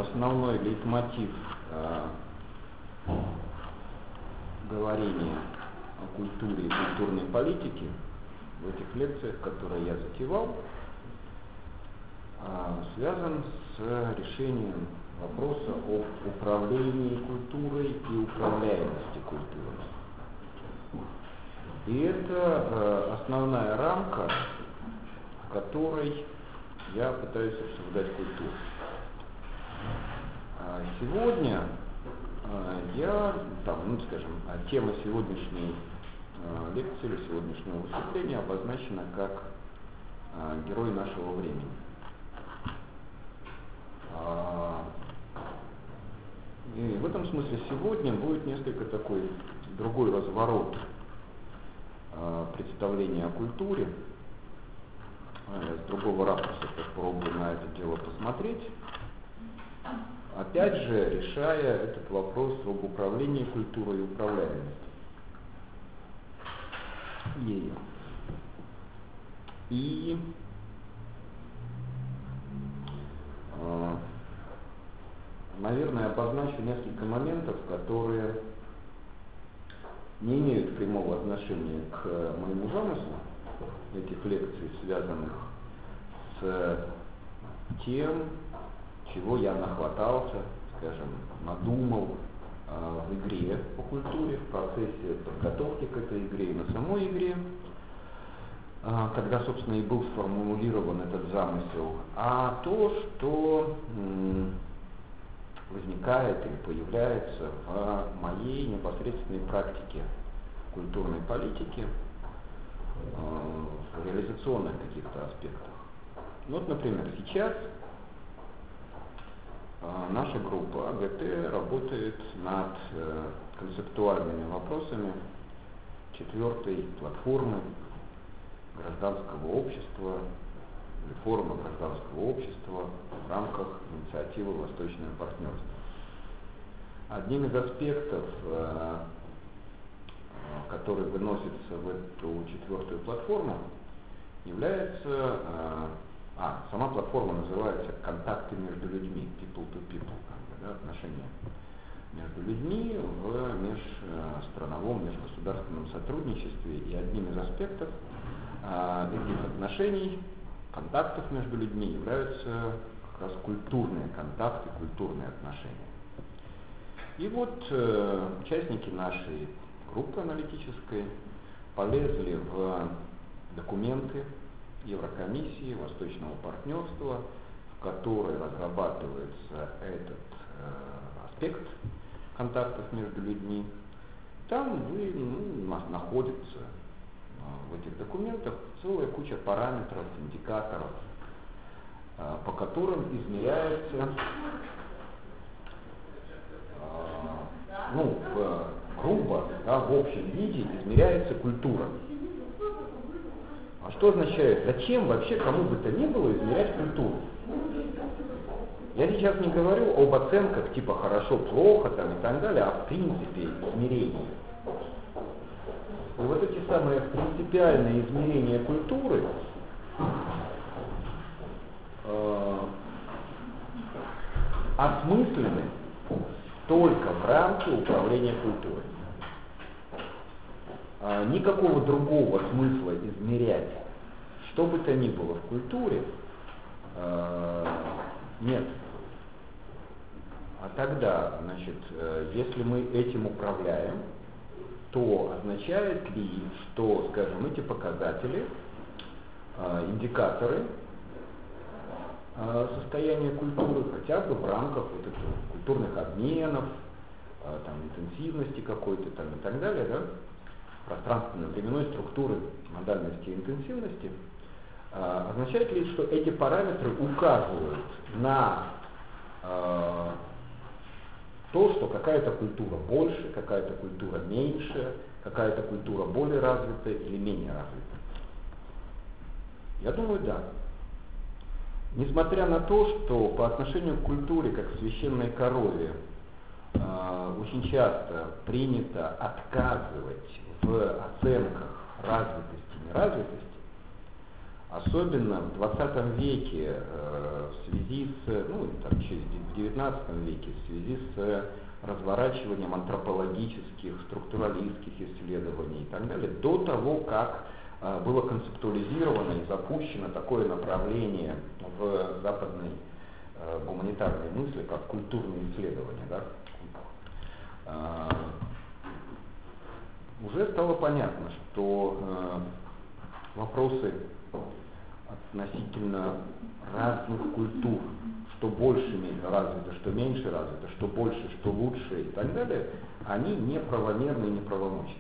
основной лейтмотив говорения о культуре и культурной политике в этих лекциях, которые я затевал, связан с решением вопроса об управлении культурой и управляемости культурой. И это основная рамка, в которой я пытаюсь обсуждать культуру. Сегодня тема сегодняшней лекции или сегодняшнего выступления обозначена как герой нашего времени. И в этом смысле сегодня будет несколько такой другой разворот представления о культуре. Я с другого ракурса попробую на это дело посмотреть. Опять же, решая этот вопрос об управлении культурой и управляемости ею. И наверное, обозначу несколько моментов, которые не имеют прямого отношения к моему замыслу этих лекций, связанных с тем, чего я нахватался, скажем, надумал в игре по культуре, в процессе подготовки к этой игре и на самой игре, когда, собственно, и был сформулирован этот замысел, а то, что возникает или появляется в моей непосредственной практике культурной политики, в реализационных каких-то аспектах. Вот, например, сейчас наша группа АГТ работает над концептуальными вопросами 4-й платформы гражданского общества, или форума гражданского общества в рамках инициативы «Восточное партнерство». Одним из аспектов, который выносится в эту 4-ю платформу, является, сама платформа называется «Контакты между людьми», people to people, отношения между людьми в межстрановом, межгосударственном сотрудничестве. И одним из аспектов этих отношений, контактов между людьми, являются как раз культурные контакты, культурные отношения. И вот участники нашей группы аналитической полезли в документы Еврокомиссии, Восточного партнерства, в которой разрабатывается этот аспект контактов между людьми. Там находится в этих документах целая куча параметров, индикаторов, по которым измеряется, грубо, в общем виде измеряется культура. А что означает, зачем вообще кому бы то ни было измерять культуру? Я сейчас не говорю об оценках типа хорошо, плохо и так далее, а в принципе измерении. И вот эти самые принципиальные измерения культуры осмыслены только в рамке управления культурой. Никакого другого смысла измерять что бы то ни было в культуре нет. А тогда, если мы этим управляем, то означает ли, что, скажем, эти показатели, индикаторы состояния культуры, хотя бы в рамках вот этих культурных обменов, интенсивности какой-то и так далее, пространственно-временной структуры, модальности и интенсивности, означает ли, что эти параметры указывают на то, что какая-то культура больше, какая-то культура меньше, какая-то культура более развита или менее развита? Я думаю, да. Несмотря на то, что по отношению к культуре, как к священной корове, очень часто принято отказывать в оценках развитости и неразвитости, особенно в 20 веке в связи с, ну, там, еще в 19 веке в связи с разворачиванием антропологических, структуралистских исследований и так далее, до того, как было концептуализировано и запущено такое направление в западной гуманитарной мысли, как культурные исследования. Да? Уже стало понятно, что вопросы относительно разных культур, что больше развито, что меньше развито, что больше, что лучше и так далее, они неправомерны и неправомочны.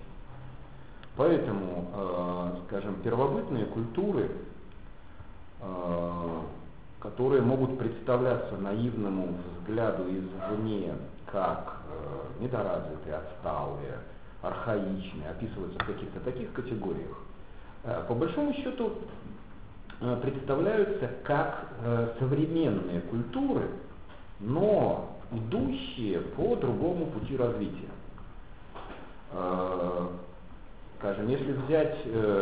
Поэтому, скажем, первобытные культуры, которые могут представляться наивному взгляду извне как недоразвитые, отсталые, архаичные, описываются в каких-то таких категориях, по большому счету представляются как современные культуры, но идущие по другому пути развития. Скажем, если взять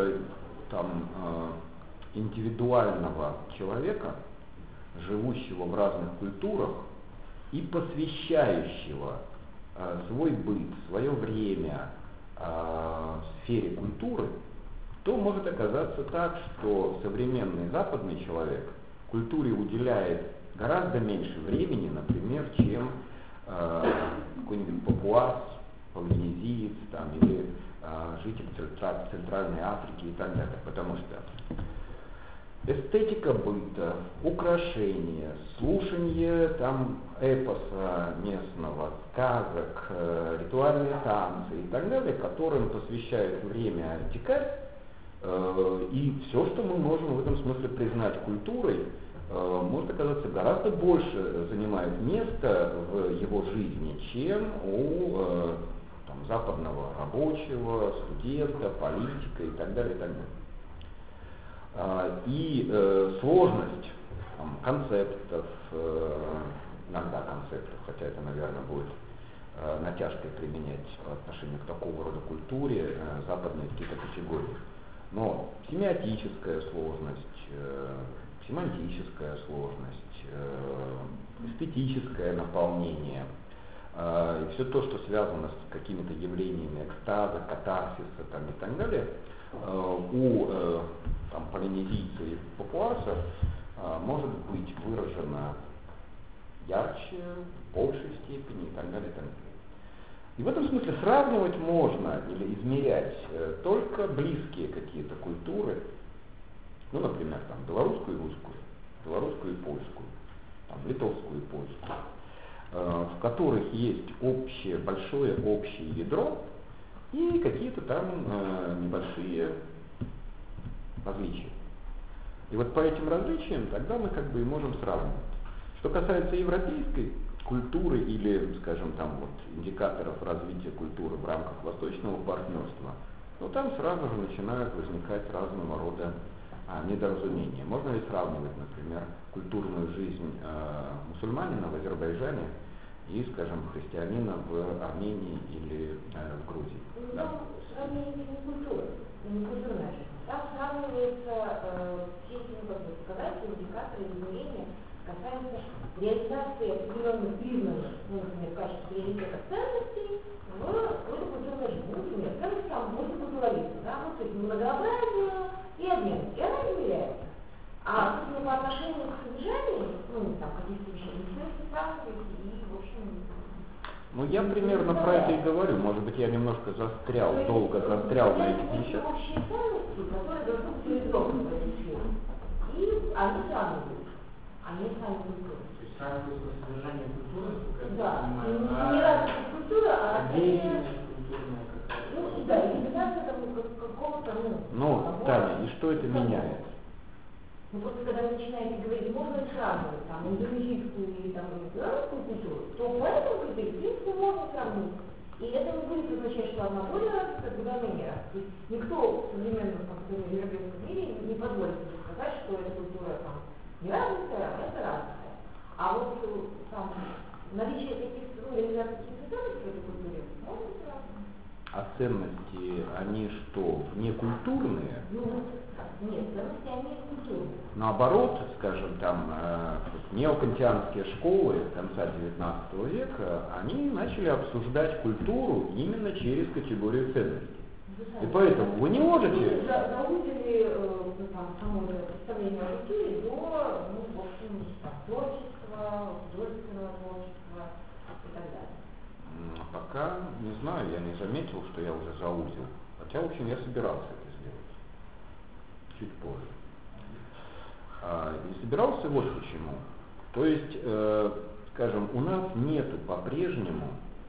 индивидуального человека, живущего в разных культурах и посвящающего свой быт, свое время сфере культуры, то может оказаться так, что современный западный человек культуре уделяет гораздо меньше времени, например, чем какой-нибудь папуас, полинезиец там, или житель Центральной Африки и так далее. Потому что эстетика быта, украшения, слушание там эпоса местного, сказок, ритуальные танцы и так далее, которым посвящает время дикарь, и все, что мы можем в этом смысле признать культурой, может оказаться гораздо больше занимает место в его жизни, чем у западного рабочего, студента, политика и так далее, и так далее. И сложность концептов, иногда концептов, хотя это, наверное, будет натяжкой применять по отношению к такого рода культуре западные какие-то категории. Но семиотическая сложность, семантическая сложность, эстетическое наполнение, и все то, что связано с какими-то явлениями экстаза, катарсиса там, и так далее, у полинезийца и папуаса может быть выражено ярче, в большей степени и так далее, и так далее. И в этом смысле сравнивать можно или измерять только близкие какие-то культуры, ну, например, белорусскую и русскую, белорусскую и польскую, литовскую и польскую, в которых есть большое общее ядро и какие-то там небольшие различия. И вот по этим различиям тогда мы как бы и можем сравнивать. Что касается европейской культуры или, скажем, индикаторов развития культуры в рамках восточного партнерства, то там сразу же начинают возникать разного рода недоразумения. Можно ли сравнивать, например, культурную жизнь мусульманина в Азербайджане и, скажем, христианина в Армении или в Грузии? Да? Сравнение не культуры, не культурная жизнь. Там сравниваются все эти показатели, индикаторы, измерения, касаются реализации определенных признанных, например, в качестве приоритета ценностей в какой-то культурной жизни. Например, ценность мультикультурализма, да? То есть многообразие и обмен. И она измеряется. А по отношению к содержанию, каких-то вещей, ничего не сравниваете и, в общем... Я примерно про это и говорю. Может быть, я немножко долго застрял на этих вещах. Общие ценности, которые должны быть реализованы в этой сфере. И они сравнивают. Они сами культуры. То есть сравниваются содержание культуры, как да. я понимаю, Не развитая культура, а деятельность культурная какая-то. Да, реализация какого-то, Таня, и что это меняет? Просто когда вы начинаете говорить, можно сравнивать индонезийскую или белорусскую культуру, то по этому критерию, в принципе, можно сравнить. И это не будет означать, что одна более развита, другая менее развита. То есть никто в современном европейском мире не позволит себе сказать, что эта культура не развитая, а это развитая. А вот наличие каких-то, реализации каких-то ценностей в этой культуре может быть разным. А ценности, они что, внекультурные? Ну, нет, ценности они культурные. Наоборот, скажем, там неокантианские школы конца XIX века, они начали обсуждать культуру именно через категорию ценностей. И поэтому вы не можете... Заузили само представление о культуре до, в общем, творчества, художественного творчества и так далее. Пока не знаю, я не заметил, что я уже заузил. Хотя, в общем, я собирался это сделать. Чуть позже. И собирался вот почему. То есть, скажем, у нас нету по-прежнему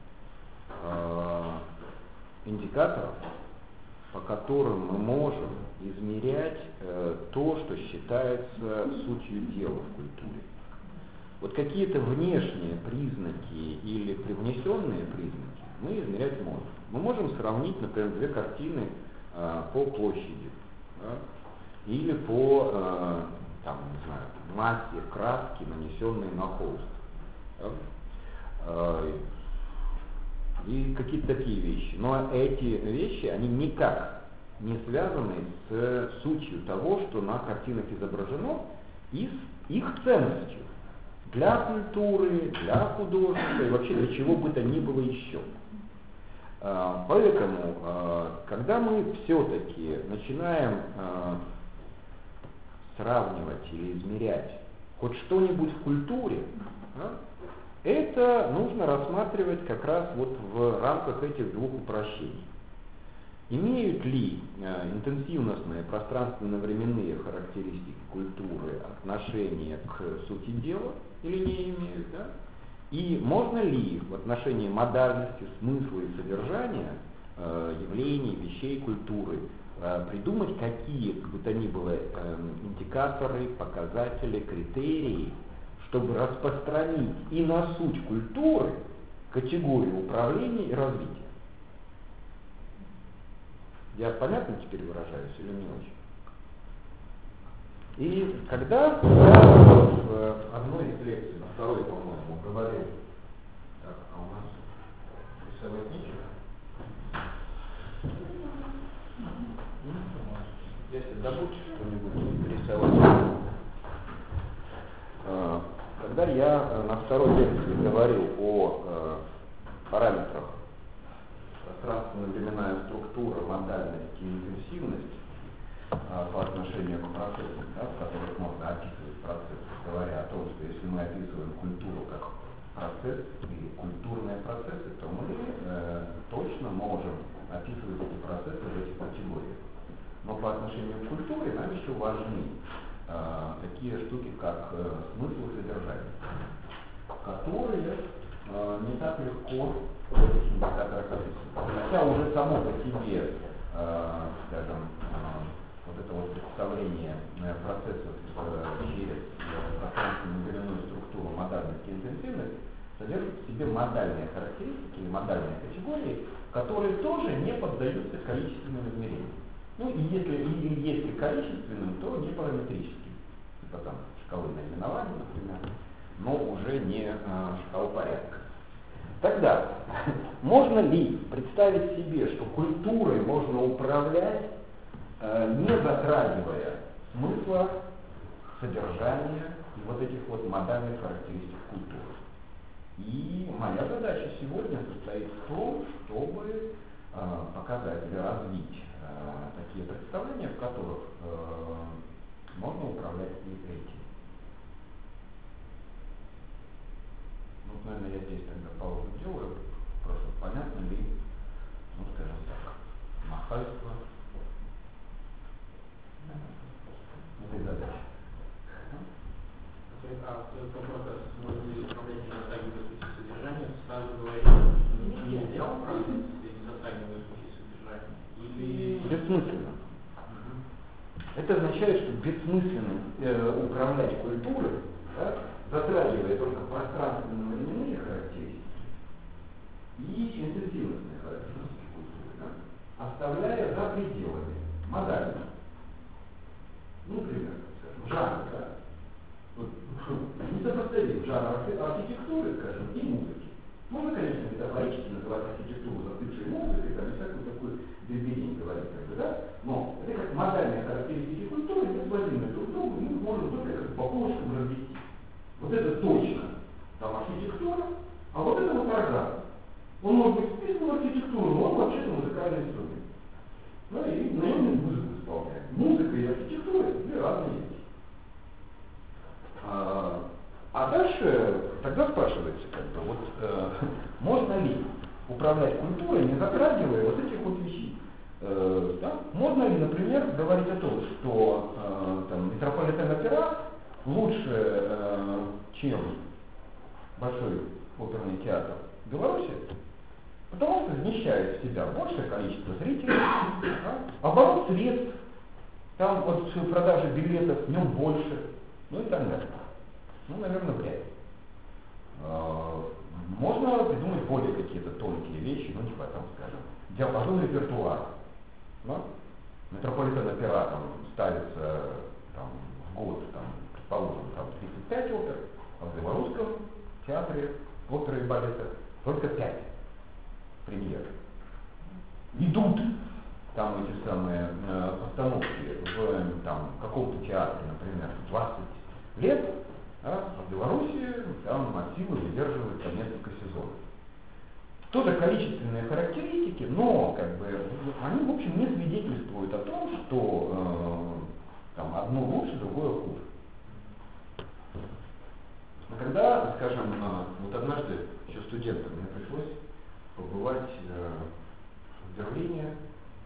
индикаторов, по которым мы можем измерять то, что считается сутью дела в культуре. Вот какие-то внешние признаки или привнесенные признаки мы измерять можем. Мы можем сравнить, например, две картины по площади, да, или по там, не знаю, массе краски, нанесенной на холст. Да? И какие-то такие вещи. Но эти вещи, они никак не связаны с сутью того, что на картинах изображено, и с их ценностью для культуры, для художника и вообще для чего бы то ни было еще. Поэтому, когда мы все-таки начинаем сравнивать или измерять хоть что-нибудь в культуре, да, это нужно рассматривать как раз вот в рамках этих двух упрощений. Имеют ли интенсивностные пространственно-временные характеристики культуры отношение к сути дела или не имеют? Да? И можно ли в отношении модальности, смысла и содержания явлений, вещей культуры придумать какие бы то ни было индикаторы, показатели, критерии, чтобы распространить и на суть культуры категорию управления и развития? Я понятно теперь выражаюсь или не очень? И когда я в одной из лекций, на второй, по-моему, говорил, так, а у нас рисовать нечего? Если забудешь что-нибудь рисовать. Когда я на второй лекции говорил о параметрах пространственно-временная структура, модальность и интенсивность по отношению к процессам, да, в которых можно описывать процесс, говоря о том, что если мы описываем культуру как процесс или культурные процессы, то мы точно можем описывать эти процессы в этих категориях. Но по отношению к культуре нам еще важны такие штуки, как смысл и содержание, которые не так легко в этих индикаторах описывать. Хотя уже само по себе, скажем, вот это вот представление процессов через пространственно-временную структуру, модальность и интенсивность содержит в себе модальные характеристики или модальные категории, которые тоже не поддаются количественным измерениям. Ну и если количественным, то не параметрическим, типа там шкалы наименования, например, но уже не шкал порядка. Тогда можно ли представить себе, что культурой можно управлять, не затрагивая смысла, содержания и вот этих вот модальных характеристик культуры? И моя задача сегодня состоит в том, чтобы показать или развить такие представления, в которых можно управлять и этим. Ну, наверное, я здесь тогда паузу делаю. Просто понятно ли, ну, скажем так, нахальство этой задачи. А этот вопрос можно ли управление затрагивает содержание, сразу говорить, нельзя управлять, если затрагивает содержание? Или... Бессмысленно. Это означает, что бессмысленно управлять культурой, да, затрагивая только пространственно-временные характеристики и интенсивностные характеристики культуры, да, оставляя за пределами модальность. Ну, например, скажем, жанр, да. Вот, несопоставим жанр архитектуры, скажем, и музыки. Можно, конечно, метафорически называть архитектуру застывшей музыкой, там, и всякую можно быстро по полочкам развести. Вот это точно там архитектура, а вот это вот орган. Он может быть вписан в архитектуру, но он вообще-то музыкальный инструмент. Ну и на нем музыку исполняет. Музыка и архитектура — это две разные вещи. А дальше тогда спрашивается, как бы, вот, можно ли управлять культурой, не затрагивая вот этих вот вещей. Да? Можно ли, например, говорить о том, что там, Метрополитен-опера лучше, чем Большой оперный театр в Беларуси, потому что вмещает в себя большее количество зрителей, да? Оборот средств, там вот продажи билетов в нем больше, ну и так далее. Ну, наверное, вряд ли. Можно придумать более какие-то тонкие вещи, ну, типа, там, скажем, диапазон репертуара. Да? Метрополитен-опера там ставится там, в год, там, предположим, там, 35 опер, а в белорусском театре оперы и балета только 5 премьер. Идут там эти самые постановки в там, каком-то театре, например, 20 лет, а в Беларуси там от силы выдерживают по несколько сезонов. Тоже количественные характеристики, но как бы, они, в общем, не свидетельствуют о том, что там, одно лучше, другое хуже. Когда, скажем, вот однажды еще студентам мне пришлось побывать в Берлине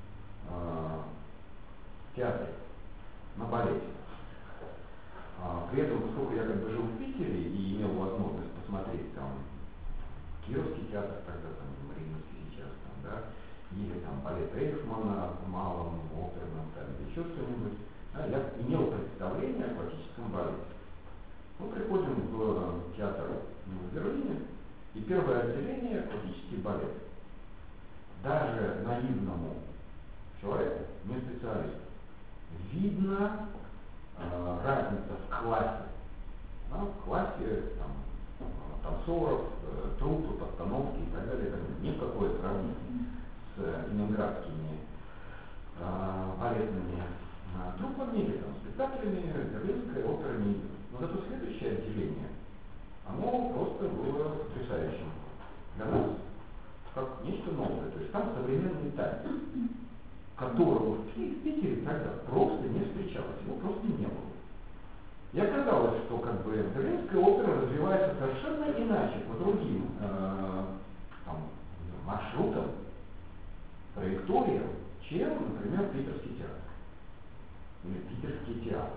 в театре, на балете. При этом, поскольку я как бы жил в Питере и имел возможность посмотреть там Кировский театр, тогда там Мариинский сейчас там, да, или там балет Эйхмана в малом оперном, там, еще что-нибудь, да, я имел представление о классическом балете. Мы приходим в театр в Берлине, и первое отделение — классический балет. Даже наивному человеку, не специалисту, видно разница в классе. Да, в классе там, танцоров, труппы, постановки и так далее. Никакое сравнение с ленинградскими балетными труппами или там, спектаклями Берлинской оперы не идет. Но зато следующее отделение, оно просто было потрясающим для нас, как нечто новое. То есть там современный танец, которого в Питере тогда просто не встречалось, его просто не было. И оказалось, что как бы Берлинская опера развивается совершенно иначе, по другим там, маршрутам, траекториям, чем, например, Питерский театр или Питерский театр.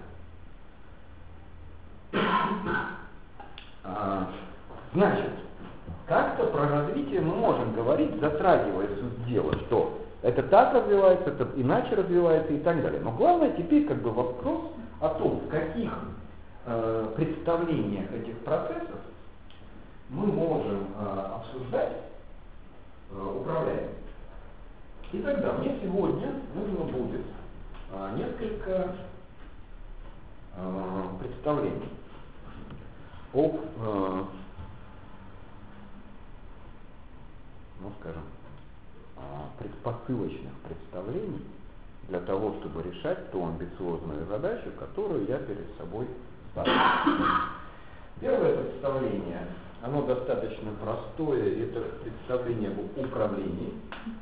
Значит, как-то про развитие мы можем говорить, затрагивая суть дела, что это так развивается, это иначе развивается и так далее. Но главное теперь как бы вопрос о том, в каких представлениях этих процессов мы можем обсуждать управление. И тогда мне сегодня нужно будет несколько представлений об, ну скажем, предпосылочных представлений для того, чтобы решать ту амбициозную задачу, которую я перед собой ставлю. Первое представление, оно достаточно простое, это представление об управлении.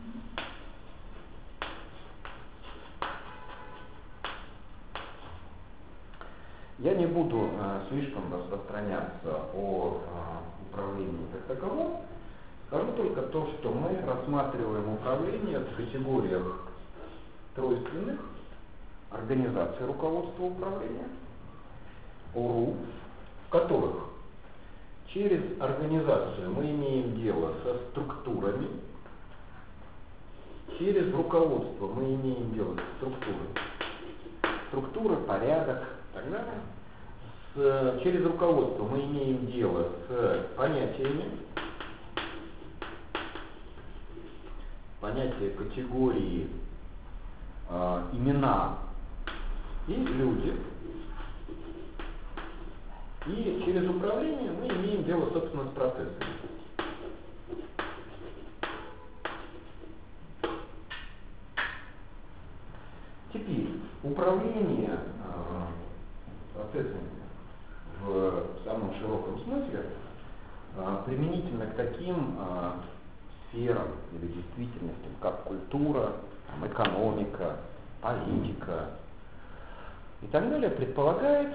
Я не буду слишком распространяться о управлении как таковом. Скажу только то, что мы рассматриваем управление в категориях тройственных, организации руководства управления, ОРУ, в которых через организацию мы имеем дело со структурами, через руководство мы имеем дело со структурой. Структура, порядок и так далее. Через руководство мы имеем дело с понятиями, понятия, категории, имена и люди. И через управление мы имеем дело, собственно, с процессами. Теперь управление процессами в самом широком смысле, применительно к таким сферам или действительностям, как культура, экономика, политика и так далее, предполагает,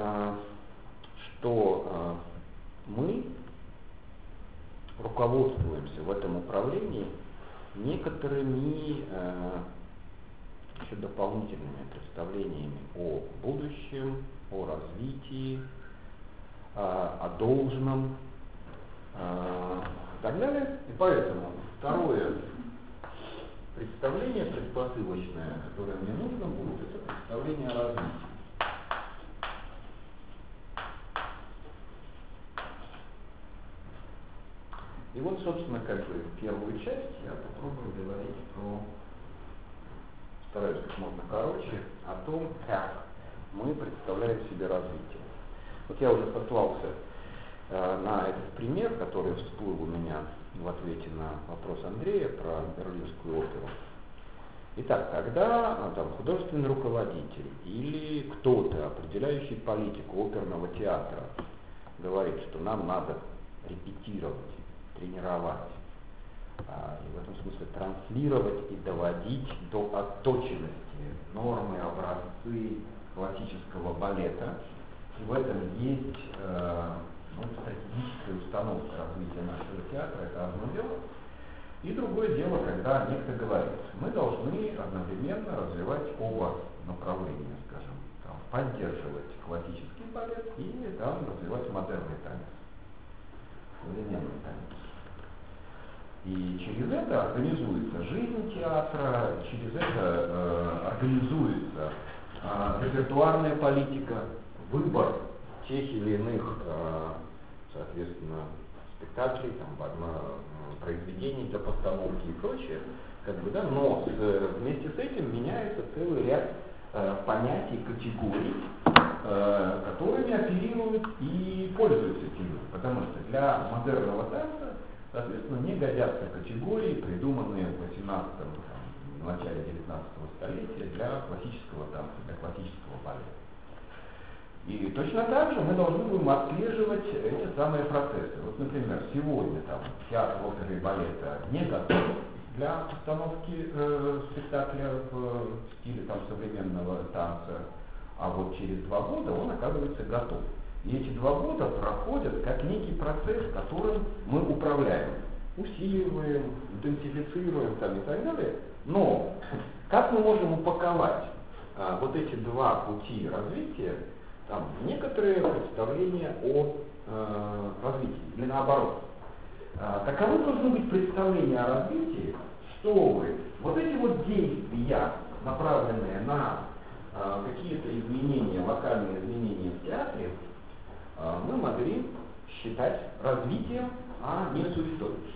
что мы руководствуемся в этом управлении некоторыми еще дополнительными представлениями о будущем, о развитии, о должном и так далее. И поэтому второе представление предпосылочное, которое мне нужно будет, это представление о развитии. И вот, собственно, первую часть я попробую говорить стараюсь как можно короче, о том, как мы представляем себе развитие. Вот я уже сослался на этот пример, который всплыл у меня в ответе на вопрос Андрея про Берлинскую оперу. Итак, когда художественный руководитель или кто-то, определяющий политику оперного театра, говорит, что нам надо репетировать, тренировать, и в этом смысле транслировать и доводить до отточенности нормы, образцы классического балета, и в этом есть стратегическая установка развития нашего театра, это одно дело. И другое дело, когда некто говорит, мы должны одновременно развивать оба направления, скажем, поддерживать классический балет и развивать модерный танец, современный танец. И через это организуется жизнь театра, через это организуется репертуарная политика, выбор тех или иных, соответственно, спектаклей, произведений для постановки и прочее, но вместе с этим меняется целый ряд понятий, категорий, которыми оперируют и пользуются фильмы. Потому что для модерного танца, соответственно, не годятся категории, придуманные в 18-м, в начале 19-го столетия для классического танца, для классического балета. И точно так же мы должны будем отслеживать эти самые процессы. Вот, например, сегодня театр оперы и балета не готов для постановки спектакля в стиле современного танца, а вот через 2 года он оказывается готов. И эти 2 года проходят как некий процесс, которым мы управляем, усиливаем, интенсифицируем и так далее. Но как мы можем упаковать вот эти 2 пути развития некоторые представления о развитии, или наоборот. Каковы должны быть представления о развитии, чтобы вот эти вот действия, направленные на какие-то изменения, локальные изменения в театре, мы могли считать развитием, а не суетой.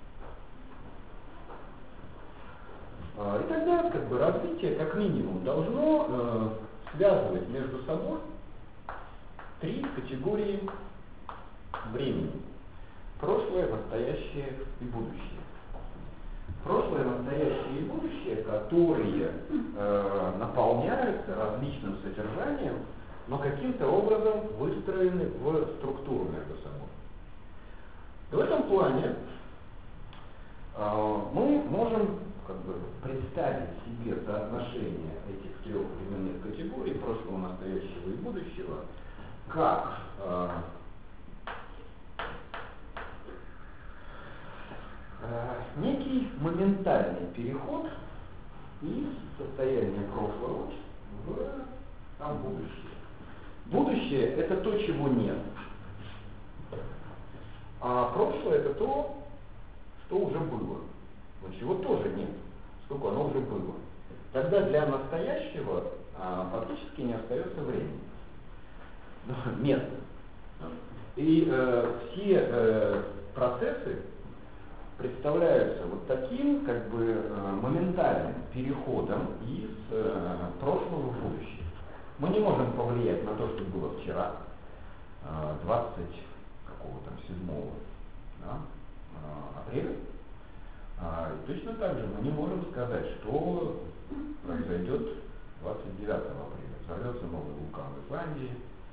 И тогда развитие как минимум должно связывать между собой 3 категории времени. Прошлое, настоящее и будущее. Прошлое, настоящее и будущее, которые наполняются различным содержанием, но каким-то образом выстроены в структуру между собой. В этом плане мы можем представить себе соотношение этих 3 временных категорий, прошлого, настоящего и будущего, как некий моментальный переход из состояния прошлого в будущее. Будущее — это то, чего нет. А прошлое — это то, что уже было. Но чего тоже нет, сколько оно уже было. Тогда для настоящего фактически не остается времени. Место. И все процессы представляются вот таким моментальным переходом из прошлого в будущее. Мы не можем повлиять на то, что было вчера, 27 апреля. И точно так же мы не можем сказать, что произойдет 29 апреля. Взорвется новый вулкан в Исландии,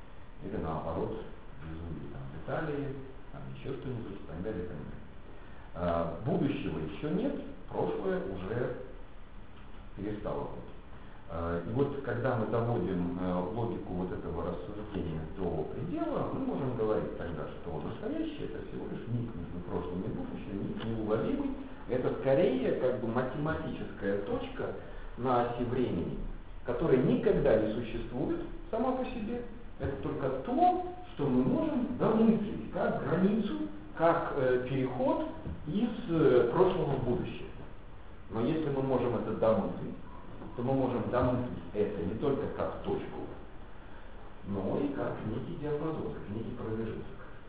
или наоборот, Везувий там в Италии, там еще что-нибудь, и так далее, и так далее. Будущего еще нет, прошлое уже перестало быть. И вот когда мы доводим логику вот этого рассуждения до предела, мы можем говорить тогда, что настоящее это всего лишь миг между прошлым и будущим, миг неуловимый. Это скорее как бы математическая точка на оси времени, которая никогда не существует сама по себе. Это только то, что мы можем домыслить как границу, как переход из прошлого в будущее. Но если мы можем это домыслить, то мы можем домыслить это не только как точку, но и как некий диапазон, как некий промежуток.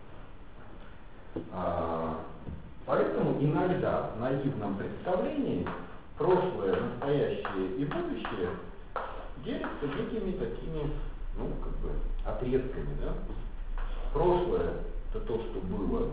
Поэтому иногда в наивном представлении прошлое, настоящее и будущее делятся некими такими, отрезками. Да? Прошлое — это то, что было,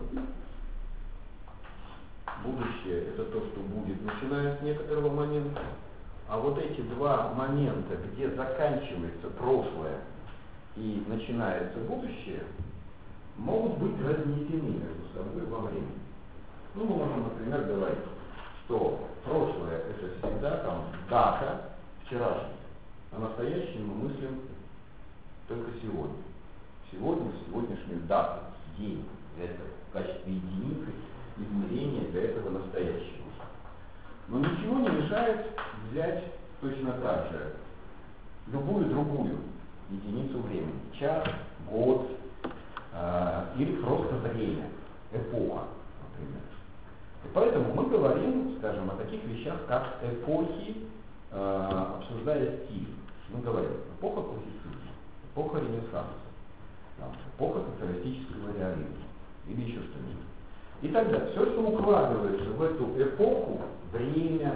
будущее — это то, что будет, начиная с некоторого момента. А вот эти два момента, где заканчивается прошлое и начинается будущее, могут быть разнесены между собой во времени. Мы можем, например, говорить, что прошлое — это всегда там дата вчерашняя, а настоящее мы мыслим только сегодня. Сегодняшнюю дату, день, это в качестве единицы измерения для этого настоящего. Но ничего не мешает взять точно так же любую другую единицу времени. Час, год или просто время, эпоха, например. И поэтому мы говорим, скажем, о таких вещах, как эпохи, обсуждая стиль. Мы говорим эпоха классицизма, эпоха ренессанса, эпоха социалистического реализма или еще что-нибудь. И тогда все, что укладывается в эту эпоху, время,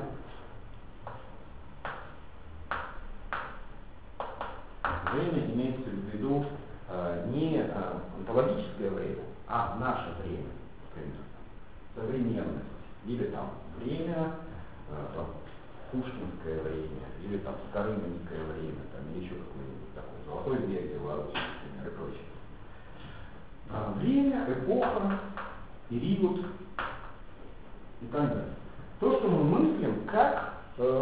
имеется в виду не онтологическое время, а наше время, например, современность, или там время, пушкинское время, или там скорыменское время, там, или еще какое-нибудь такое, золотой век Беларуси, например, и прочее. Время, эпоха, период и так далее. То, что мы мыслим как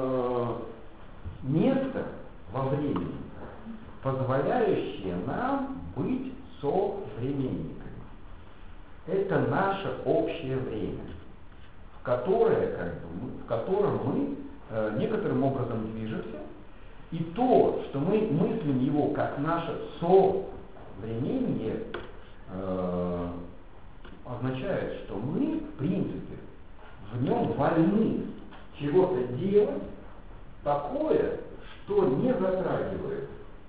место во времени, позволяющее нам быть современниками. Это наше общее время, в котором мы некоторым образом движемся, и то, что мы мыслим его как наше современение, означает, что мы, в принципе, в нем вольны чего-то делать такое, что не затрагивает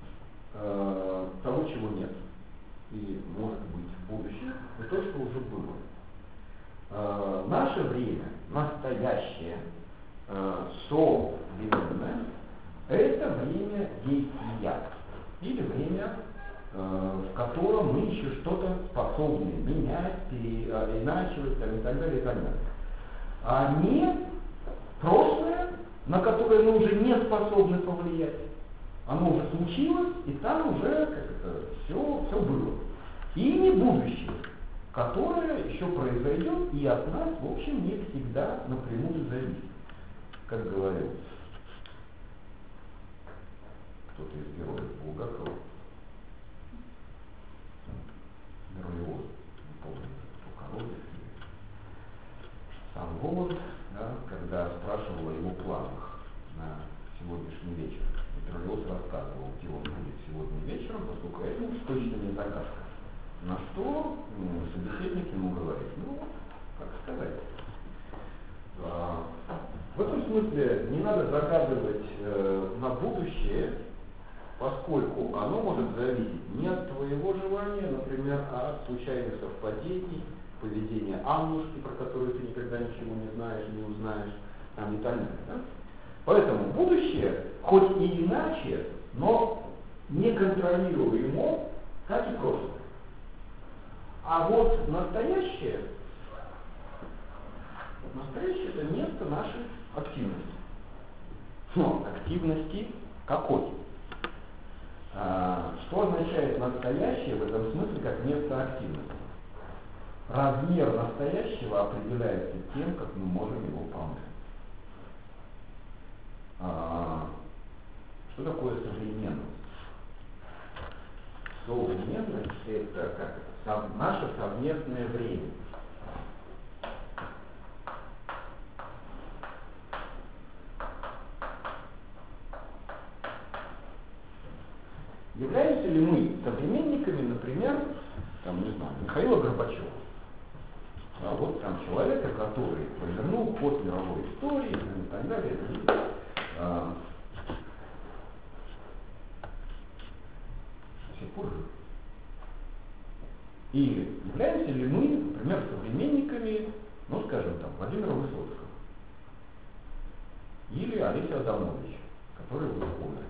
того, чего нет. И может быть в будущем, и то, что уже было. Наше время, настоящее, современное, это время действия. Или время, в котором мы еще что-то способны менять, переиначивать и так далее, и так далее. А не прошлое, на которое мы уже не способны повлиять. Оно уже случилось, и там уже все было. И не будущее, которое еще произойдет и от нас, в общем, не всегда напрямую зависит. Как говорил кто-то из героев Булгакова, Героиоз, не помню, Колодец, сам Голод, да, когда спрашивал о его планах на сегодняшний вечер. Героиоз рассказывал, где он будет сегодня вечером, поскольку это уж точно не загадка. На что собеседник ему говорит, как сказать. В этом смысле не надо загадывать на будущее, поскольку оно может зависеть не от твоего желания, например, а от случайных совпадений, поведения Аннушки, про которую ты никогда ничего не знаешь, не узнаешь, там и так далее. Да? Поэтому будущее, хоть и иначе, но неконтролируемо, как и прошлое. А вот настоящее это место нашей активности. Но активности какой? Что означает настоящее в этом смысле как место активности? Размер настоящего определяется тем, как мы можем его помыть. Что такое современность? Современность — это как наше совместное время. Являемся ли мы современниками, например, не знаю, Михаила Горбачева? Вот там человека, который повернул ход мировой истории и так далее. До сих пор жив. И являемся ли мы, например, современниками, скажем, Владимира Высоцкого или Олеся Адамовича, который уже умер.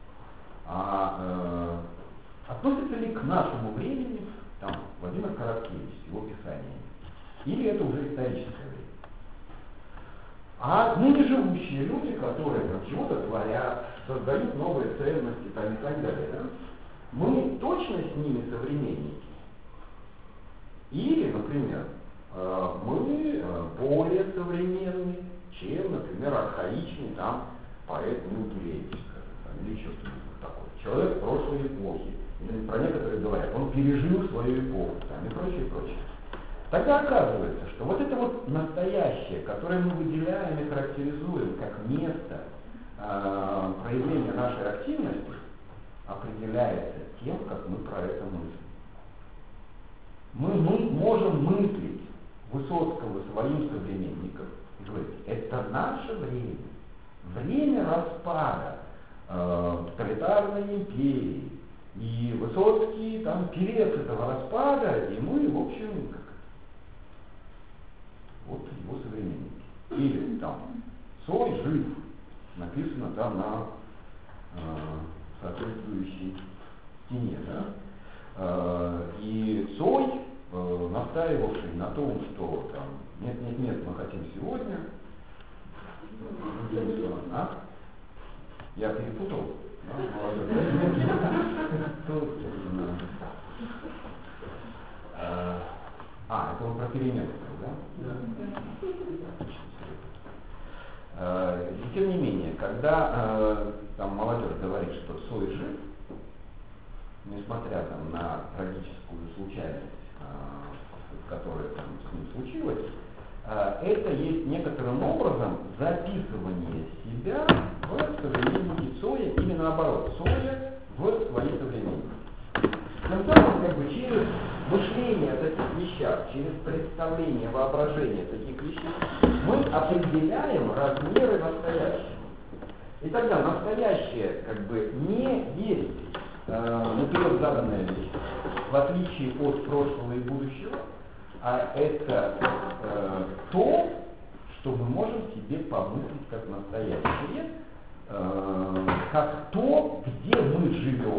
Относится ли к нашему времени Владимир Короткевич с его писаниями? Или это уже историческое время? А ныне живущие люди, которые чего-то творят, создают новые ценности и так далее, да? Мы точно с ними современники? Или, например, мы более современны, чем, например, архаичный поэт Милкелевич, или еще что-нибудь такое. Человек прошлой эпохи. Или про некоторые говорят, он пережил свою эпоху, и прочее, прочее. Тогда оказывается, что вот это вот настоящее, которое мы выделяем и характеризуем как место проявления нашей активности, определяется тем, как мы про это мыслим. Мы можем мыслить Высоцкого своим современникам и говорить, это наше время, время распада тоталитарной империи, и Высоцкий певец этого распада, и мы, в общем, вот его современники. Или Цой жив, написано на соответствующей стене, да? И Цой, настаивавший на том, что нет, мы хотим сегодня, я перепутал. Это он про перемены, да? И тем не менее, когда молодежь говорит, что Цой жив, несмотря на трагическую случайность, которая с ним случилась, это есть некоторым образом записывание себя в современники Цоя, или наоборот, Цоя в свои современники. Тем самым, через мышление о таких вещах, через представление, воображение таких вещей, мы определяем размеры настоящего. И тогда настоящее не есть наперед заданная вещь, в отличие от прошлого и будущего, а это то, что мы можем себе помыслить как настоящее, как то, где мы живем,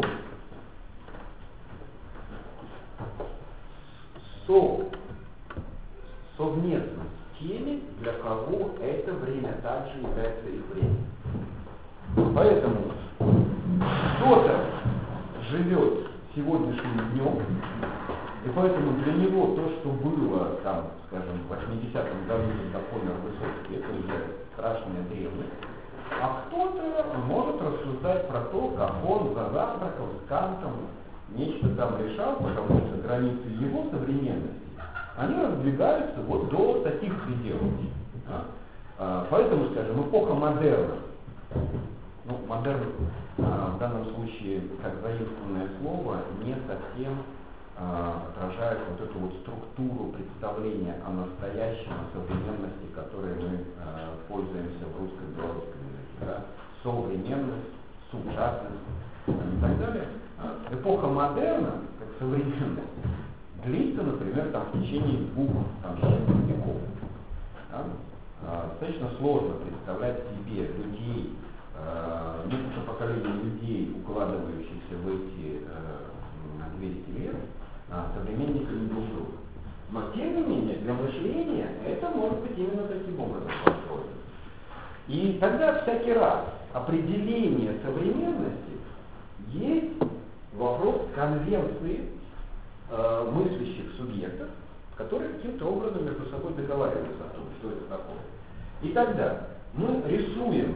совместно с теми, для кого это время также является их временем. Поэтому кто-то живет сегодняшним днем, и поэтому для него то, что было, скажем, в 80-м году, когда помер Высоцкий, это уже страшная древность. А кто-то может рассуждать про то, как он за завтраком с Кантом нечто решал, потому что границы его современности, они раздвигаются до таких пределов. Поэтому, скажем, эпоха модерна, модерн в данном случае, как заимствованное слово, не совсем отражает эту структуру представления о настоящем, о современности, которой мы пользуемся в русском и белорусском языке. Да? Современность, сучасность и так далее. Эпоха модерна, как современность, длится, например, в течение 2 веков. Да? Достаточно сложно представлять себе людей, несколько поколений людей, укладывающихся в эти 200 лет, современниками друг друга. Но тем не менее, для мышления это может быть именно таким образом построено. И тогда всякий раз определение современности есть вопрос конвенции мыслящих субъектов, которые каким-то образом между собой договариваются о том, что это такое. И тогда мы рисуем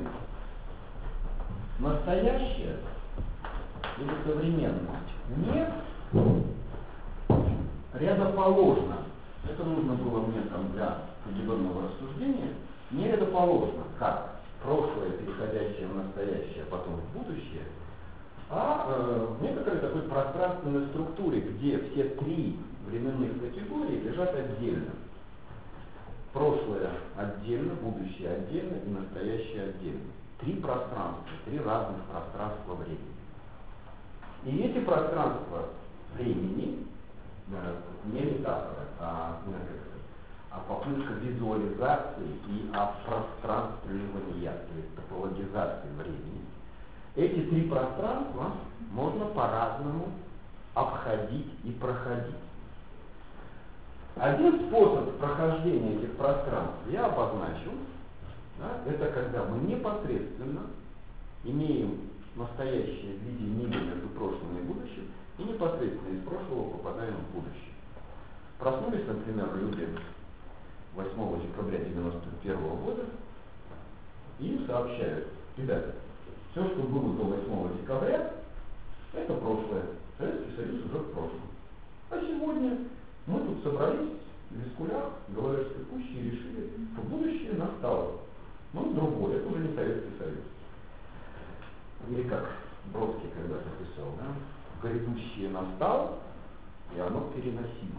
настоящее или современность не рядоположно. Это нужно было мне там для определенного рассуждения. Не рядоположно, как прошлое, переходящее в настоящее, а потом в будущее, а в некоторой такой пространственной структуре, где все три временных категории лежат отдельно. Прошлое отдельно, будущее отдельно и настоящее отдельно. Три пространства, три разных пространства времени. И эти пространства времени, не метафора, а попытка визуализации и опространствливания, то есть топологизации времени, эти три пространства можно по-разному обходить и проходить. Один способ прохождения этих пространств я обозначил. Да, это когда мы непосредственно имеем настоящее в виде нити между прошлым и будущим, и непосредственно из прошлого попадаем в будущее. Проснулись, например, люди 8 декабря 1991 года, и им сообщают: ребята, все, что было до 8 декабря, это прошлое. Советский Союз уже в прошлом. А сегодня мы тут собрались в Вискулях, в Белорусской пуще и решили, что будущее настало. Но другое, это уже не Советский Союз. Или как Бродский когда-то писал, да? Грядущее настало, и оно переносимо.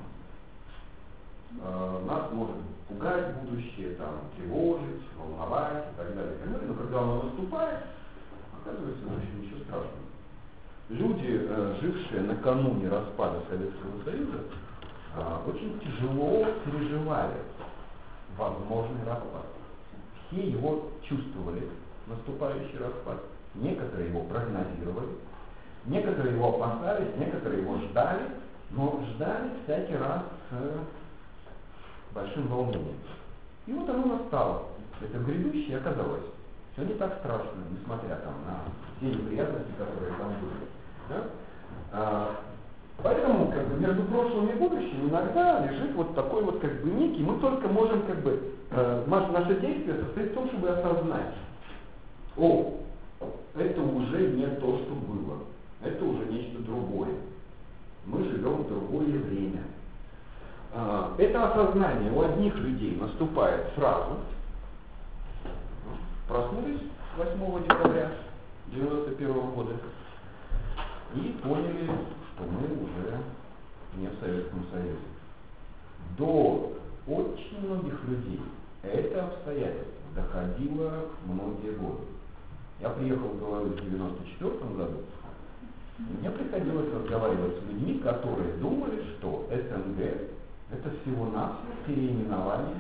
Нас может пугать будущее, там, тревожить, волновать и так далее. Но когда оно наступает, оказывается, в общем, ничего страшного. Люди, жившие накануне распада Советского Союза, очень тяжело переживали возможный распад. Все его чувствовали, наступающий распад. Некоторые его прогнозировали, некоторые его опасались, некоторые его ждали, но ждали всякий раз с большим волнением. И вот оно настало. Это грядущее оказалось. Все не так страшно, несмотря там на все неприятности, которые там были. Да? Поэтому как бы, между прошлым и будущим иногда лежит вот такой вот как бы ник, и мы только можем как бы, наше действие состоит в том, чтобы осознать: о, это уже не то, что было, это уже нечто другое. Мы живем в другое время. Это осознание у одних людей наступает сразу. Проснулись 8 декабря 1991 года и поняли, что мы уже не в Советском Союзе. До очень многих людей это обстоятельство доходило многие годы. Я приехал в Беларусь в 1994 году, и мне приходилось разговаривать с людьми, которые думали, что СНГ это всего-навсего переименование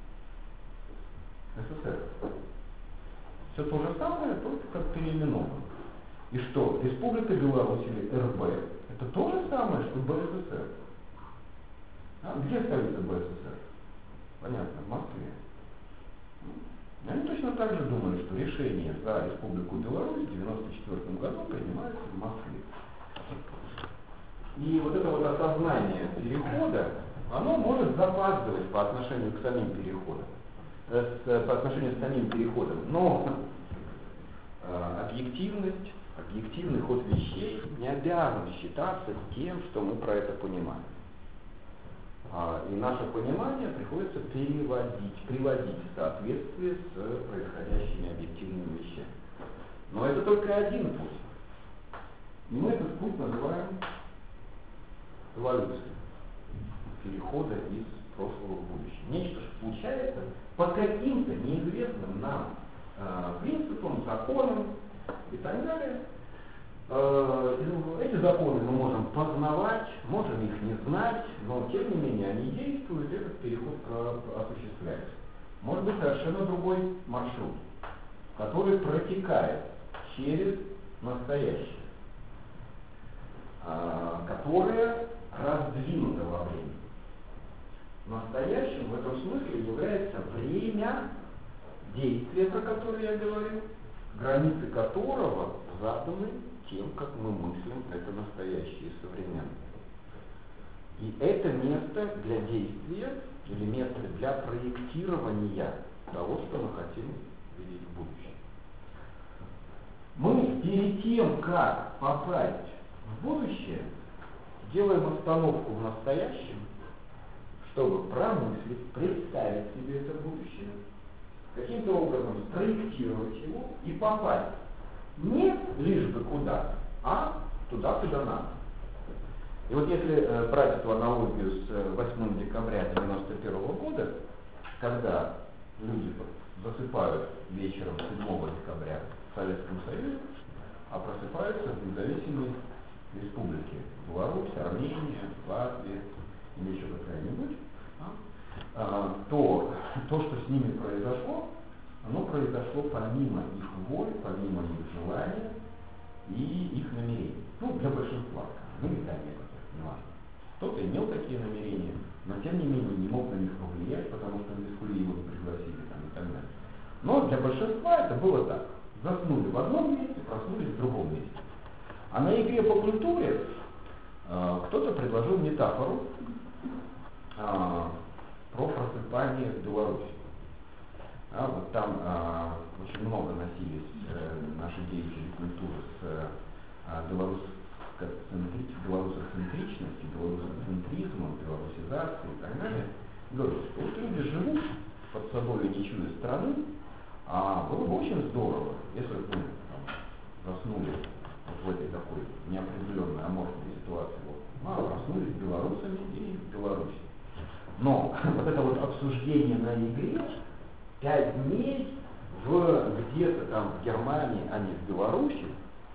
СССР. Все то же самое, только как переименовано. И что Республика Беларусь или РБ это то же самое, что БССР. Где столица БССР? Понятно, в Москве. Они точно так же думали, что решение за Республику Беларусь в 1994 году принимается в Москве. И вот это вот осознание перехода, оно может запаздывать по отношению к самим переходам. По отношению к самим переходам. Но объективный ход вещей не обязан считаться с тем, что мы про это понимаем. И наше понимание приходится приводить в соответствие с происходящими объективными вещами. Но это только один путь. И мы этот путь называем эволюцией. Перехода из прошлого в будущее. Нечто случается по каким-то неизвестным нам принципам, законам и так далее. Эти законы мы можем познавать, можем их не знать, но тем не менее они действуют, и этот переход осуществляется. Может быть совершенно другой маршрут, который протекает через настоящее, которое раздвинуто во времени. Настоящим в этом смысле является время действия, про которое я говорил, границы которого заданы тем, как мы мыслим это настоящее и современное. И это место для действия или место для проектирования того, что мы хотим видеть в будущем. Мы перед тем, как попасть в будущее, делаем остановку в настоящем, чтобы промыслить, представить себе это будущее, каким-то образом спроектировать его и попасть не лишь бы куда, а туда, куда надо. И вот если брать эту аналогию с 8 декабря 1991 года, когда люди засыпают вечером 7 декабря в Советском Союзе, а просыпаются в независимой республике Беларусь, Армения, Латвия или еще какая-нибудь, то, что с ними произошло, оно произошло помимо их воли, помимо их желания и их намерений. Ну, для большинства, ну или для некоторых, не важно. Кто-то имел такие намерения, но тем не менее не мог на них повлиять, потому что в Искуле его не пригласили там, и так далее. Но для большинства это было так. Заснули в одном месте, проснулись в другом месте. А на игре по культуре кто-то предложил метафору про просыпание в Беларуси. Вот там очень много носились наши деятели культуры с белорусоцентричностью, белорусоцентризмом, белорусизацией и так далее. Говорю, что вот люди живут под собой не чуя страны, а было бы очень здорово, если бы мы заснули вот в этой такой неопределенной аморфной ситуации, проснулись белорусами и в Беларуси. Но вот это вот обсуждение на игре 5 дней где-то там в Германии, а не в Беларуси,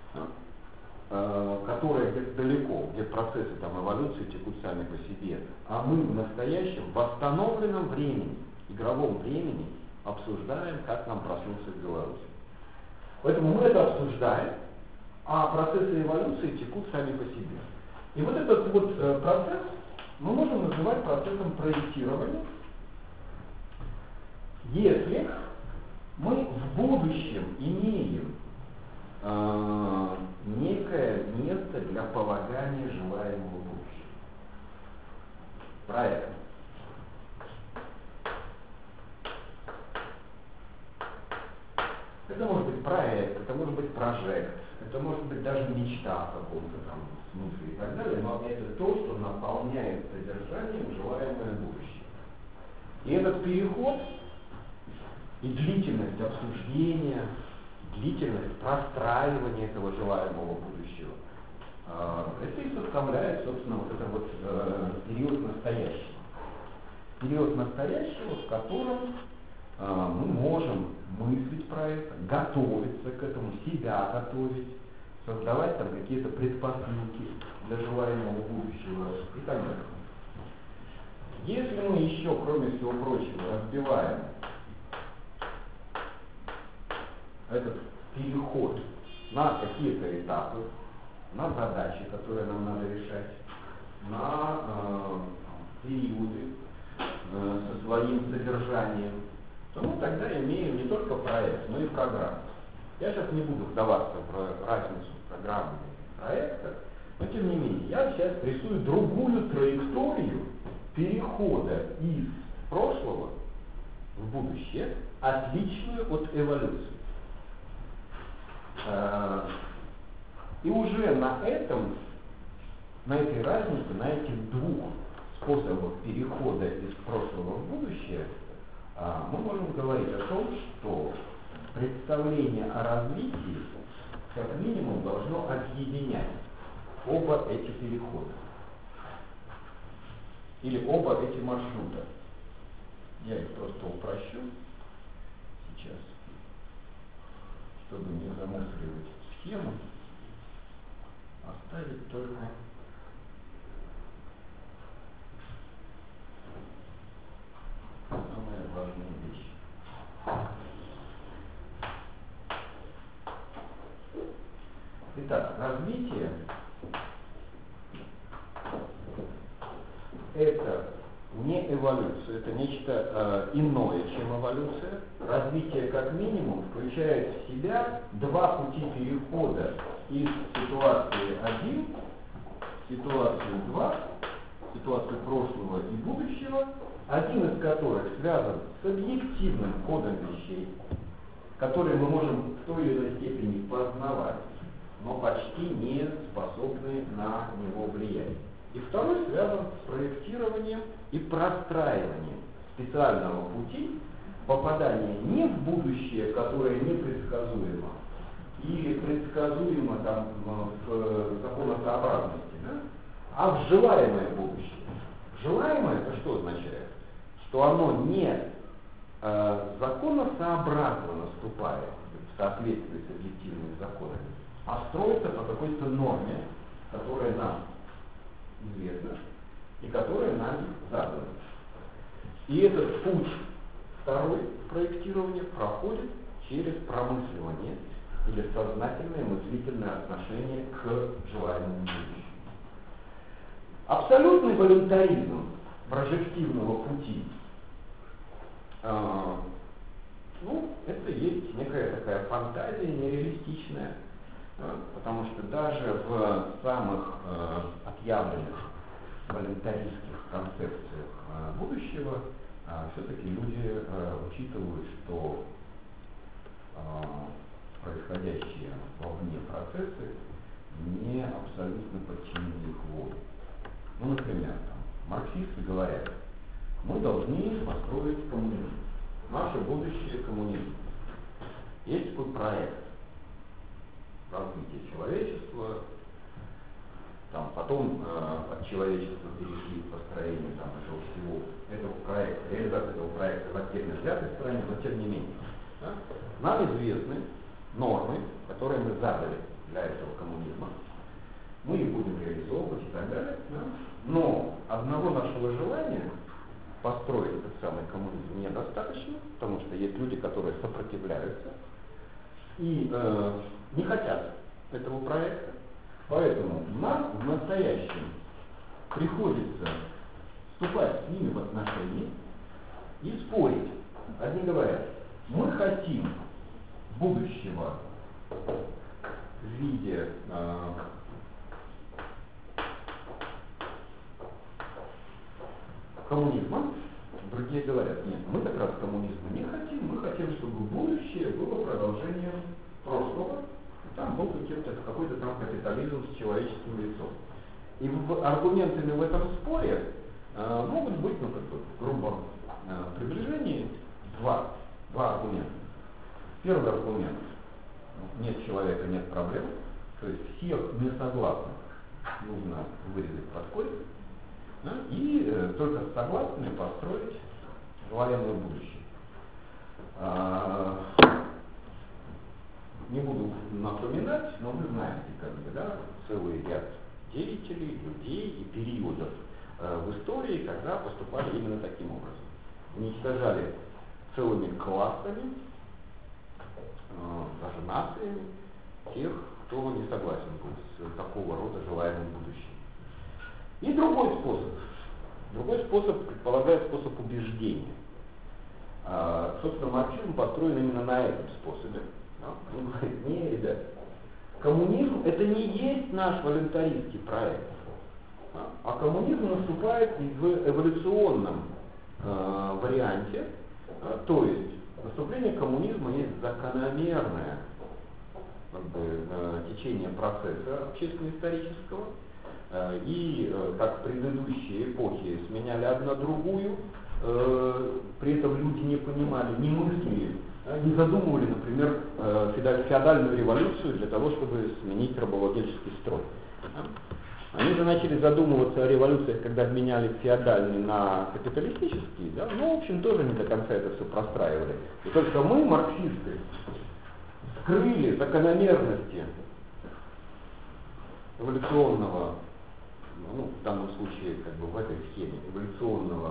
которая где-то далеко, где процессы там эволюции текут сами по себе, а мы в настоящем, восстановленном времени, игровом времени, обсуждаем, как нам проснуться в Беларуси. Поэтому мы это обсуждаем, а процессы эволюции текут сами по себе. И вот этот вот процесс мы можем называть процессом проектирования, если мы в будущем имеем некое место для полагания желаемого будущего. Проект. Это может быть проект, это может быть прожект, это может быть даже мечта в каком-то там смысле и так далее, но это то, что наполняет содержанием желаемое будущее. И этот переход и длительность обсуждения, длительность простраивания этого желаемого будущего, это и составляет, собственно, вот этот вот период настоящего. Период настоящего, в котором мы можем мыслить про это, готовиться к этому, себя готовить, создавать там какие-то предпосылки для желаемого будущего и так далее. Если мы еще, кроме всего прочего, разбиваем этот переход на какие-то этапы, на задачи, которые нам надо решать, на периоды со своим содержанием, то мы тогда имеем не только проект, но и программу. Я сейчас не буду вдаваться в разницу программы и проекта, но тем не менее, я сейчас рисую другую траекторию перехода из прошлого в будущее, отличную от эволюции. И уже на этой разнице, на этих двух способах перехода из прошлого в будущее, мы можем говорить о том, что представление о развитии как минимум должно объединять оба эти перехода. Или оба эти маршрута. Я их просто упрощу сейчас, чтобы не замусоривать схему, оставить только самые важные вещи. Итак, развитие — это не эволюция, это нечто иное, чем эволюция. развитие как минимум включает в себя два пути перехода из ситуации 1 в ситуацию 2, ситуацию прошлого и будущего, один из которых связан с объективным ходом вещей, которые мы можем в той или иной степени познавать, но почти не способны на него влиять. И второй связан с проектированием и простраиванием специального пути попадания не в будущее, которое непредсказуемо, или предсказуемо там, в законосообразности, да? А в желаемое будущее. Желаемое это что означает? Что оно не законосообразно наступает в соответствии с объективными законами, а строится по какой-то норме, которая нам известна и которая нам задана. И этот путь второй проектирования проходит через промысливание или сознательное мыслительное отношение к желаемому будущему. Абсолютный волюнтаризм прожективного пути, это есть некая такая фантазия нереалистичная, потому что даже в самых отъявленных волюнтаристских концепциях будущего все-таки люди учитывают, что происходящие вовне процессы не абсолютно подчинены их воле. Ну, например, марксисты говорят, мы должны построить коммунизм. Наше будущее коммунизм. Есть такой проект развития человечества, потом от человечества перешли к построению этого всего, этого проекта, реализация этого проекта в отдельно взятой стране, но тем не менее. Да? Нам известны нормы, которые мы задали для этого коммунизма. Мы их будем реализовывать и так далее. Да? Но одного нашего желания построить этот самый коммунизм недостаточно, потому что есть люди, которые сопротивляются и не хотят этого проекта. Поэтому нам в настоящем приходится вступать с ними в отношения и спорить. Одни говорят, мы хотим будущего в виде коммунизма, другие говорят, нет, мы как раз коммунизма не хотим, мы хотим, чтобы будущее было продолжением прошлого, и там был какой-то там капитализм с человеческим лицом. И аргументами в этом споре могут быть, грубо приближение два аргумента. Первый аргумент, нет человека, нет проблем, то есть всех несогласных нужно вырезать под корень, да, и только с согласными построить желаемое будущее. Не буду напоминать, но вы знаете, целый ряд деятелей, людей и периодов в истории, когда поступали именно таким образом. Уничтожали целыми классами, даже нациями, тех, кто не согласен был с такого рода желаемым будущим. И другой способ предполагает способ убеждения. Собственно, марксизм построен именно на этом способе. Он говорит, не, ребят, коммунизм это не есть наш волюнтаристский проект, а коммунизм наступает в эволюционном варианте, то есть наступление коммунизма есть закономерное течение процесса общественно-исторического, и как предыдущие эпохи сменяли одна другую, при этом люди не понимали, не мыслили, не задумывали, например, феодальную революцию для того, чтобы сменить рабовладельческий строй. Они же начали задумываться о революциях, когда меняли феодальный на капиталистический, да? Но, в общем, тоже не до конца это все простраивали. И только мы, марксисты, скрыли закономерности эволюционного, в данном случае, в этой схеме, эволюционного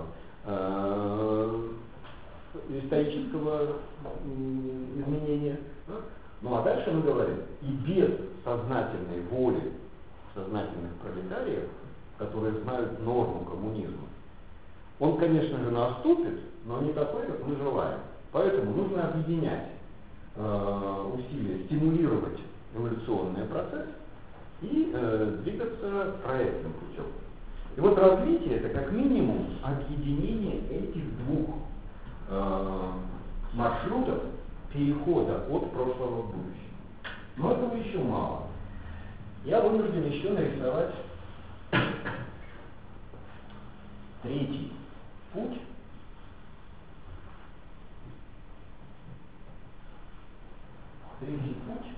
исторического изменения. А дальше мы говорим, и без сознательной воли сознательных пролетариев, которые знают норму коммунизма, он, конечно же, наступит, но не такой, как мы желаем. Поэтому нужно объединять усилия, стимулировать эволюционный процесс и двигаться проектным путем. И вот развитие — это как минимум объединение этих двух маршрутов перехода от прошлого в будущее. Но этого еще мало. Я вынужден еще нарисовать третий путь. Третий путь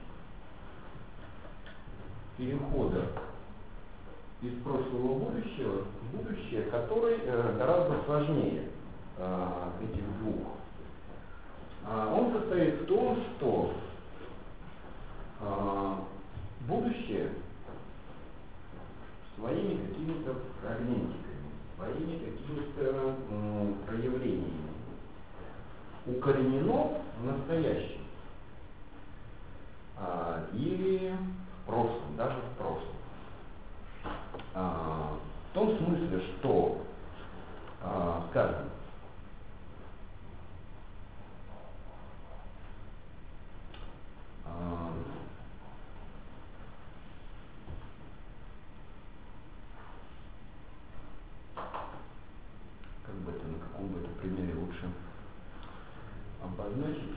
перехода из прошлого в будущее, который гораздо сложнее этих двух. Он состоит в том, что будущее своими какими-то фрагментиками, своими какими-то проявлениями укоренено в настоящем или в прошлом, даже в прошлом. В том смысле, что, скажем, как бы это, на каком бы это примере лучше обозначить.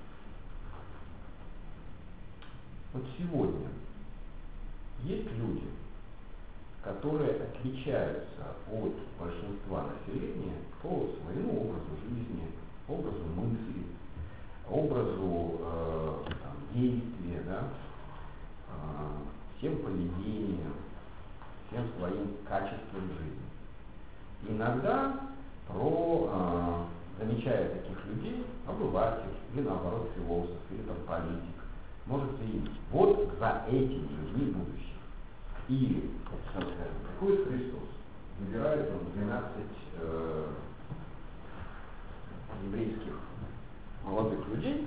Вот сегодня есть люди, которые отличаются от большинства населения по своему образу жизни, образу мысли, образу действия, да, всем поведением, всем своим качеством жизни. Иногда замечая таких людей, обыватель, или наоборот философ, или там политик, может заявить: вот за этими людьми будущее. Или, скажем, приходит Христос, выбирает он 12 еврейских молодых людей,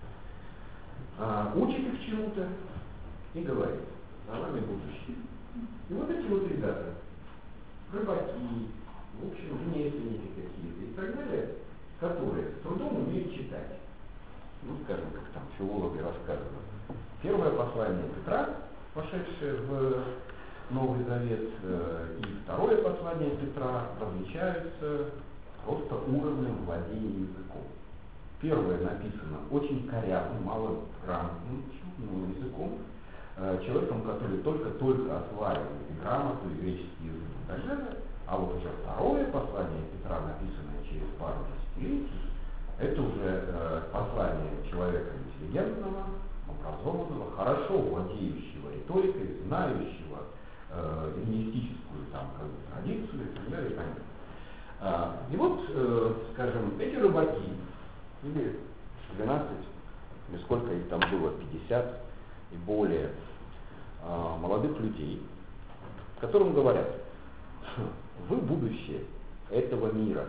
учит их чему-то и говорит: за вами будущее. И вот эти вот ребята, рыбаки, в общем, ремесленники какие-то и так далее, которые с трудом умеют читать. Ну, скажем, как там филологи рассказывают. Первое послание Петра, вошедшее в Новый Завет, и второе послание Петра различаются просто уровнем владения языком. Первое написано очень корявым, малограмотным языком, человеком, который только-только осваивает и грамоту, и греческий язык и так далее. А вот уже второе послание Петра, написанное через пару десятилетий, это уже послание человека интеллигентного, образованного, хорошо владеющего риторикой, знающего эллинистическую там, традицию и так далее, и так далее. И вот, скажем, эти рыбаки, или 12, или сколько их там было, 50 и более молодых людей, которым говорят: вы будущее этого мира.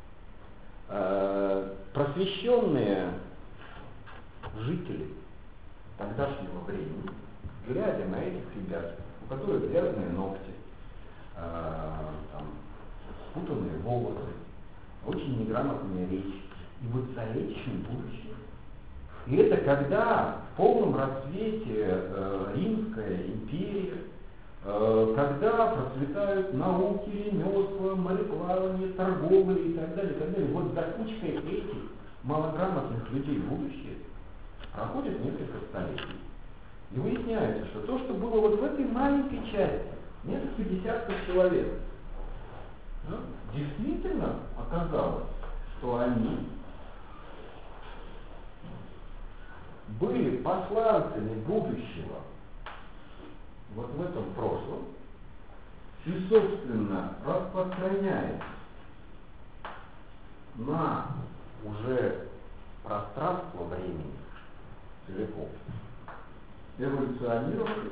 Просвещенные жители тогдашнего времени, глядя на этих ребят, у которых грязные ногти, спутанные волосы, очень неграмотная речь, и вот за этим будущее. И это когда в полном расцвете Римская империя, когда процветают науки, ремесла, мореплавание, торговля и так далее, и так далее. Вот за кучкой этих малограмотных людей будущее проходит несколько столетий. И выясняется, что то, что было вот в этой маленькой части, несколько десятков человек, действительно оказалось, что они были посланцами будущего вот в этом прошлом и, собственно, распространяясь на уже пространство времени целиком, эволюционировали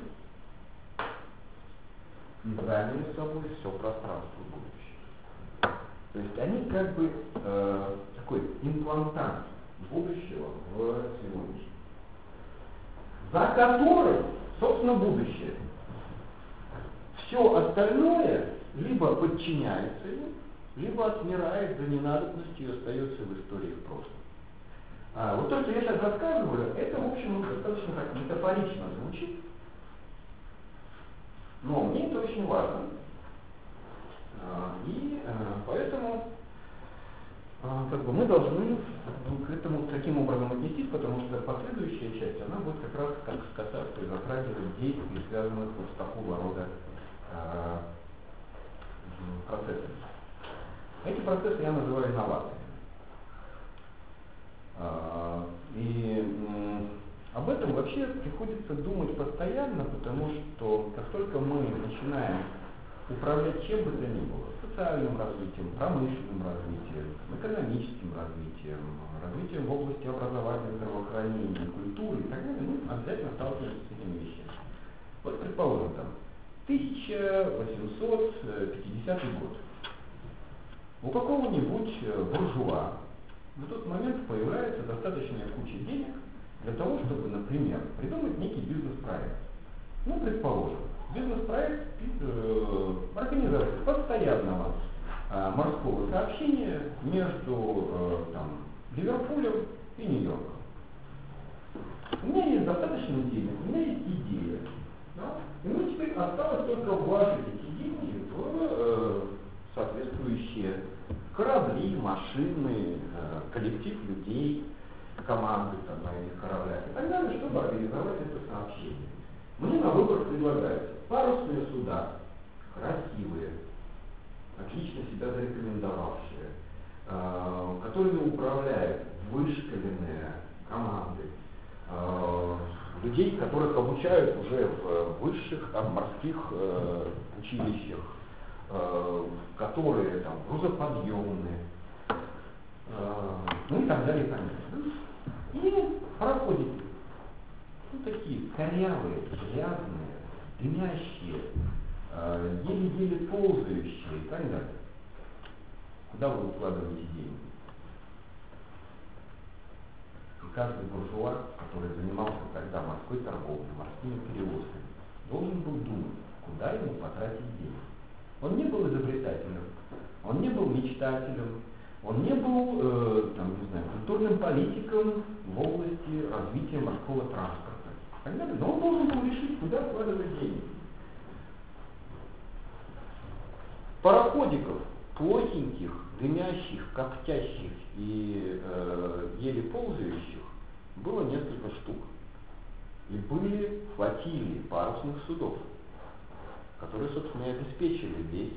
и заняли собой все пространство будущего. То есть они как бы такой имплантант будущего в сегодняшнем, за которым, собственно, будущее. Все остальное либо подчиняется ему, либо отмирает за ненадобностью и остается в истории в прошлом. Вот то, что я сейчас рассказываю, это, в общем, достаточно так метафорично звучит, но мне это очень важно. И поэтому как бы мы должны к этому таким образом отнестись, потому что последующая часть, она будет как раз как касаться и затрагивать действий, связанных вот с такого рода процессами. Эти процессы я называю инновациями. И об этом вообще приходится думать постоянно, потому что как только мы начинаем управлять чем бы то ни было, социальным развитием, промышленным развитием, экономическим развитием, развитием в области образования, здравоохранения, культуры и так далее, мы обязательно сталкиваемся с этими вещами. Вот, предположим, там, 1850 год. У какого-нибудь буржуа в тот момент появляется достаточная куча денег для того, чтобы, например, придумать некий бизнес-проект. Ну, предположим, бизнес-проект организации постоянного морского сообщения между Ливерпулем и Нью-Йорком. У меня есть достаточно денег, у меня есть идея. Да? И мне теперь осталось только вложить эти деньги в соответствующие корабли, машины, коллектив людей, команды на этих кораблях и так далее, чтобы организовать это сообщение. Мне на выбор предлагают парусные суда, красивые, отлично себя зарекомендовавшие, которыми управляют вышкаленные команды, людей, которых обучают уже в высших морских училищах, которые грузоподъемные, ну и так далее, и так далее. И пароходики, такие корявые, грязные, дымящие, еле-еле ползающие и так далее. Куда вы укладываете деньги? И каждый буржуа, который занимался тогда морской торговлей, морскими перевозками, должен был думать, куда ему потратить деньги. Он не был изобретателем, он не был мечтателем, он не был культурным политиком в области развития морского транспорта и так далее, но он должен был решить, куда вкладывать деньги. Пароходиков, плохеньких, дымящих, коптящих и еле ползающих было несколько штук. И были флотилии парусных судов, которые, собственно, и обеспечивали весь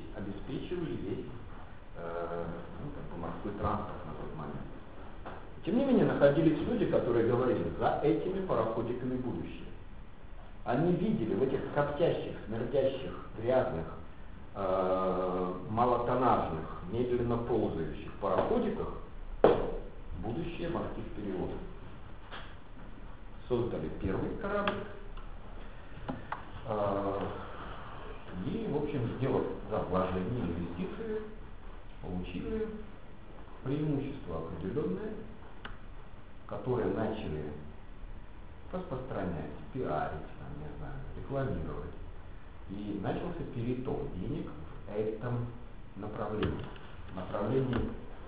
морской транспорт на тот момент. Тем не менее, находились люди, которые говорили, за этими пароходиками будущее. Они видели в этих коптящих, смердящих, грязных, малотоннажных, медленно ползающих пароходиках будущее морских перевозок. Создали первый корабль и, в общем, сделав вложения, инвестиции, получили преимущества определенные, которые начали распространять, пиарить, рекламировать. И начался переток денег в этом направлении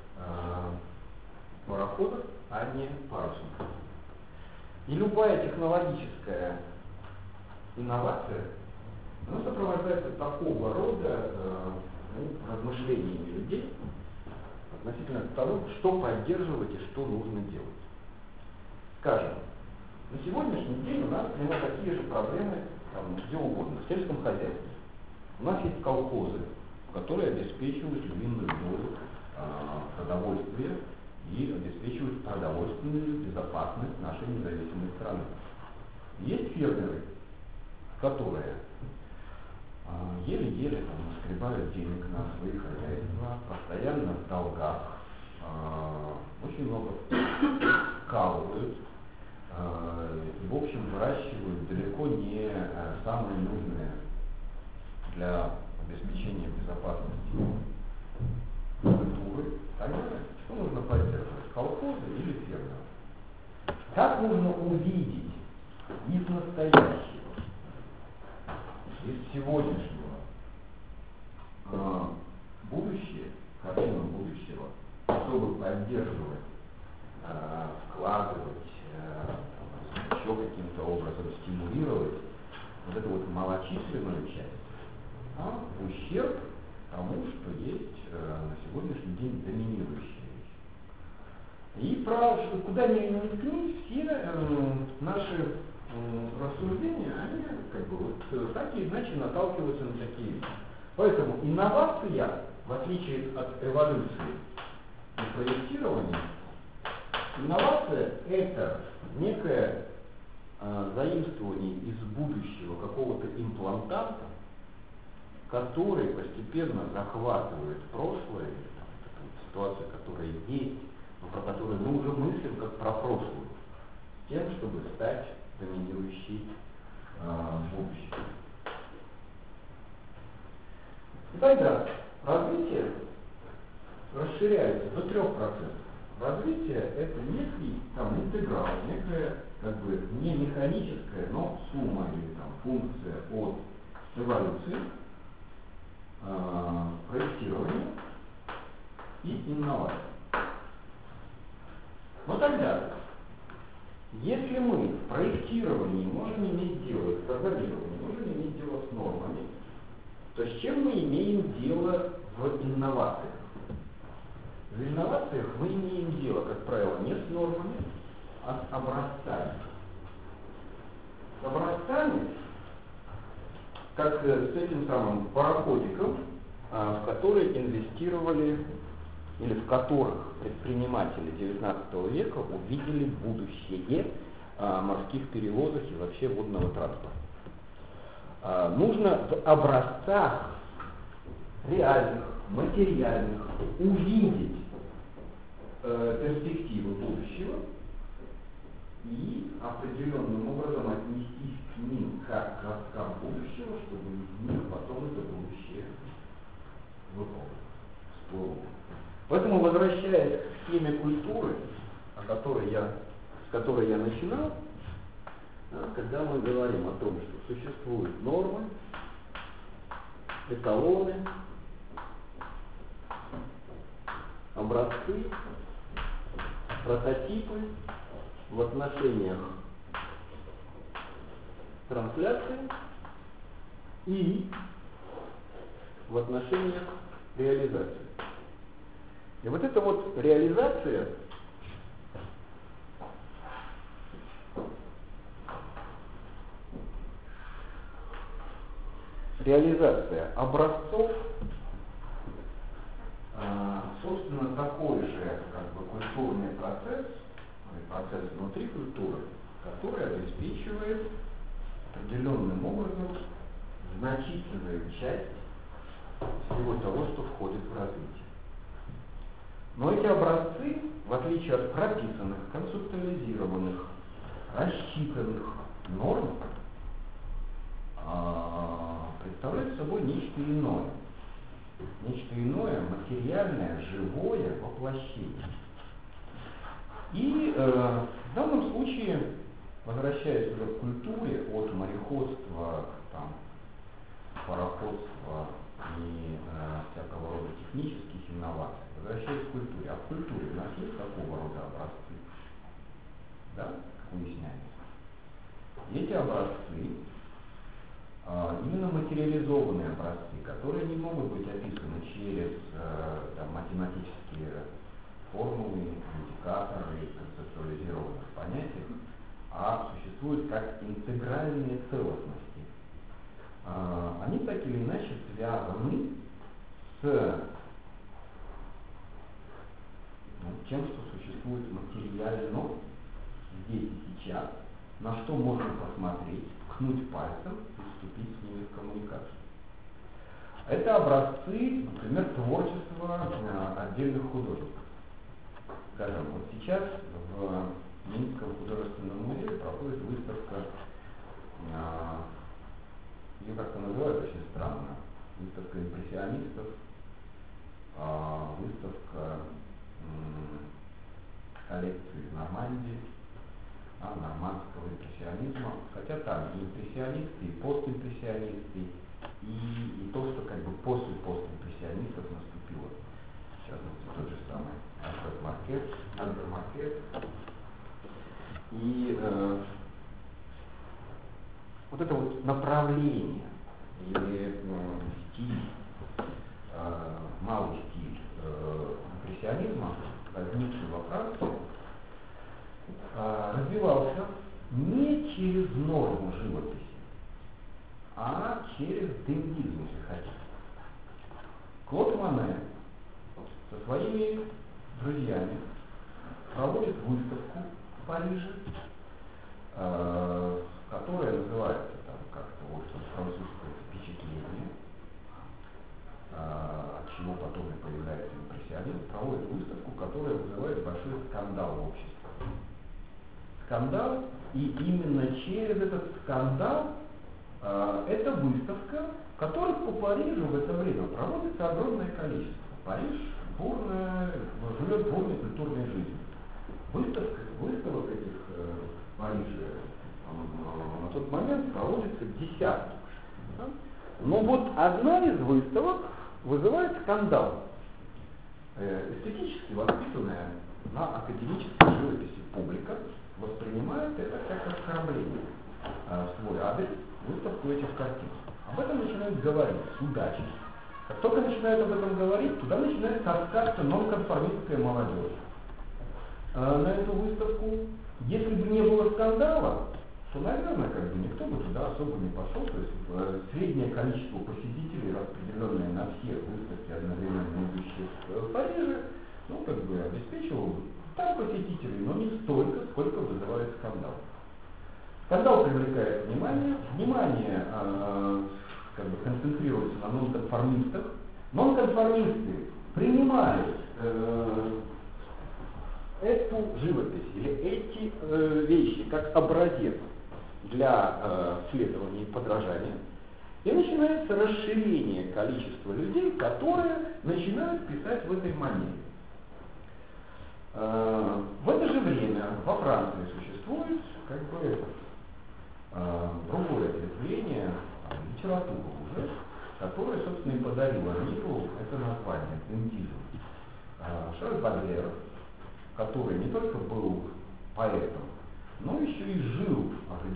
пароходов, а не парусников. И любая технологическая инновация, она сопровождается такого рода размышлениями людей относительно того, что поддерживать и что нужно делать. Скажем, на сегодняшний день у нас примерно такие же проблемы где угодно, в сельском хозяйстве. У нас есть колхозы, которые обеспечивают львиную долю продовольствия и обеспечивают продовольственную безопасность нашей независимой страны. Есть фермеры, которые еле-еле наскребают денег на свои хозяйства, постоянно в долгах, очень много вкалывают, и, в общем, выращивают далеко не самые нужные для обеспечения безопасности культуры. Тогда что нужно поддерживать? Колхозы или фермеры? Как нужно увидеть из настоящего, из сегодняшнего будущее, картину будущего, чтобы поддерживать вклад вот эту вот малочисленную часть, в ущерб тому, что есть на сегодняшний день доминирующая вещь. И куда ни ткнись, все наши рассуждения, они как бы вот так или иначе наталкиваются на такие вещи. Поэтому инновация, в отличие от эволюции и проектирования, инновация — это некое заимствование из будущего какого-то имплантанта, который постепенно захватывает прошлое, или ситуацию, которая есть, но про которую мы уже мыслим как про прошлое, с тем, чтобы стать доминирующей в будущем. И тогда развитие расширяется до 3%. Развитие — это некий интеграл, некая как бы не механическая, но сумма или функция от эволюции, проектирования и инноваций. Но тогда, если мы в проектировании можем иметь дело, в программировании можем иметь дело с нормами, то с чем мы имеем дело в инновациях? В инновациях мы имеем дело, как правило, не с нормами, а с образцами. С образцами, как с этим самым пароходиком, в который инвестировали, или в которых предприниматели XIX века увидели будущее морских перевозок и вообще водного транспорта. Нужно в образцах реальных, материальных увидеть перспективы будущего и определенным образом отнестись к ним как к росткам будущего, чтобы из них потом это будущее всплыло. Поэтому, возвращаясь к схеме культуры, с которой я начинал, когда мы говорим о том, что существуют нормы, эталоны, образцы, прототипы в отношениях трансляции и в отношениях реализации. И вот эта вот реализация образцов, собственно, такой же как бы культурный процесс внутри культуры, который обеспечивает определенным образом значительную часть всего того, что входит в развитие. Но эти образцы, в отличие от прописанных, концептуализированных, рассчитанных норм, представляют собой нечто иное. Нечто иное, материальное, живое воплощение. И в данном случае, возвращаясь уже к культуре, от мореходства к пароходства и всякого рода технических инноваций, возвращаясь к культуре. А в культуре у нас есть такого рода образцы? Да, как выясняется. И эти образцы, именно материализованные образцы, которые не могут быть описаны через математические формулы, индикаторы, концептуализированных понятий, а существуют как интегральные целостности. Они так или иначе связаны с тем, что существует материально здесь и сейчас, на что можно посмотреть, ткнуть пальцем и вступить с ними в коммуникацию. Это образцы, например, творчества отдельных художников. Скажем, вот сейчас в Минском художественном музее проходит выставка, ее как-то называют очень странно, выставка импрессионистов, выставка коллекции из Нормандии, нормандского импрессионизма, хотя там и импрессионисты, и постимпрессионисты, и то, что как бы после постимпрессионистов наступило. В частности, тот же самый Альбер Маркес. И вот это вот направление или стиль, малый стиль импрессионизма, возникший во Франции, развивался не через норму живописи, а через тендизм, если хотите. Клод Моне со своими друзьями проводит выставку в Париже, которая называется там как-то вот французское впечатление, от чего потом и появляется импрессионизм, проводит выставку, которая вызывает большой скандал в обществе. Скандал, и именно через этот скандал эта выставка, которых по Парижу в это время проводится огромное количество. Париж живет бурной культурной жизнью. Выставок этих в Париже на тот момент проводится десятки. Да? Но вот одна из выставок вызывает скандал. Эстетически воспитанная на академической живописи публика воспринимает это как оскорбление в свой адрес, выставку этих картин. Об этом начинают говорить с удачей. Как только начинают об этом говорить, туда начинает таскаться нонконформистская молодежь на эту выставку. Если бы не было скандала, то, наверное, никто бы туда особо не пошел. То есть среднее количество посетителей, распределенное на все выставки, одновременно идущие в Париже, обеспечивало бы там посетителей, но не столько, сколько вызывает скандал. Скандал привлекает внимание, концентрируется на нонконформистах. Нонконформисты принимают эту живопись или эти вещи как образец для следования и подражания, и начинается расширение количества людей, которые начинают писать в этой манере. В это же время во Франции существует другое ответвление, литература уже, которое, собственно, и подарило миру это название тендизм. Шарль Бадлер, который не только был поэтом, но еще и жил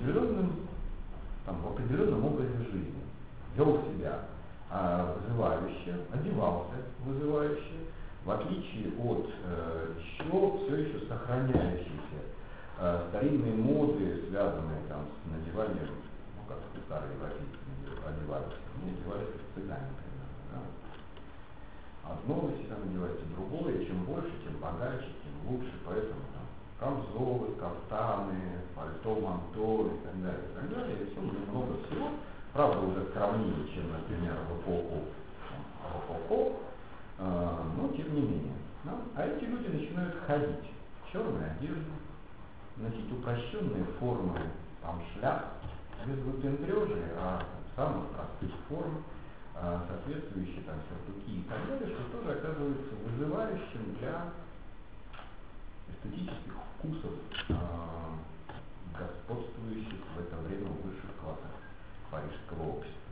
в определенном образе жизни, вел себя вызывающе, одевался вызывающе, в отличие от все еще сохраняющейся старинной моды, связанной с надеванием, как старые европейцы одевались, они одевались как цыгане, примерно, да? Одно вы себя надеваете, другое, чем больше, тем богаче, тем лучше, поэтому камзолы, кафтаны, пальто, манто и так далее, и все много всего, правда уже скромнее, чем, например, в эпоху рококо, но тем не менее. Да? А эти люди начинают ходить в черной одежде, носить упрощенные формы шляп, без выпендрежей, а самых простых форм, соответствующие сюртуки и так далее, что тоже оказывается вызывающим для эстетических вкусов, господствующих в это время в высших классах парижского общества.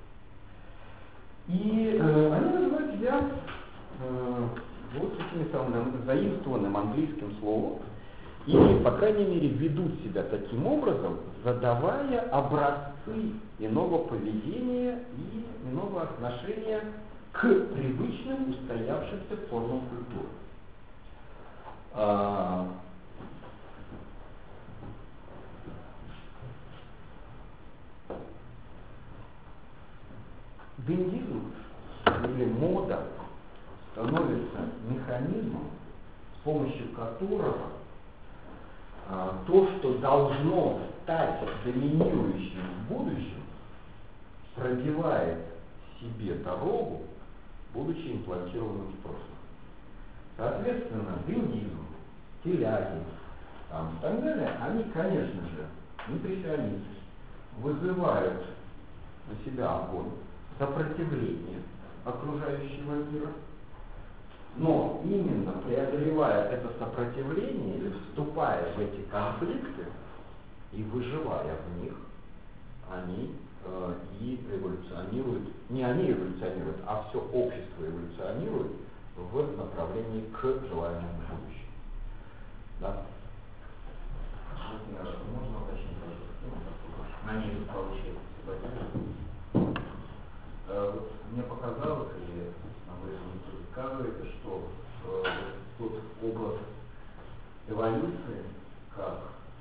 И они называют себя вот этими самым заимствованным английским словом, или, по крайней мере, ведут себя таким образом, задавая образцы иного поведения и иного отношения к привычным устоявшимся формам культуры. Дендизм или мода становится механизмом, с помощью которого то, что должно стать доминирующим в будущем, пробивает себе дорогу, будучи имплантированным в прошлом. Соответственно, дендизм, теляги и так далее, они, конечно же, импрессионисты, вызывают на себя огонь, сопротивление окружающего мира, но именно преодолевая это сопротивление или вступая в эти конфликты и выживая в них, они и эволюционируют, не они эволюционируют, а все общество эволюционирует в направлении к желаемому будущему. Да? Можно уточнить, на ней получилось. Вот мне показалось, и об этом рассказывается, что тот образ эволюции, как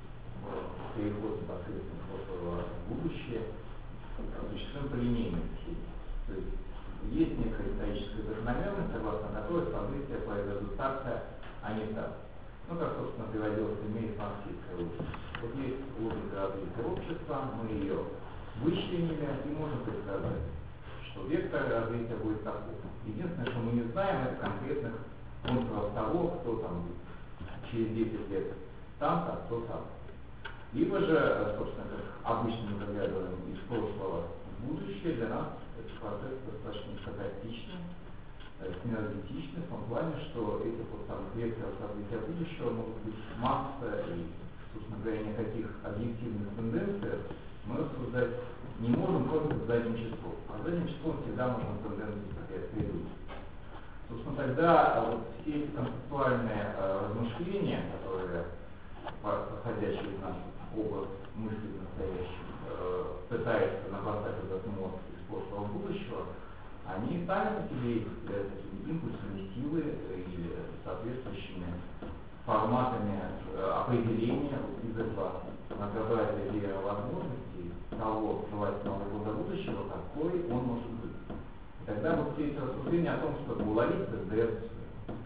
переход непосредственно в прошлое в будущее, осуществлен по линейной схеме. То есть некая историческая закономерность, согласно которой события произойдут так-то, а не так. Ну, как, собственно, приводилось в примере марксистской логики. Вот есть логика развития общества, мы ее вычленили и можем предсказать, что вектор развития будет таков. Единственное, что мы не знаем, это конкретных контуров того, кто там через 10 лет там, а кто там. Либо же, собственно, как обычно мы заглядываем из прошлого в будущее, для нас этот процесс достаточно стохастичный, синергетичный, в том плане, что этих вот самых векторов развития будущего могут быть масса, и, собственно говоря, никаких объективных тенденций мы рассуждать не можем, кроме как задним числом. А задним числом всегда можно тенденции предвидеть. Собственно, тогда вот все эти концептуальные размышления, которые, проходящие из нас образ мысли настоящий, пытается набросать этот мозг из прошлого будущего, они сами по себе являются такими импульсами силы или соответствующими форматами определения из этого многообразия возможностей того желательного образа будущего, какой он может быть. И тогда вот все эти рассуждения о том, чтобы уловить тенденцию,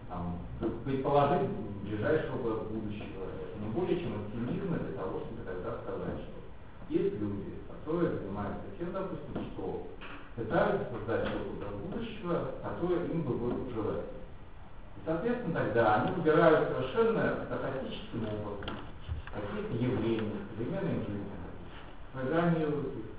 предположить ближайший образ будущего, это не более чем оптимизм для того, чтобы тогда сказать, что есть люди, которые занимаются тем, допустим, что пытаются создать что-то для будущего, которое им бы было желательно. И, соответственно, тогда они выбирают совершенно стохастическим образом какие-то явления современной жизни, программируют их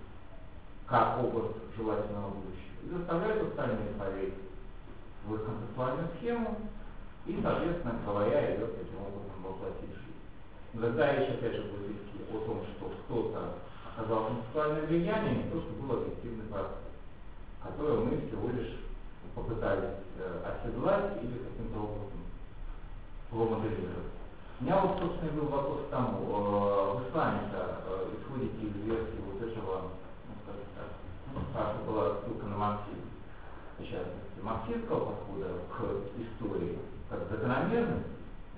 как образ желательного будущего и заставляют остальные поверить в их концептуальную схему и, соответственно говоря, ее таким образом воплотить в жизнь. Но тогда речь опять же будет идти о том, что кто-то оказал концептуальное влияние, не то, что был объективный процесс, которую мы всего лишь попытались оседлать или каким-то образом промоделировать. У меня вот, собственно, был вопрос к тому, вы сами-то исходите из версии вот этого, ну, скажем так, это была ссылка на марксизм, в частности, марксистского подхода к истории, как закономерности,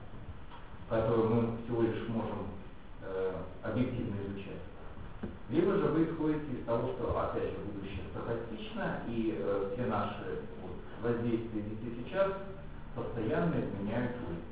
которую мы всего лишь можем объективно изучать. Либо же вы исходите из того, что, опять же, будущее стохастично, и все наши воздействия здесь и сейчас постоянно изменяют жизнь.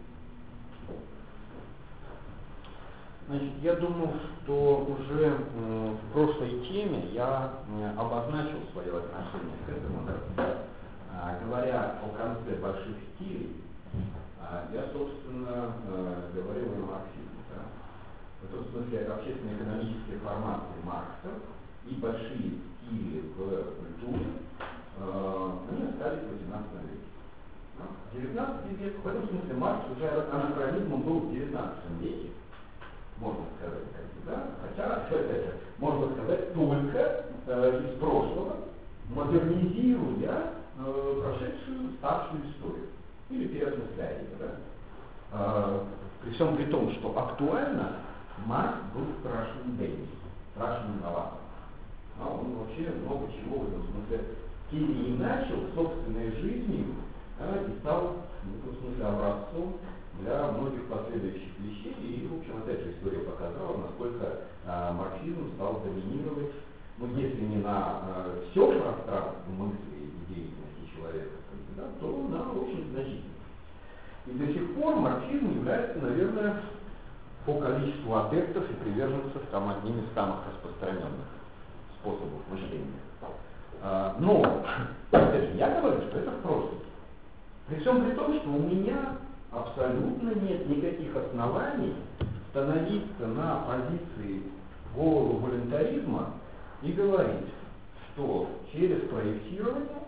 Значит, я думаю, что уже в прошлой теме я обозначил свое отношение к этому. Говоря о конце больших стилей, я, собственно, говорил о марксизме. Да? В этом смысле общественно-экономические формации Маркса и большие стили в культуре, они остались в XVIII веке. В XIX веке, в этом смысле, Маркс уже анахронизмом был в XIX веке, можно сказать, да? Хотя, опять же, можно сказать, только из прошлого, модернизируя прошедшую старшую историю или переосмысляя ее. Да? При всем при том, что актуально Маркс был страшным гением, страшным новатором. Он вообще много чего в этом смысле переиначил собственной жизнью, и стал в этом смысле образцом для многих последующих вещей. И, в общем, опять же, история показала, насколько марксизм стал доминировать, ну, если не на все пространство мысли и деятельности человека, да, то на очень значительно. И до сих пор марксизм является, наверное, по количеству адептов и приверженцев там одним из самых распространенных способов мышления. Но, опять же, я говорю, что это в прошлом. При всем при том, что у меня абсолютно нет никаких оснований становиться на позиции голого волюнтаризма и говорить, что через проектирование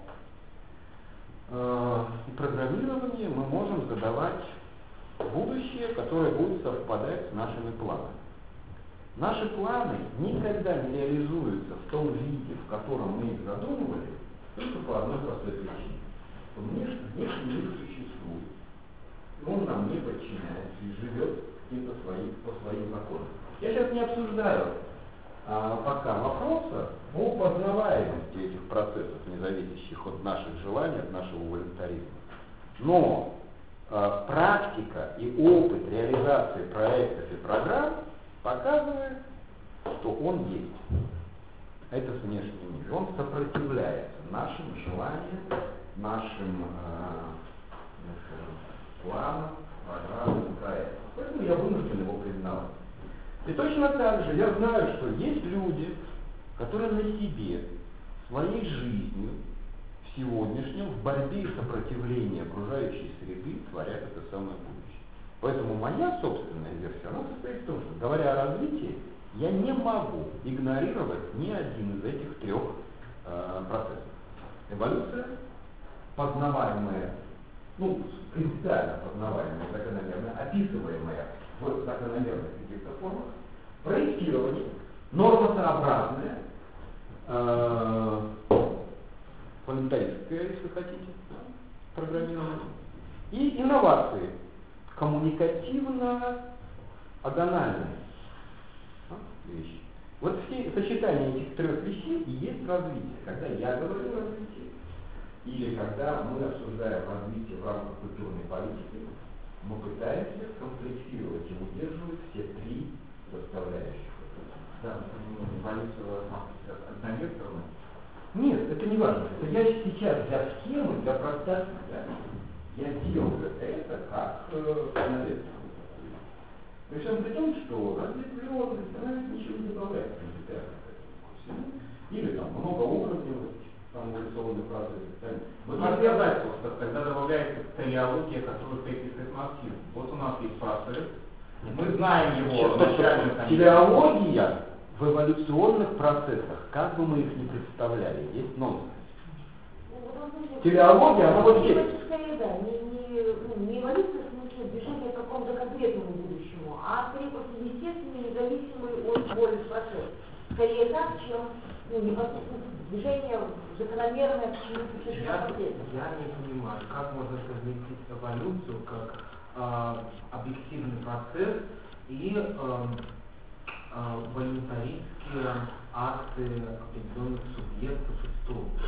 и программирование мы можем задавать будущее, которое будет совпадать с нашими планами. Наши планы никогда не реализуются в том виде, в котором мы их задумывали, только по одной простой причине. Внешний мир существует, он нам не подчиняется и живет по своим законам. Я сейчас не обсуждаю пока вопроса о познаваемости этих процессов, не зависящих от наших желаний, от нашего волюнтаризма. Но практика и опыт реализации проектов и программ показывает, что он есть. Это внешний мир. Он сопротивляется нашим желаниям, нашим планам, программам, проектам. Поэтому я вынужден его признавать. И точно так же я знаю, что есть люди, которые на себе, своей жизнью, в сегодняшнем, в борьбе и сопротивлении окружающей среды творят это самое будущее. Поэтому моя собственная версия, она состоит в том, что, говоря о развитии, я не могу игнорировать ни один из этих трех процессов. Эволюция, познаваемая, принципиально познаваемая, закономерно описываемая в закономерных каких-то формах, проектирование, нормосообразное, волюнтаристское, если хотите, программирование, и инновации, коммуникативно-агональные вещи. Вот все сочетание этих трех вещей и есть развитие. Когда я говорю о развитии, или когда мы обсуждаем развитие в рамках культурной политики, мы пытаемся комплексировать и удерживать все три составляющих. Да, эволюция одновекторная. Нет, это не важно. Это я сейчас для схемы, для простоты, да, я делаю это как навет. При всем при том, что развитие природности, она ведь ничего не добавляет принципиально к этому всему. Или там многоуровневость, там эволюционный процесс. Вот доказательство, тогда добавляется телеология, которую приписывает Марксизм. Вот у нас есть процесс, мы знаем его начальную конечность. Телеология в эволюционных процессах, как бы мы их ни представляли, есть нонсенс. Телеология, она вот есть. Скорее, да, не эволюция в смысле движения к какому-то конкретному будущему, а скорее просто естественный, независимый от воли процесс. Скорее так, чем движение закономерное к чему-то совершенно конкретному. Я не понимаю, как можно совместить эволюцию как объективный процесс и волюнтаристские акты определенных субъектов истории.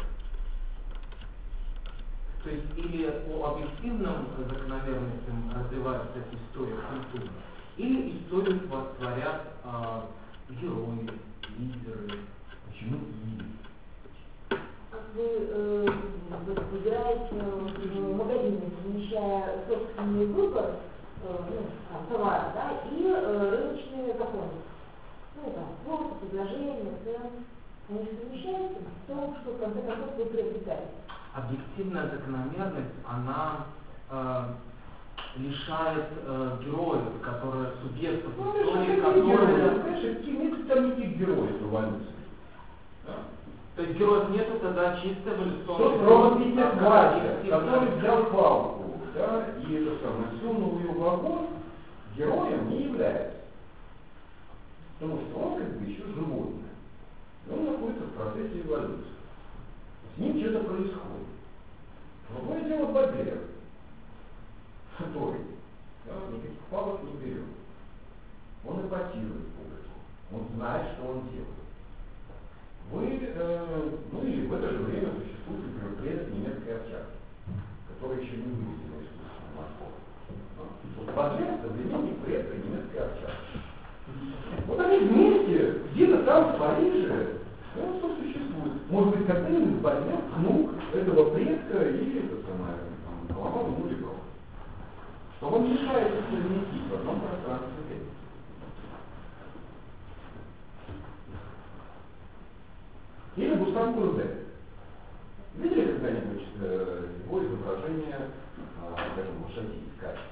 То есть или по объективным закономерностям развивается эта история культуры, или историю творят герои, лидеры. Почему и? Как вы выбираете в магазине, совмещая собственный выбор товара, да, и рыночные законы. Квоты, предложения, цены, они совмещаются в том, что в конце концов вы приобретаете. Объективная закономерность, она лишает героев, которые субъектов истории, которые... Конечно, там никаких героев эволюции. Да? То есть героев нету, тогда чисто эволюционный... Тот Вася, который взял палку, да, и это самое, сунул ее в огонь, героем не является. Потому что он как бы еще животное. И он находится в процессе эволюции. С ним что-то происходит. Другое дело Бабель, который никаких палок не берет. Он эпатирует публику. Он знает, что он делает. Или в это же время существует, например, предок немецкой овчарки, который еще не выведена искусственным отбором. Бабель — современник предка немецкой овчарки. Вот они вместе, где-то там в Париже, он существует. Может быть, когда-нибудь возьмет внук этого предка и это самое, голова ему ребенка. Что он мешает их совместить в одном пространстве времени. Или Густав Курбе. Видели когда-нибудь его изображение, скажем, лошадей скачек?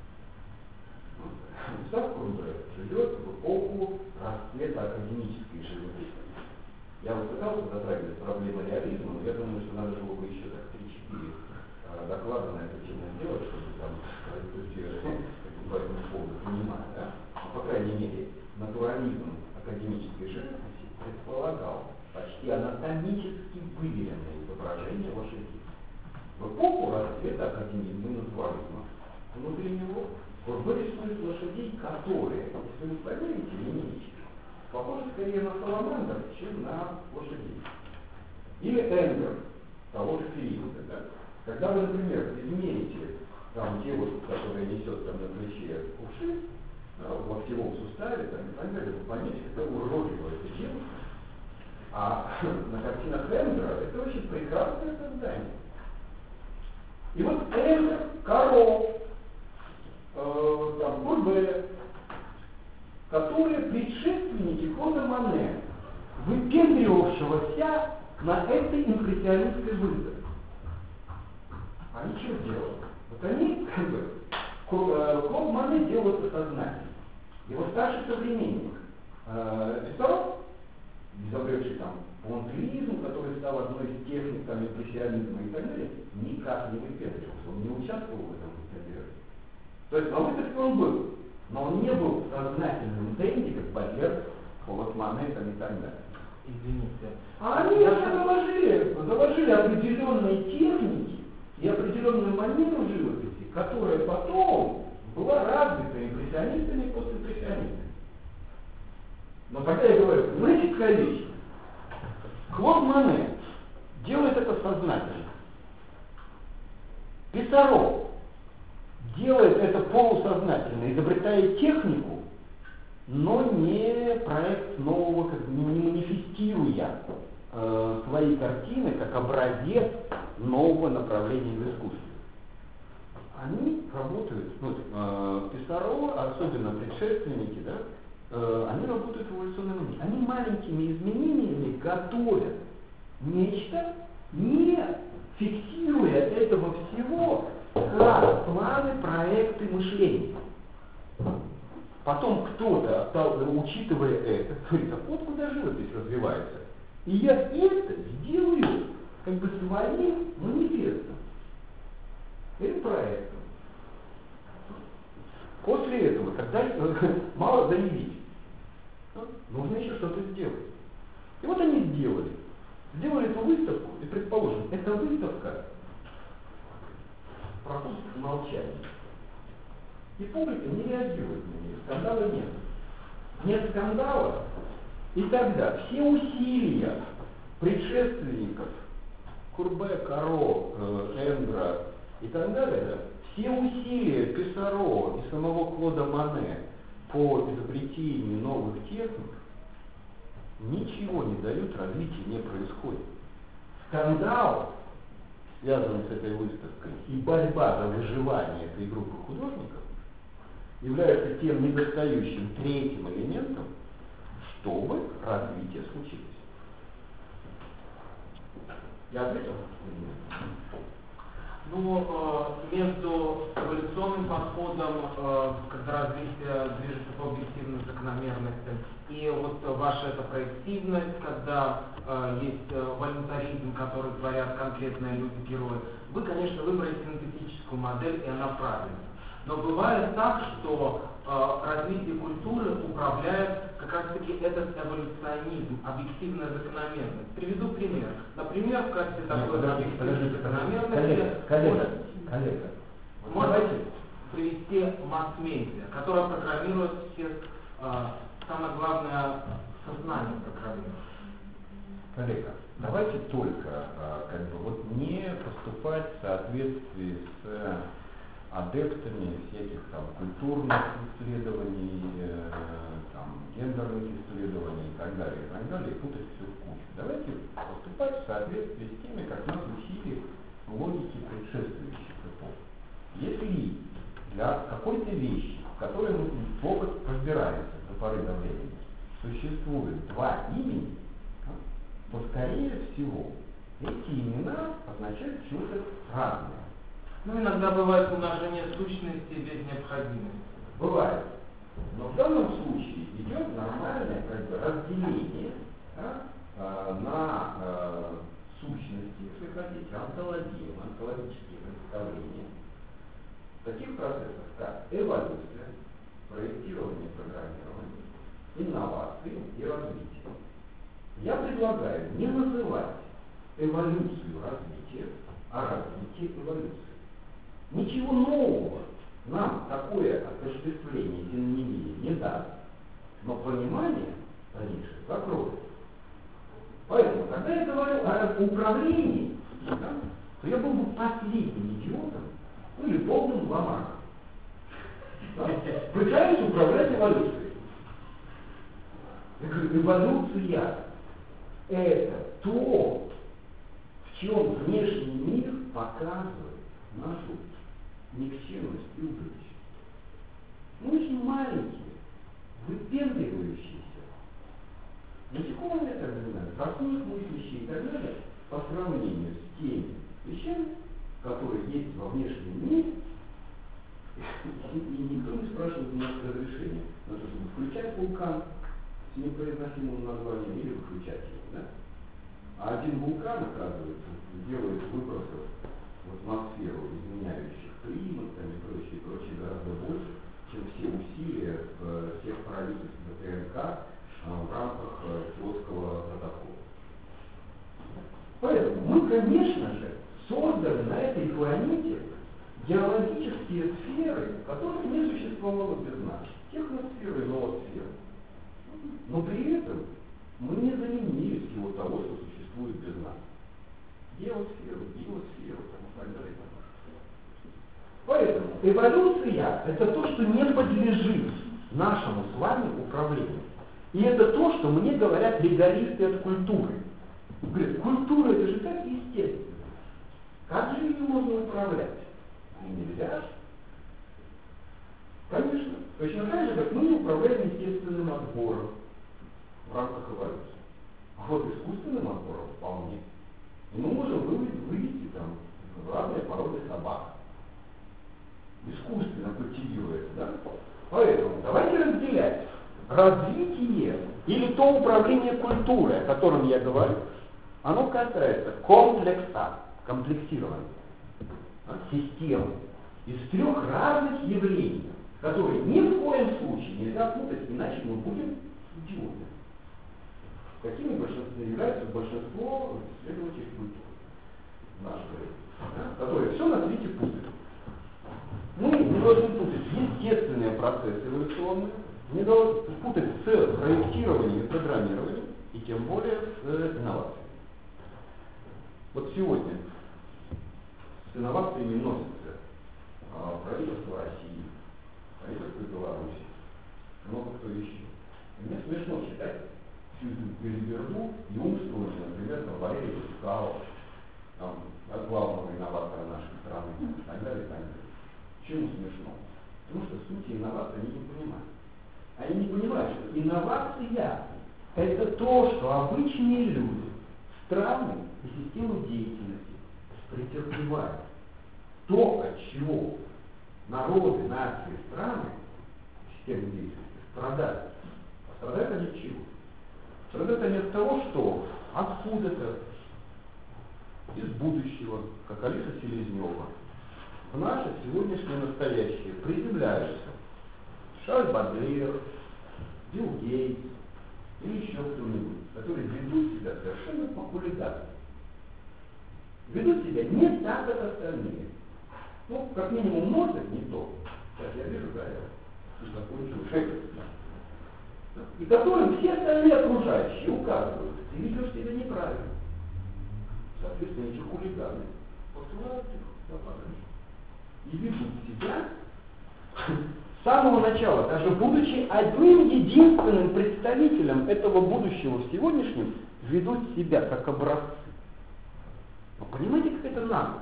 Густав Курбе живет в эпоху расцвета академической живописи. Я вот пытался затрагивать проблемы реализма, но я думаю, что надо было бы еще так 3-4 доклада на эту тему сделать, чтобы там возьму повод понимать, да? Но, по крайней мере, натурализм академической живописи предполагал почти анатомически выверенное изображение лошадей. В эпоху расцвета академизма и натурализма внутри него Курбе рисует лошадей, которые, если вы поверите, линейки, похожи скорее на саламандр, чем на лошадей. Или Энгер того же периода. Да? Когда вы, например, измерите там девушку, которая несет там на плече кувшин, в локтевом суставе, там, и так далее, вы поймете, какая уродливая эта девушка. А на картинах Энгера это очень прекрасное создание. И вот Энгер, Каро, там, Курбе, которые предшественники Клода Мане, выпендривавшегося на этой импрессионистской выставке. Они что делают? Вот они, как бы, Клод Мане делал это сознательно. Его старший современник Писаро, изобретший там пуантилизм, который стал одной из техник там, импрессионизма и так далее, никак не выпендривался, он не участвовал в этом выпендривании. То есть на выставке он был, но он не был сознательным тренде, как Багер, Клод Мане там, и так далее. Извините. А они уже заложили определенные техники и определенную манеру живописи, которая потом была развита импрессионистами и постимпрессионистами. Но тогда я говорю, знаете, какая вещь? Клод Мане делает это сознательно. Писаро делает это полусознательно, изобретая технику, но не проект нового, как бы не манифестируя свои картины как образец нового направления в искусстве. Они работают, Писаро, особенно предшественники, да, они работают в эволюционном мире. Они маленькими изменениями готовят нечто, не фиксируя этого всего как планы, проекты, мышления. Потом кто-то, учитывая это, говорит, а вот куда живопись развивается. И я это сделаю как бы своим манифестом. Или проектом. После этого, когда мало заявить, нужно еще что-то сделать. И вот они сделали. Сделали эту выставку, и, предположим, эта выставка проходит в молчании. И публика не реагирует на нее, скандала нет. Нет скандала, и тогда все усилия предшественников Курбе, Каро, Энгра и так далее, все усилия Писаро и самого Клода Мане по изобретению новых техник ничего не дают, развития не происходит. Скандал, связанный с этой выставкой, и борьба за выживание этой группы художников является тем недостающим третьим элементом, чтобы развитие случилось. Я ответил? Между эволюционным подходом, когда развитие движется по объективным закономерностям, и вот ваша эта проективность, когда есть волюнтаризм, который творят конкретные люди-герои, вы, конечно, выбрали синтетическую модель, и она правильная. Но бывает так, что развитие культуры управляет как раз-таки этот эволюционизм, объективная закономерность. Приведу пример. Например, в качестве такой объективной закономерности коллега, можно привести масс-медиа, которая программирует всех, самое главное, сознание программирует. Коллега, давайте только не поступать в соответствии с адептами всяких там культурных исследований, гендерных исследований и так далее, и путать все в кучу. Давайте поступать в соответствии с теми, как нас учили логики предшествующих эпох. Если для какой-то вещи, в которой мы плохо разбираемся до поры до времени, существует два имени, то, скорее всего, эти имена означают что-то разное. Иногда бывает умножение сущности без необходимости. Бывает. Но в данном случае идет нормальное разделение на сущности, если хотите, онтологические представления. В таких процессах, как эволюция, проектирование, программирование, инновации и развитие. Я предлагаю не называть эволюцию развития, а развитие эволюции. Ничего нового нам такое отождествление синонимии не даст, но понимание распространившее вокруг. Поэтому, когда я говорю о управлении, да, то я был бы последним идиотом, ну или полным ломаком. Да? Пытаюсь управлять эволюцией. Я говорю, эволюция — это то, в чем внешний мир показывает нашу никчемность и упрямность. Мы очень маленькие, выпендривающиеся. Насекомые, я так знаю, растут мыслящие и так далее, по сравнению с теми вещами, которые есть во внешнем мире, и никто не спрашивает у нас разрешения на то, чтобы включать вулкан с непроизносимым названием или выключать его, да? А один вулкан, оказывается, делает выбросов в атмосферу, изменяющих климат и прочее, гораздо больше, чем все усилия всех правительств ДНК в рамках Киотского протокола. Поэтому мы, конечно же, создали на этой планете геологические сферы, которых не существовало без нас. Техносферы и ноосферы. Но при этом мы не заменили всего того, что существует без нас. Геосферу, биосферу, и так далее. Поэтому эволюция — это то, что не подлежит нашему с вами управлению. И это то, что мне говорят легалисты от культуры. Говорят, культура — это же так естественно. Как же ее можно управлять? Нельзя. Конечно. Точно так же, как мы не управляем естественным отбором в рамках эволюции. А вот искусственным отбором вполне. И мы можем вывести там разные породы собак. Искусственно культивируется, да? Поэтому давайте разделять развитие или то управление культурой, о котором я говорю, оно касается комплекса, комплексирования, системы из трех разных явлений, которые ни в коем случае нельзя путать, иначе мы будем идиотами. Какими являются большинство исследователей культуры нашего времени, которые все на свете путают. Мы не должны путать естественные процессы эволюционные, не должны путать с проектированием и программированием, и тем более с инновациями. Вот сегодня с инновациями носится правительство России, правительство Беларуси, много кто еще. И мне смешно читать всю эту белиберду и умствование, например, Валерия Чкалова, от главного инноватора нашей страны, и так далее, и так далее. Почему смешно? Потому что сути инноваций они не понимают. Они не понимают, что инновация — это то, что обычные люди, страны и системы деятельности претерпевают. То, от чего народы, нации, страны, системы деятельности страдают. Страдают они от чего? Страдают они от того, что откуда-то из будущего, как Алиса Селезнева, в наше сегодняшнее настоящее приземляются Шарль Бадлер, Билл Гейтс или еще кто-нибудь, которые ведут себя совершенно по-хулигански. Ведут себя не так, как остальные. Ну, как минимум, носят не то. Сейчас я вижу, да, я закончил шею. И которым все остальные окружающие указывают, ты ведешь себя неправильно. Соответственно, эти хулиганы посылают их на подальше. И ведут себя с самого начала, даже будучи одним единственным представителем этого будущего в сегодняшнем, ведут себя как образцы. Вы понимаете, как это нагло?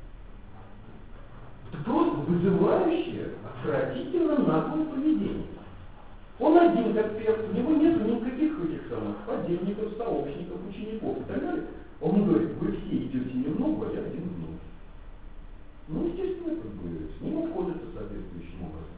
Это просто вызывающее, отвратительно наглое поведение. Он один эксперт, у него нет никаких этих самых подельников, сообщников, учеников и так далее. Он говорит, вы все идете немного, а я один много. Ну, естественно, как бы с ним обходится соответствующим образом.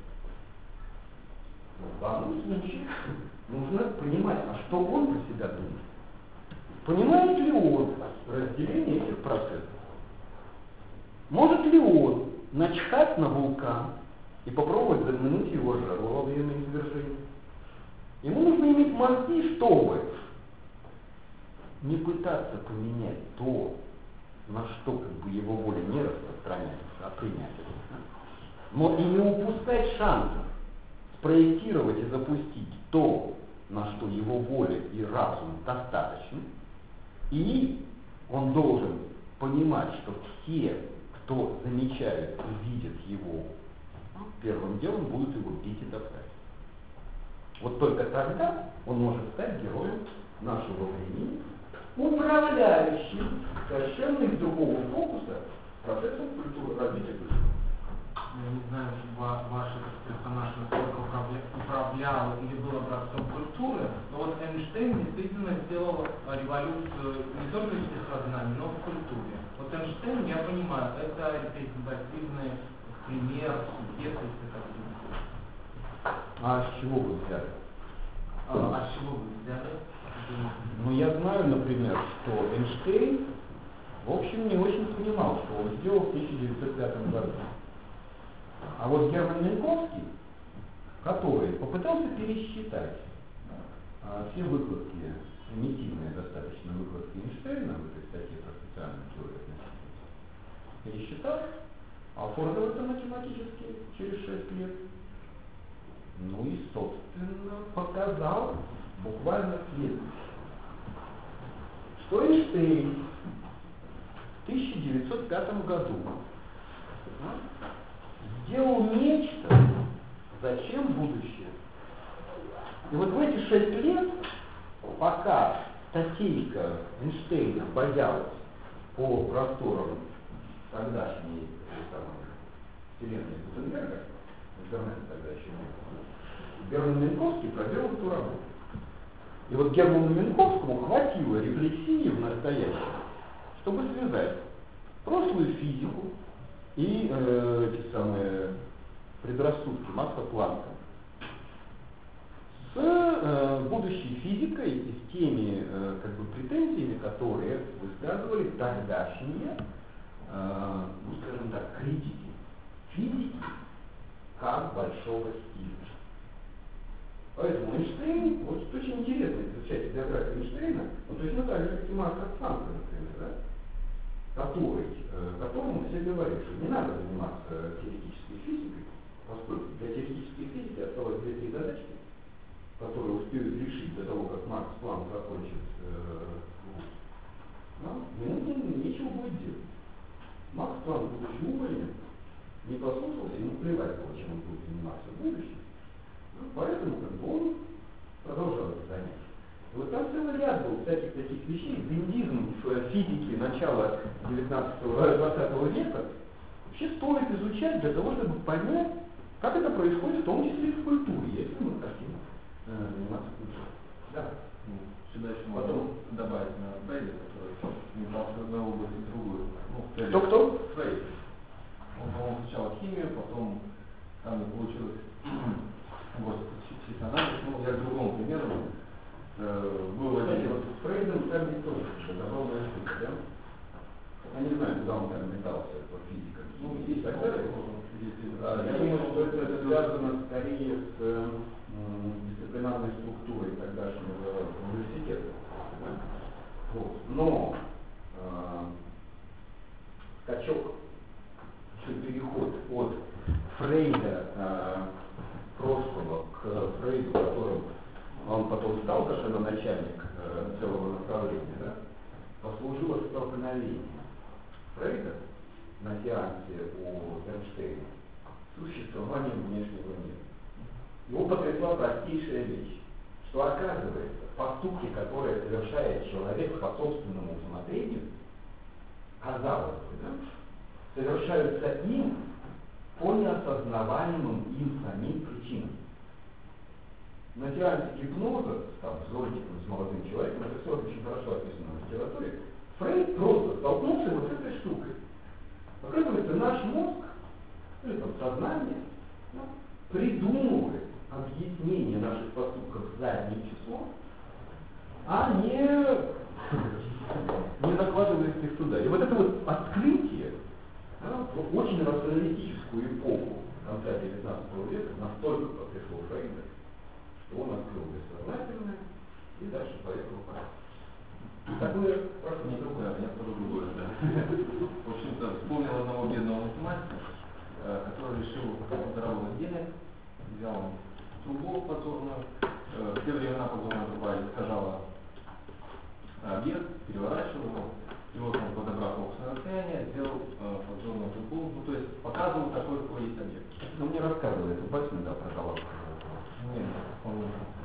В данном случае нужно понимать, а что он про себя думает. Понимает ли он разделение этих процессов? Может ли он начхать на вулкан и попробовать заглянуть его жерло во время извержения? Ему нужно иметь мозги, чтобы не пытаться поменять то, на что как бы его воля не распространяется, а принять это. Но и не упускать шансов спроектировать и запустить то, на что его воля и разум достаточны, и он должен понимать, что все, кто замечают и видят его, первым делом будут его бить и топтать. Вот только тогда он может стать героем нашего времени, управляющим совершенно из другого фокуса процессом культуры, развития культуры. Я не знаю, ваш персонаж насколько управлял или был образцом культуры, но вот Эйнштейн действительно сделал революцию не только в естествознании, но и в культуре. Вот Эйнштейн, я понимаю, это репрезентативный пример, субъект, если хотите. А с чего вы взяли? А с чего вы взяли? Ну, я знаю, например, что Эйнштейн, в общем, не очень понимал, что он сделал в 1905 году. А вот Герман Минковский, который попытался пересчитать все выкладки, примитивные достаточно выкладки Эйнштейна в этой статье про специальную теорию относительности, пересчитал, оформил это математически через 6 лет. Ну и, собственно, показал буквально следующее. Что Эйнштейн в 1905 году сделал нечто, зачем будущее. И вот в эти 6 лет, пока статейка Эйнштейна боялась по просторам тогдашней вселенной Гутенберга, интернета тогда еще не было, Герман Минковский проделал эту работу. И вот Герману Минковскому хватило рефлексии в настоящем, чтобы связать прошлую физику и эти самые предрассудки Макса Планка с будущей физикой и с теми как бы претензиями, которые высказывали тогдашние, ну скажем так, критики физики как большого стиля. Поэтому Эйнштейн, вот очень интересно изучать биографию Эйнштейна, ну, точно так же, как и Макса Планка, например, да? Которому все говорят, что не надо заниматься теоретической физикой, поскольку для теоретической физики осталось 2-3 задачки, которые успеют решить до того, как Макс Планк закончит вуз. Ему нечего будет делать. Макс Планк, будучи умным, не послушался, ему плевать было, чем он будет заниматься в будущем. Поэтому он продолжал это занятие. И вот там целый ряд был всяких таких вещей. Бендизм в физике начала 20 века вообще стоит изучать для того, чтобы понять, как это происходит, в том числе и в культуре, если мы хотим заниматься культурой. Да. Сюда еще можно добавить на Фрейда, который не брал в одной области в другую. Кто? Фрейд. Он сначала химию, потом там не получилось психоанализ. Ну, я к другому примеру. Был один вот с Фрейдом там никто не добавил штука, да? Я не знаю, куда он там метался по физикам. Ну, есть такое. Я думаю, что это связано скорее с дисциплинарной структурой тогдашнего университета. Вот. Но скачок, переход от Фрейда прошлого к Фрейду, которым он потом стал совершенно начальник целого направления, да, послужило столкновение Фрейда на сеансе у Эйнштейна с существованием внешнего мира. Его потрясла простейшая вещь, что оказывается, поступки, которые совершает человек по собственному усмотрению, казалось бы, да, совершаются им по неосознаваемым им самим причинам. На сеансе гипноза, там, с Зольтиком, с молодым человеком, это все очень хорошо описано в литературе, Фрейд просто столкнулся вот с этой штукой. Оказывается, наш мозг, или там сознание, да, придумывает объяснение наших поступков задним числом, а не закладывает их туда. И вот это вот открытие, да, в очень рационалистическую эпоху конца 19 века настолько потрясло Фрейда, что он открыл бессознательное и дальше поехал по. Такое просто не другое, а несколько другое, да. В общем-то, вспомнил одного бедного математика, который решил заработать денег, взял трубу подзорную в те времена подзорная труба искажала объект, переворачивал его, и вот он, подобрав фокусное расстояние, сделал подзорную трубу, ну то есть показывал, какой есть объект. Ну, мне рассказывали эту басню, да, про головку. Нет, он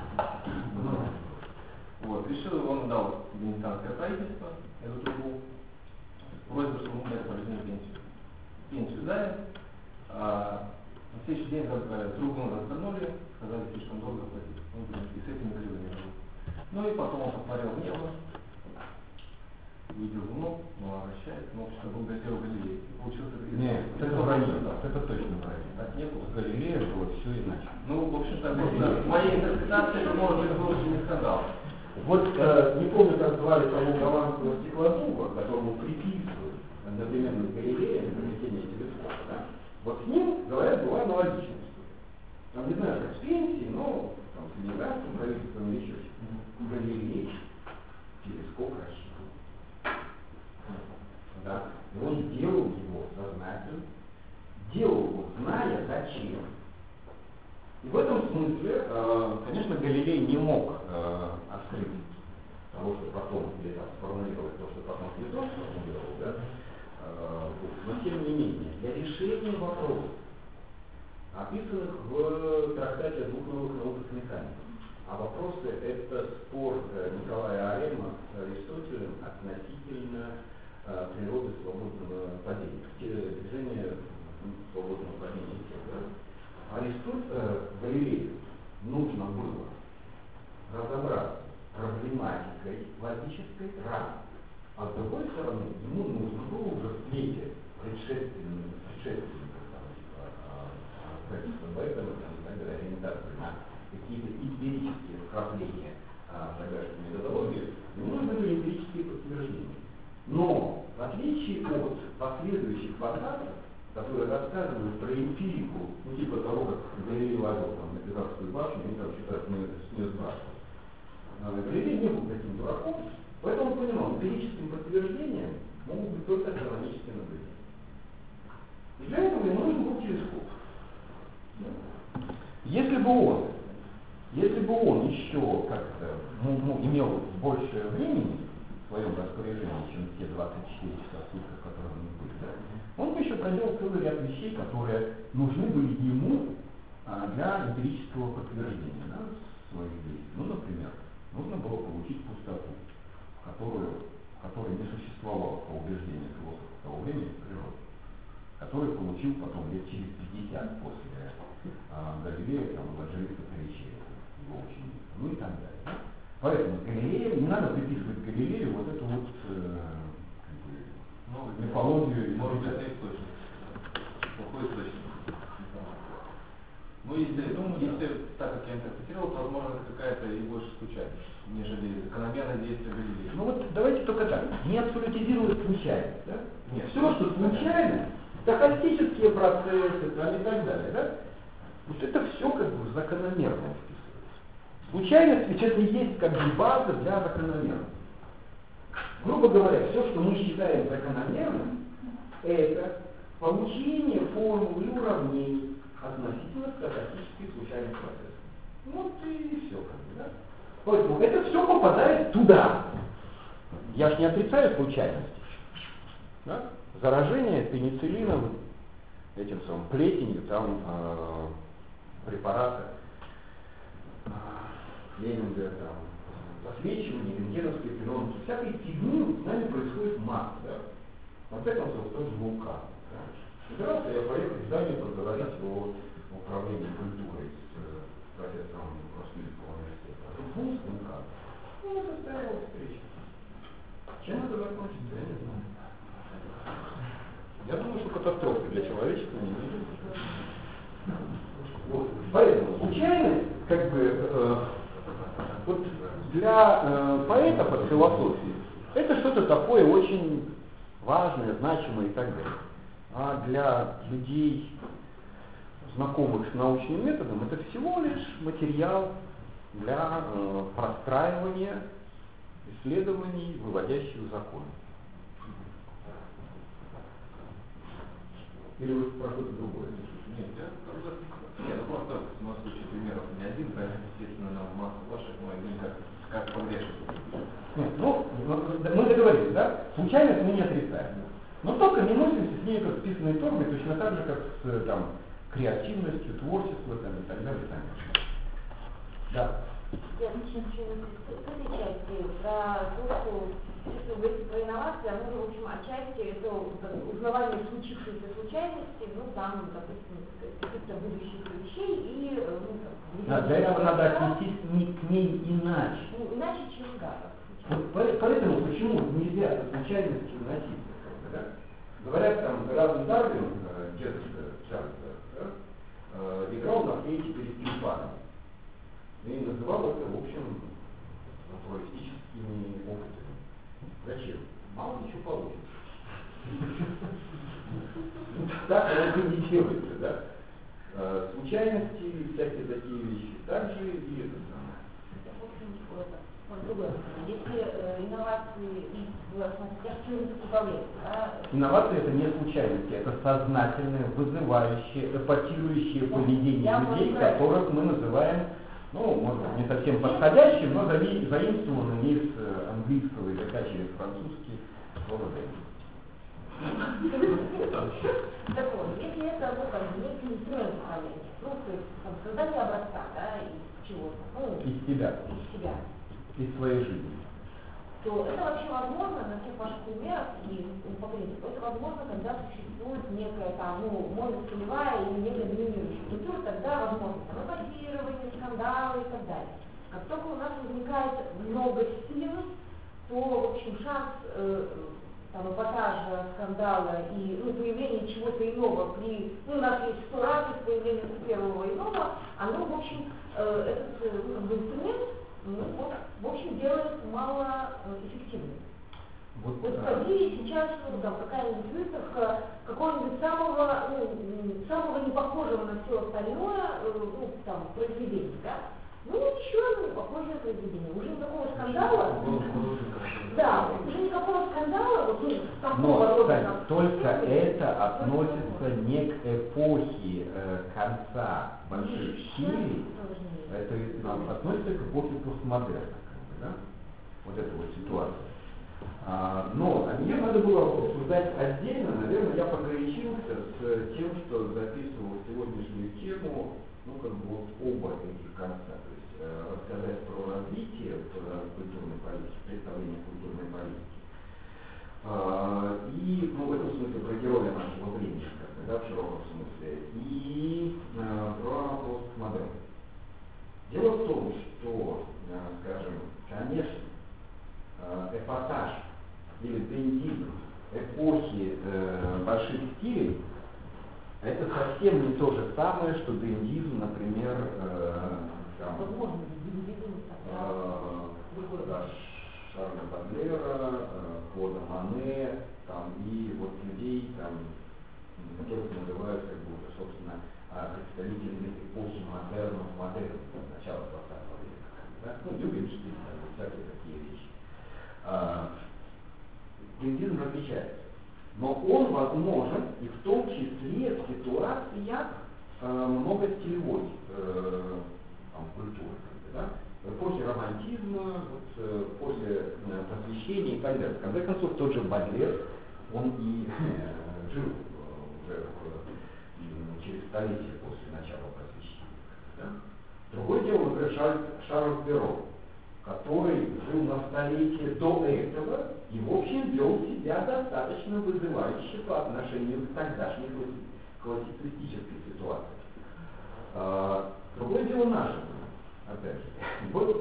вот, решил, он дал венецианское правительство эту трубу, просьбу, чтобы ему дать пожизненную пенсию. Пенсию дали, а на следующий день трубу развернули, сказали, слишком долго платить. И с этим никто не жил. Ну и потом он посмотрел в небо, увидел Луну, Луна вращается, но общество Галилео Галилей. Получился Нет, это вранье, это точно вранье. Так не было. С Галилеем было все иначе. Ну, в общем-то, в моей интерпретации это может быть был не скандал. Вот не помню, как звали того голландского стеклодува, которому приписывают одновременно с Галилеем изобретение телескопа. Да? Вот с ним, говорят, была аналогичная история. Там не знаю, как с пенсией, но там, с ленинградским правительством или еще что-то. Галилей телескоп рассчитывал. Да? И он делал его сознательно, делал его, зная зачем. И в этом смысле, конечно, Галилей не мог открыть того, что потом, или там, сформулировать то, что потом Ньютон сформулировал, да? Но тем не менее, для решения вопросов, описанных в трактате о двух новых науках механиков, а вопросы это спор Николая Арема с Аристотелем относительно природы свободного падения, движения свободного падения тела. Галилею нужно было разобраться с проблематикой логической раз, а с другой стороны ему нужно было уже в свете предшественников ориентации на какие-то эмпирические вкрапления шагающей методологии, ему нужны были эмпирические подтверждения. Но в отличие от последующих фантастов, которые рассказывают про эмпирику, ну типа того, как Галилей лазил там на Пизанскую башню, они там считают снес башню. Галилей не был таким дураком, поэтому он понимал, эмпирическим подтверждением могут быть только астрономические наблюдения. И для этого ему нужен был телескоп. Если бы он еще как-то имел больше времени в своем распоряжении, чем те 24 часа в сутках, которые у них были, да, он бы еще проделал целый ряд вещей, которые нужны были ему для эмпирического подтверждения, да, своих действий. Ну, например, нужно было получить пустоту, которая не существовала по убеждению философов того времени в природе, который получил потом лет через 50 после Галилея, там, Ладжевица Торричелли, его ученик, ну и так далее. Да? Поэтому Галилею, не надо приписывать Галилею вот эту вот мифологию. Может быть, это источник. Плохой источник. Ну, если так, как я интерпретировал, то, возможно, это какая-то и больше случайность, нежели закономерное действие Галилея. Ну вот давайте только так, не абсолютизировать случайность. Да? Нет, все, что случайно, стохастические процессы там, и так далее, да? Вот это все как бы закономерно вписывается. Случайность ведь это и есть как бы база для закономерности. Грубо говоря, все, что мы считаем закономерным, это получение формул и уравнений относительно стохастических случайных процессов. Вот и все как бы, да? Поэтому это все попадает туда. Я ж не отрицаю случайности. Да? Заражение пенициллином, этим самым плетенью, там препараты Ленинга, там, посвечивание, рентгеновской пленки, всякой фигни с нами происходит масса. Да? В конце концов, тот же вулкан. Да? Собирался я поехать в Данию поговорить о управлении культурой с профессором Росмильского университета. Вулкан. Ну, не состоялась встреча. Чем это закончится, я не знаю. Я думаю, что катастрофы для человечества не будет. Вот. Поэтому случайность, как бы, вот для поэтов от философии, это что-то такое очень важное, значимое и так далее. А для людей, знакомых с научным методом, это всего лишь материал для простраивания исследований, выводящих законы. Или вы про что-то другое? Нет, я нет, ну просто в моем случае примеров не один, поэтому, естественно, нам массу ваших, но один как погрешность. Нет, ну, мы договорились, да? Случайность мы не отрицаем. Но только не носимся с ней как с писаной торбой, точно так же, как с там, креативностью, творчеством там, и так далее. И так далее. Да. Я начну с этой части, про то, что все, что вы говорите про инновации, оно же, в общем, отчасти это узнавание случившейся случайности, ну, там, допустим, каких-то будущих вещей и, ну, там, Для этого надо отнестись к ней иначе. Ну, иначе, чем да. Вот поэтому почему нельзя со случайностью носиться, да? Говорят, там, Эразм Дарвин, дедушка Чарльза, да, играл на флейте перед тюльпаном. И называл это, в общем, натуралистическими опытами. Зачем? Мало ли что получится. Так оно и не делается, да? Случайности, всякие такие вещи. Также и это самое. Другое. Если инновации в артистическом управлении, да? Инновации это не случайности, это сознательное, вызывающее, эпатирующее поведение людей, которых мы называем, ну, может быть, не совсем подходящим, но заимствованным из английского языка через французский слово Так вот, если это некий инструмент управления, ну, то есть создание образца, да, из чего-то, ну, из себя, из своей жизни, то это вообще возможно на тех ваших примерах и по принципу. Это возможно, когда существует некая там, ну, моносцелевая или некая доминирующая структура, тогда возможно там эпатирование, скандалы и так далее. Как только у нас возникает многостильность, то, в общем, шанс там, эпатажа, скандала и появления чего-то иного при, у нас есть 100 раз появления первого иного, оно, в общем, этот инструмент, в общем, делает мало эффективным. Вот возьмите сейчас, какая-нибудь выставка какого-нибудь самого непохожего на все остальное, произведения, да? Еще одно непохожее произведение. Уже никакого скандала, да, уже никакого скандала, такого рода. Только это относится не к эпохе конца больших стилей, это относится к эпохе постмодерна, да? Вот эта вот ситуация. Но ее надо было обсуждать отдельно. Наверное, я погорячился с тем, что записывал сегодняшнюю тему, оба этих конца. То есть рассказать про развитие культурной политики, представление культурной политики. И, в этом смысле, про героя нашего времени, да, в широком смысле. И про постмодерн. Дело в том, что, скажем, конечно, эпатаж или трендизм эпохи больших стилей это совсем не то же самое, что трендизм, например, Шарля Бадлера, Клода Мане, и вот людей, которых называют, собственно, представителями эпохи модерна, начала 20 века. Да? Рубинштейн, всякие такие вещи. Трендизм различается. Но он возможен и в том числе в ситуациях многостилевой культуры. Да? В эпохе романтизма, после просвещения и так далее. В конце концов, тот же Бадлер, он и жил уже через столетие после начала просвещения. Да? Другое дело, например, Шарль Перро, который жил на столетие до этого и, в общем, вел себя достаточно вызывающе по отношению к тогдашней классицистической ситуации. Другое дело наше, опять же. Вот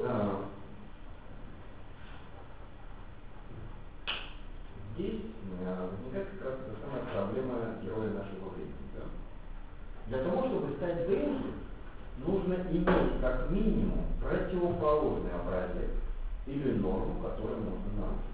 здесь возникает как раз та самая проблема героя нашего времени. Да? Для того, чтобы стать Дэнди, нужно иметь как минимум противоположный образец или норму, которую можно нарушить.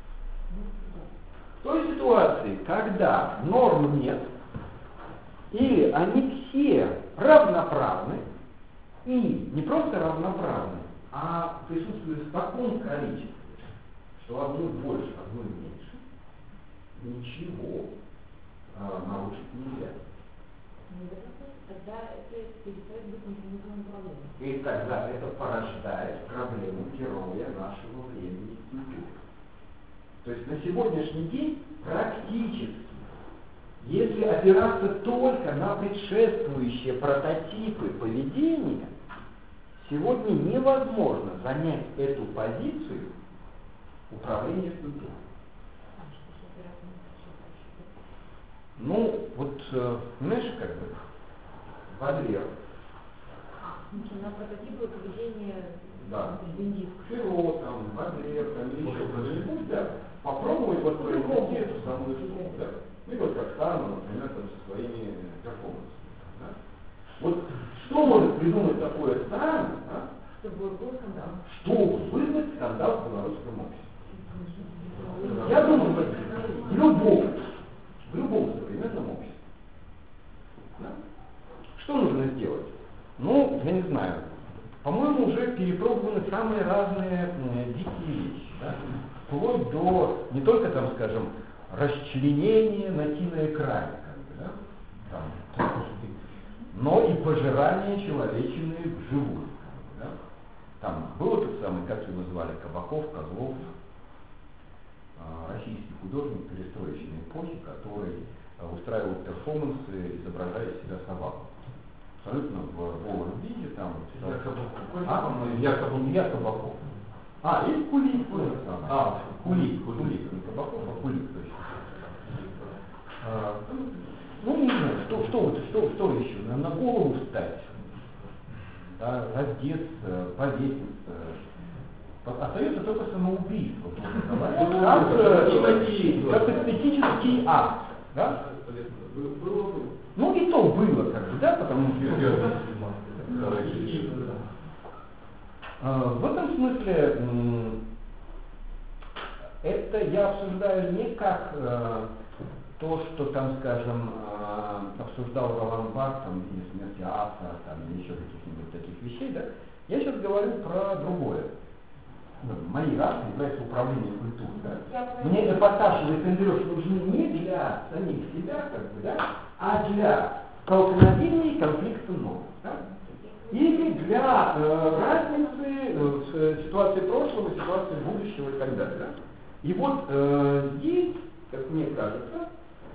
В той ситуации, когда норм нет, или они все равноправны, и не просто равноправны, а присутствуют в таком количестве, что одной больше, одной меньше, ничего нарушить нельзя. тогда это перестает быть механизмом проблемы. И тогда это порождает проблему героя нашего времени и культуры. То есть на сегодняшний день практически, если опираться только на предшествующие прототипы поведения, сегодня невозможно занять эту позицию управления культурой. Ну, вот, знаешь, как бы, Бадлер. На прототипы поведения Да. индийского. Феро, там, Бадлер, там, или еще кто-нибудь, да, попробовать вот произвести эту самую штуку, да. Ну и вот как Сарма, например, там, со своими перформансами, да. Вот что может придумать такое странное, да, Чтобы был скандал. чтобы вызвать скандал в белорусском обществе? Я думаю, в любом современном обществе. Да? Что нужно сделать? Ну, я не знаю. По-моему, уже перепробованы самые разные дикие вещи. Да? Вплоть до не только, там, скажем, расчленения на киноэкране, как бы, да? Там, но и пожирание человечины вживую. Да? Там был тот самый, как его звали, Кабаков, Козлов, российский художник перестроечной эпохи, который устраивал перформансы, изображая из себя собаку. Абсолютно в голом виде, там... Я Кабаков. И Кулик, Кулик, не Кабаков, а Кулик, точно. Ну, не знаю, что еще? На голову встать, да, раздеться, повеситься. Остается только самоубийство, как эстетический акт. Да? Ну и то было, как бы, да, потому что... В этом смысле это я обсуждаю не как то, что там, скажем, обсуждал Ролан Барт, там, в виде смерти Аса, там, или еще каких-нибудь таких вещей, да. Я сейчас говорю про другое. Моей рации является управление культурой. Да? Мне эпатаж и выпендрёж нужны не для самих себя, как бы, да, а для столкновений и конфликта норм. Да? Или для разницы ситуации прошлого, ситуации будущего и так далее. Да? И вот здесь, как мне кажется,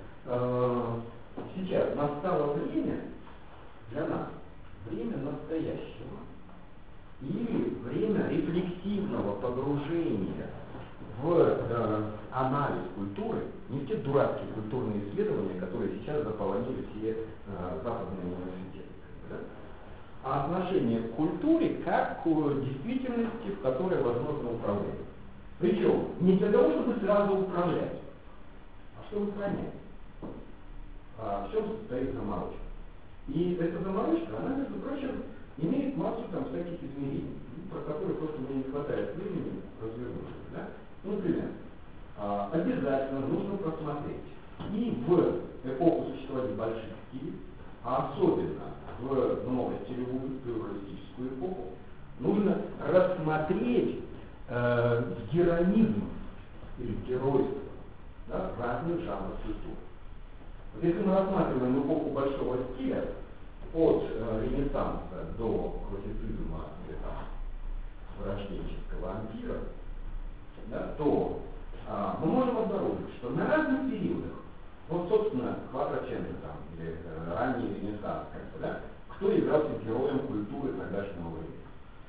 сейчас настало время для нас, время настоящего. Или время рефлексивного погружения в анализ культуры, не в те дурацкие культурные исследования, которые сейчас заполонили все западные университеты, да? А отношение к культуре как к действительности, в которой возможно управление. Причем не для того, чтобы сразу управлять, а чтобы понять, в чем состоит заморочка. И эта заморочка, она, между прочим, имеет массу там всяких измерений, про которые просто мне не хватает времени развернуть. Да? Ну, например, обязательно нужно просмотреть и в эпоху существования больших стилей, а особенно в новостилевую плюралистическую эпоху, нужно рассмотреть героизм или геройство, да, разных жанров культуры. Вот если мы рассматриваем эпоху большого стиля, от Ренессанса до классицизма или там вырожденческого ампира, да, то мы можем обнаружить, что на разных периодах, вот, собственно, Кватраченко там, или ранний Ренессанс, как бы, да, кто являлся героем культуры тогдашнего времени?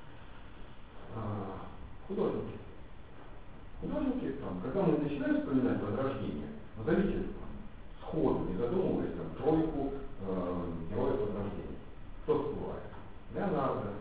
Художники. Художники, там, когда мы начинаем вспоминать Возрождение, назовите сходу, не задумываясь, там, тройку героев Возрождения. Кто всплывает? Леонардо,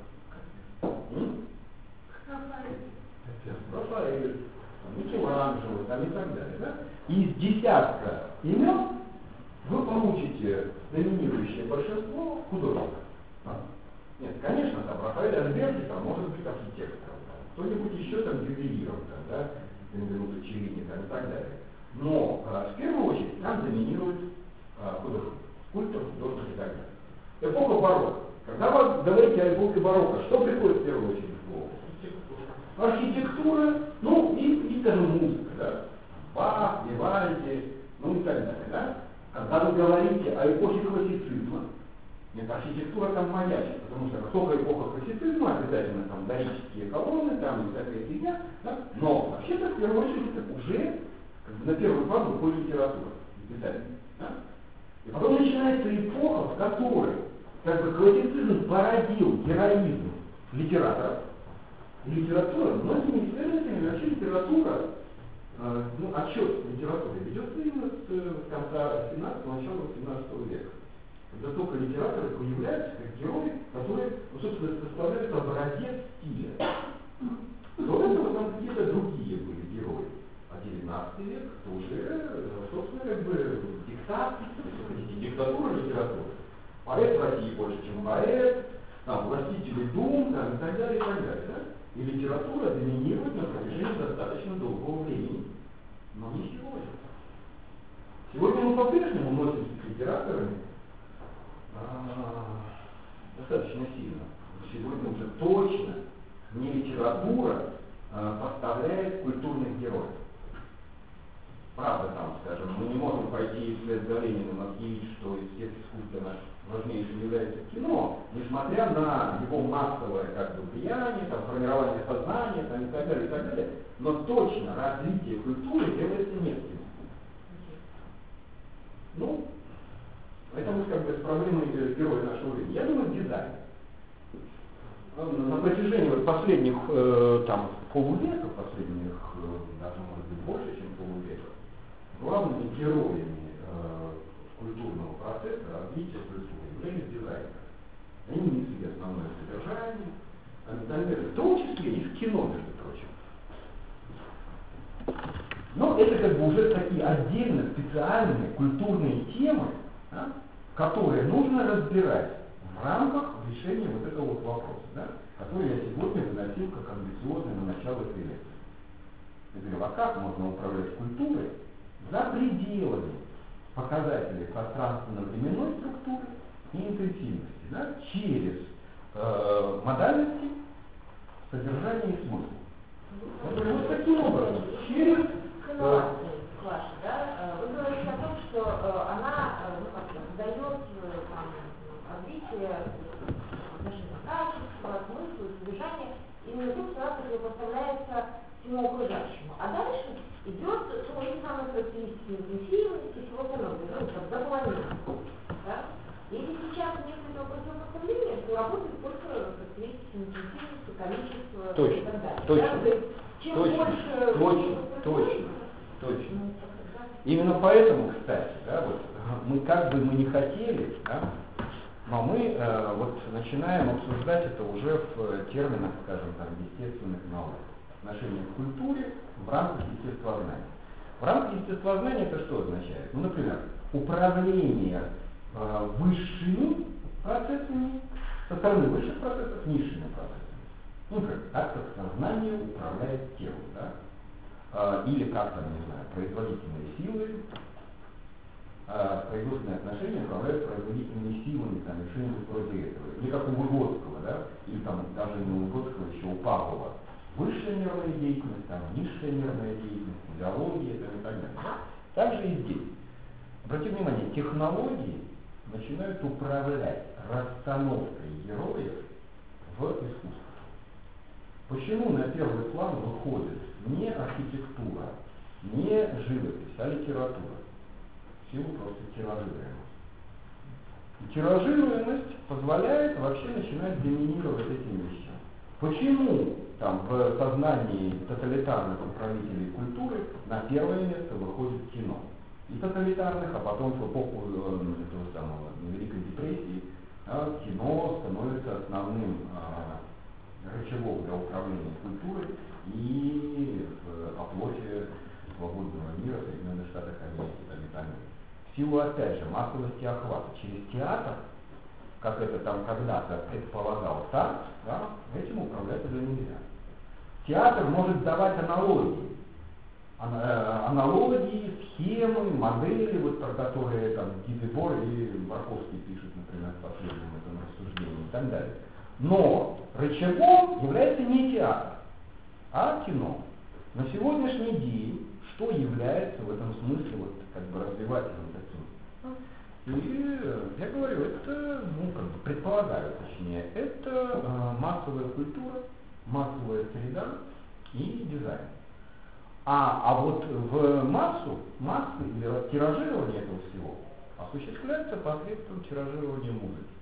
Рафаэль, Микеланджело, там, и так далее. Да? Из десятка имен вы получите доминирующее большинство художников. Нет, конечно, там Рафаэль Альберти, там, может быть, архитектором, кто-нибудь еще там ювелиром, там, да, Бенвенуто Челлини, там, и так далее. Но в первую очередь там доминирует художник, скульптор, художник и так далее. Эпоха барокко. Когда вы говорите о эпохе барокко, что приходит в первую очередь в голову? Архитектура, ну и скажем, музыка, да? Бах, Вивальди, ну и так далее, да? Когда вы говорите о эпохе классицизма, Нет, архитектура там маячит, потому что как только эпоха классицизма, обязательно там дорические колонны, там и всякая фигня, да? Но вообще-то в первую очередь это уже как бы, на первый план выходит литература, писательная. Да? И потом начинается эпоха, в которой как бы классицизм породил героизм литераторов, и литература, многими исследователями вообще литература, отсчет литературы ведется именно с конца 17-го, начала 18 века. Когда только литераторы появляются как герои, которые, собственно, составляют образец стиля. До этого там какие-то другие были герои. А 19 век это уже, собственно, как бы диктат, диктатура литературы. Поэт в России больше, чем поэт, там, властители дум, там, и так далее, и так далее. Да? И литература доминирует на протяжении достаточно долгого времени. Но не сегодня. Сегодня мы по-прежнему носимся с литераторами достаточно сильно. Сегодня уже точно не литература поставляет культурных героев. Правда, там, скажем, мы не можем пойти вслед за Лениным объявить, что из всех искусственно важнейшим является кино, несмотря на его массовое как бы, влияние, там, формирование сознания там, и так далее, но точно развитие культуры делается не в кино. Ну, это вот как бы с проблемой героя нашего времени. Я думаю, дизайн. На протяжении вот последних там, полувека, даже может быть больше, чем полувека, главными героями культурного процесса, развития культуры являлись дизайнеры. Они несли основное содержание, в том числе и в кино, между прочим. Но это как бы уже такие отдельно специальные культурные темы, да, которые нужно разбирать в рамках решения вот этого вот вопроса, да, который я сегодня выносил как амбициозный на начало этой лекции. Я говорю, а как можно управлять культурой за пределами показателей пространственно-временной структуры и интенсивности, да, через модальности, содержание и смысл. Вот таким образом, через Ваша, да? Вы говорите о том, что она дает развитие отношения качества, смысла, содержания, именно то, что она противопоставляется всему окружающему. А дальше идет эти самые характеристики интенсивности и всего остального, запланировано. Да? Если сейчас нет этого противопоставления, то работают только характеристики интенсивности, количества и так далее. Точно. Да? Чем больше Точно. Именно поэтому, кстати, да, вот, мы как бы мы не хотели, да, но мы вот начинаем обсуждать это уже в терминах, скажем, там, естественных наук, отношения к культуре в рамках естествознания. В рамках естествознания это что означает? Ну, например, управление высшими процессами со стороны высших процессов низшими процессами. Ну, как сознание управляет телом, да? Или как там, не знаю, производительные силы, производственные отношения управляют производительными силами, там, и что-нибудь вроде этого. Или как у Выгодского, да, или там даже не у Выгодского, еще у Павлова. Высшая нервная деятельность, там, низшая нервная деятельность, физиология, там, и так далее. Так же и здесь. Обратите внимание, технологии начинают управлять расстановкой героев в искусстве. Почему на первый план выходит не архитектура, не живопись, а литература? В силу просто тиражируемости. И тиражируемость позволяет вообще начинать доминировать этим вещам. Почему там в сознании тоталитарных управителей культуры на первое место выходит кино? И тоталитарных, а потом в эпоху этого самого Великой депрессии кино становится основным рычагом для управления культурой и в оплоте свободного мира Соединенных Штатов Америки и так далее. В силу, опять же, массовости охвата через театр, как это там когда-то предполагал Тарт, да, этим управлять уже нельзя. Театр может давать аналогии. Аналогии, схемы, модели, вот про которые там Гидебор и Марковский пишут, например, в последнем этом рассуждении и так далее. Но рычагом является не театр, а кино. На сегодняшний день что является в этом смысле вот, как бы развивательным таким И я говорю, это, ну, как бы предполагаю, точнее, это массовая культура, массовая среда и дизайн. А вот в массы или тиражирование этого всего осуществляется посредством тиражирования музыки.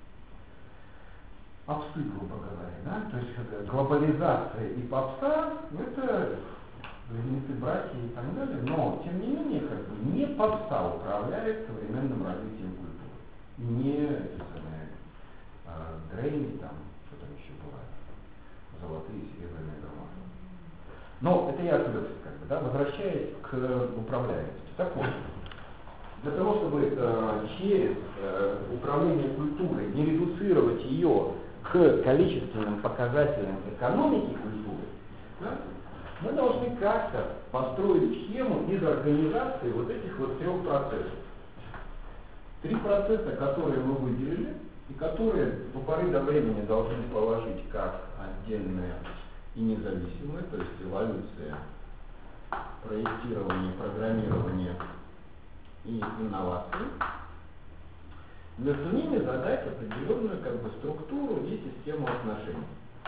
Попсы, грубо говоря, да? То есть глобализация и попса — это близнецы, братья и так далее, но тем не менее как бы не попса управляет современным развитием культуры. Не эти самые дрейни, там, что там еще бывает, золотые и серебряные граммофоны. Но это я отвлекся, как бы, да, возвращаясь к управляемости. Так вот, для того, чтобы через управление культурой не редуцировать ее к количественным показателям экономики культуры, да, мы должны как-то построить схему из организации вот этих вот 3 процессов. 3 процесса, которые мы выделили, и которые до поры до времени должны положить как отдельные и независимые, то есть эволюция, проектирование, программирование и инновации. Между ними задать определенную как бы структуру и систему отношений.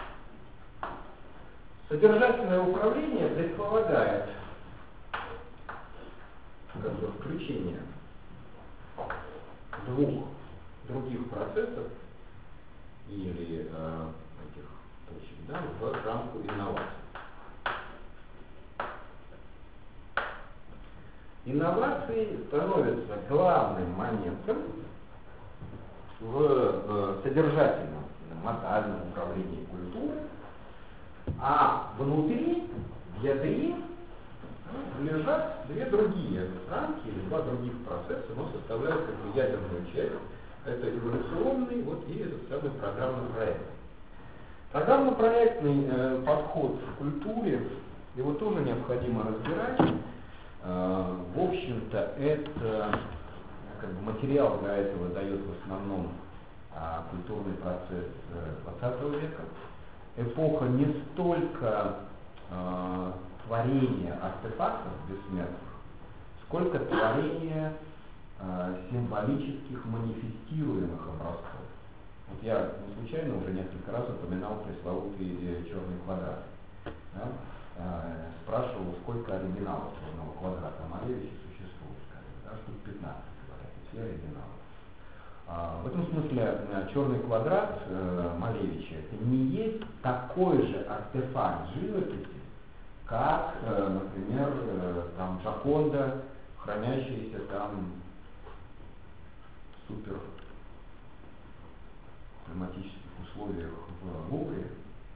Содержательное управление предполагает как бы включение 2 других процессов или этих точек, да, в рамку инноваций. Инновации становятся главным моментом в содержательном, модальном управлении культурой, а внутри, в ядре, лежат 2 другие рамки или 2 других процесса, но составляют как бы ядерную часть. Это эволюционный вот, и этот самый программный проект. Программно-проектный подход в культуре, его тоже необходимо разбирать. В общем-то, это как бы материал для этого дает в основном культурный процесс XX века. Эпоха не столько творения артефактов бессмертных, сколько творения символических манифестируемых образцов. Вот я не случайно уже несколько раз упоминал пресловутый черный квадрат. Да? Спрашивал, сколько оригиналов черного квадрата Малевича существует, да? Штук 15, говорят, все оригиналы. В этом смысле черный квадрат Малевича это не есть такой же артефакт живописи, как, например, там Джоконда, хранящаяся там в супер климатических условиях в Лувре.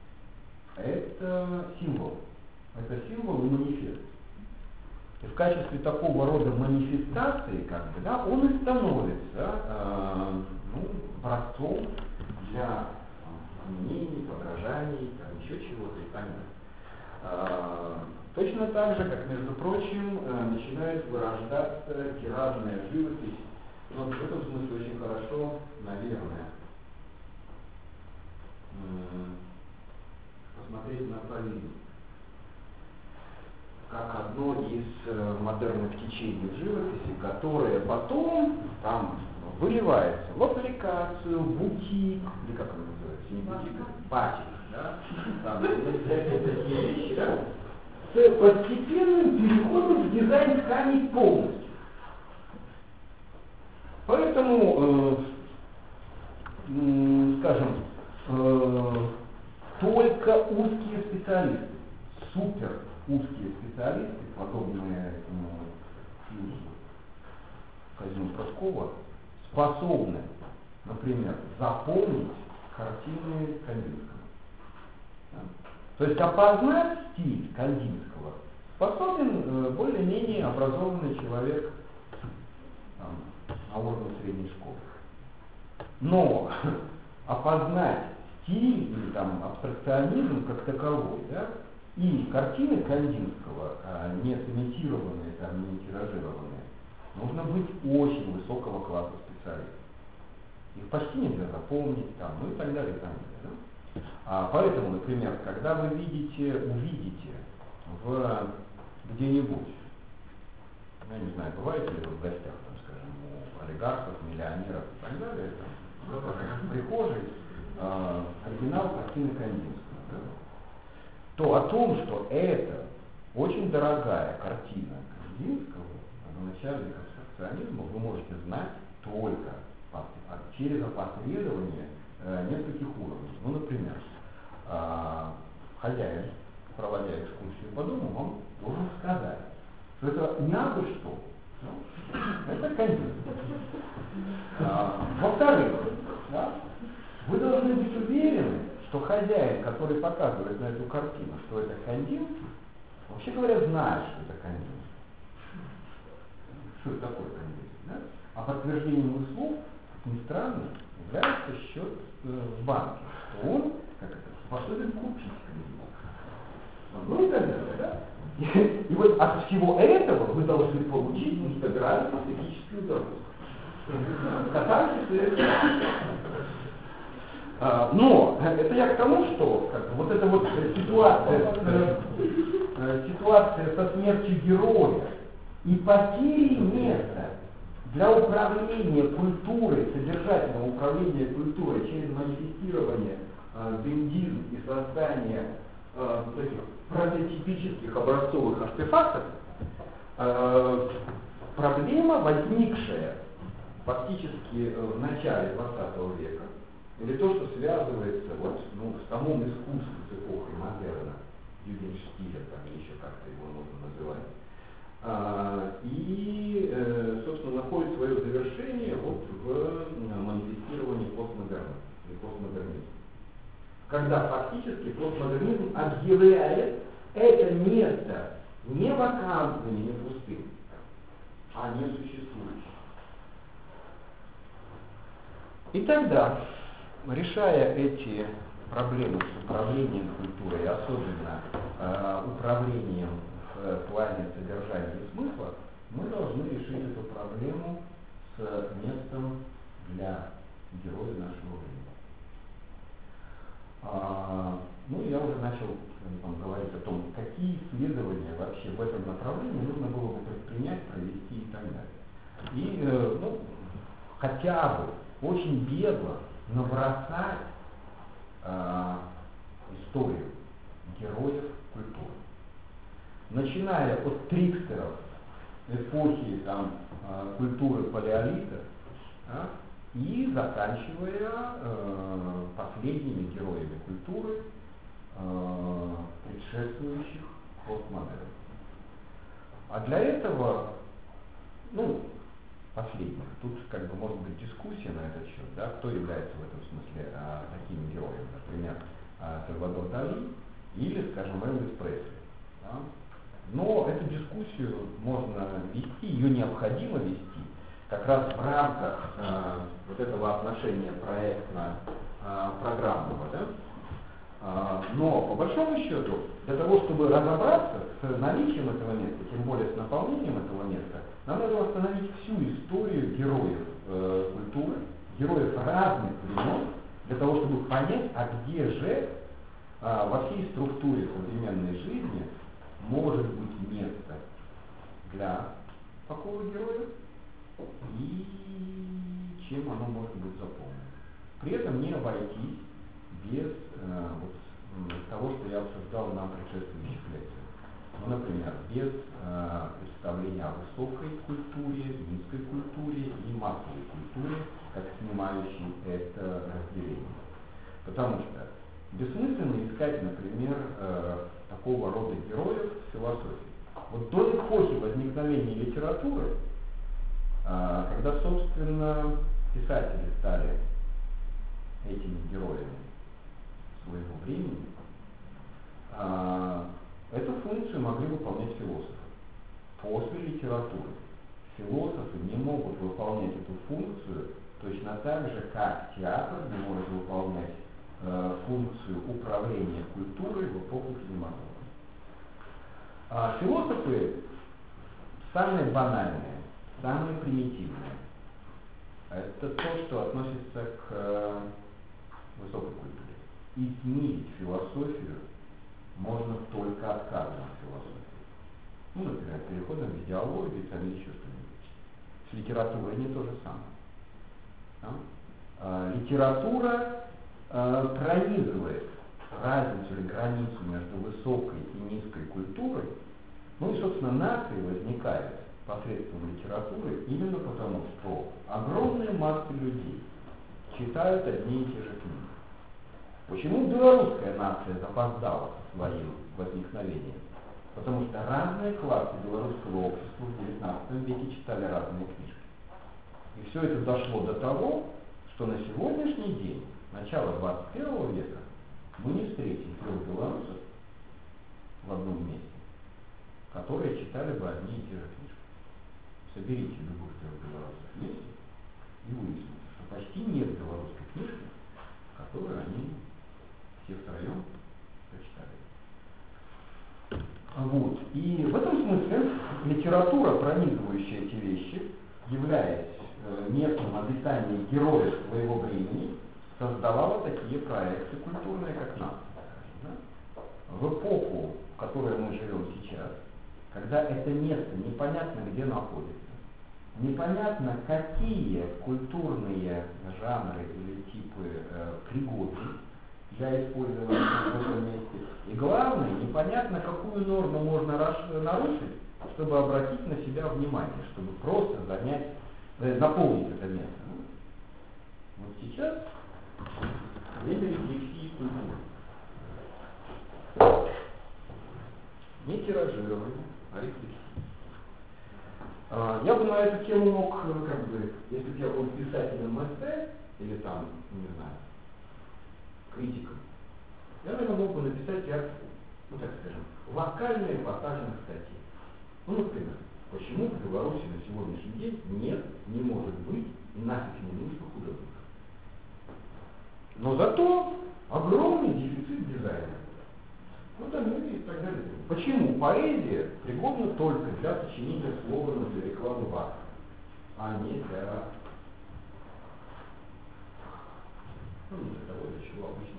Это символ. Это символ и манифест. И в качестве такого рода манифестации, как бы, да, он и становится образцом для мнений, подражаний, там, еще чего-то и так далее. Точно так же, как, между прочим, начинает вырождаться тиражная живопись. Вот в этом смысле очень хорошо, наверное, посмотреть на Павелину как одно из модерных течений живописи, которое потом там выливается в аппликацию, бутик, или как он называется, не бутик, батик, да, там такие вещи, да, с постепенным переходом в дизайн тканей полностью. Поэтому, скажем, только узкие специалисты, супер узкие специалисты, подобные Казиму Проскова, способны, например, запомнить картины Кандинского. Да? То есть опознать стиль Кандинского способен более-менее образованный человек там, на уровне средней школы. Но опознать стиль или там абстракционизм как таковой, да, и картины Кандинского, не сымитированные, там, не тиражированные, нужно быть очень высокого класса специалистов. Их почти нельзя запомнить, там, ну и так далее, и так далее. Да? Поэтому, например, когда вы увидите где-нибудь, я не знаю, бываете ли вы в гостях, там, скажем, у Олега олигархов, миллионеров и так далее, там, в прихожей оригинал картины Кандинского, да, то о том, что это очень дорогая картина Кандинского, родоначальник абстракционизма, вы можете знать только через опосредование нескольких уровней. Ну, например, хозяин, проводя экскурсию по дому, вам должен сказать, что это не абы что, это Кандинский. Во-вторых, да, вы должны быть уверены, что хозяин, который показывает на эту картину, что это Кандинский, вообще говоря, знает, что это Кандинский. Что это такое Кандинский, да? А подтверждением их слов, как ни странно, является счет в банке, что он, как это, способен купить Кандинский. Ну и так далее, да? И вот от всего этого вы должны получить интегральную психическую удовольствие. Катарсис. Но это я к тому, что вот эта вот ситуация со смертью героя и потерей места для управления культурой, содержательного управления культурой через манифестирование бендизм и создание вот этих прототипических образцовых артефактов, проблема, возникшая фактически в начале 20 века, или то, что связывается вот, с самым искусством с эпохой модерна, Югенштиля, там еще как-то его можно называть, и, собственно, находит свое завершение вот в манифестировании постмодерна или постмодернизма. Когда фактически постмодернизм объявляет это место не вакантным, не пустым, а не существующим. И тогда, решая эти проблемы с управлением культурой, особенно управлением в плане содержания и смысла, мы должны решить эту проблему с местом для героя нашего времени. Ну, я уже начал говорить о том, какие исследования вообще в этом направлении нужно было бы предпринять, провести и так далее. И, хотя бы очень бегло набросать историю героев культуры. Начиная от трикстеров эпохи культуры палеолита, и заканчивая последними героями культуры, предшествующих постмодерну. А для этого, последних, тут может быть дискуссия на этот счет, да, кто является в этом смысле такими героями, например, Сальвадор Дали или, скажем, Элвис Пресли. Да? Но эту дискуссию можно вести, ее необходимо вести, как раз в рамках вот этого отношения проектно-программного, да? Но по большому счету, для того, чтобы разобраться с наличием этого места, тем более с наполнением этого места, нам надо восстановить всю историю героев культуры, героев разных времен, для того, чтобы понять, а где же во всей структуре современной жизни может быть место для такого героя, и чем оно может быть заполнено. При этом не обойтись без того, что я обсуждал на предшествующих лекциях. Например, без представления о высокой культуре, низкой культуре и массовой культуре, как снимающей это разделение. Потому что бессмысленно искать, например, такого рода героев в философии. Вот до эпохи возникновения литературы, когда, собственно, писатели стали этими героями своего времени, эту функцию могли выполнять философы. После литературы философы не могут выполнять эту функцию точно так же, как театр не может выполнять функцию управления культурой в эпоху кинематографа. Философы самые банальные, самые примитивные. Это то, что относится к высокой культуре. И снизить философию можно только отказом от философии. Например, переходом в идеологию или еще что-нибудь. С литературой не то же самое. Литература пронизывает разницу или границу между высокой и низкой культурой. Ну и, собственно, нации возникают посредством литературы именно потому, что огромные массы людей читают одни и те же книги. Почему белорусская нация запоздала со своим возникновением? Потому что разные классы белорусского общества в XIX веке читали разные книжки. И все это дошло до того, что на сегодняшний день, начало 21 века, мы не встретим 3 белорусов в одном месте, которые читали бы одни и те же книжки. Соберите любых 3 белорусов вместе и выясните, что почти нет белорусской книжки, которую они все втроем прочитали. Вот. И в этом смысле литература, пронизывающая эти вещи, являясь местом обитания героев своего времени, создавала такие проекты культурные, как нация. Да? В эпоху, в которой мы живем сейчас, когда это место непонятно где находится, непонятно какие культурные жанры или типы пригодны для использования в этом месте, и главное, непонятно какую норму можно нарушить, чтобы обратить на себя внимание, чтобы просто наполнить это место. Вот сейчас время рефлексии культуры. Не тиражирование, а рефлексия. Я бы на эту тему мог, если бы я был писателем эссе, или там, не знаю, критиком, я, наверное, мог бы написать ряд, так скажем, локально-эпатажных статей. Например, почему в Беларуси на сегодняшний день нет, не может быть и нафиг не нужно художников. Но зато огромный дефицит дизайна. И так далее. Почему поэзия пригодна только для сочинения слоганов для рекламы бара, а не для того, для чего обычно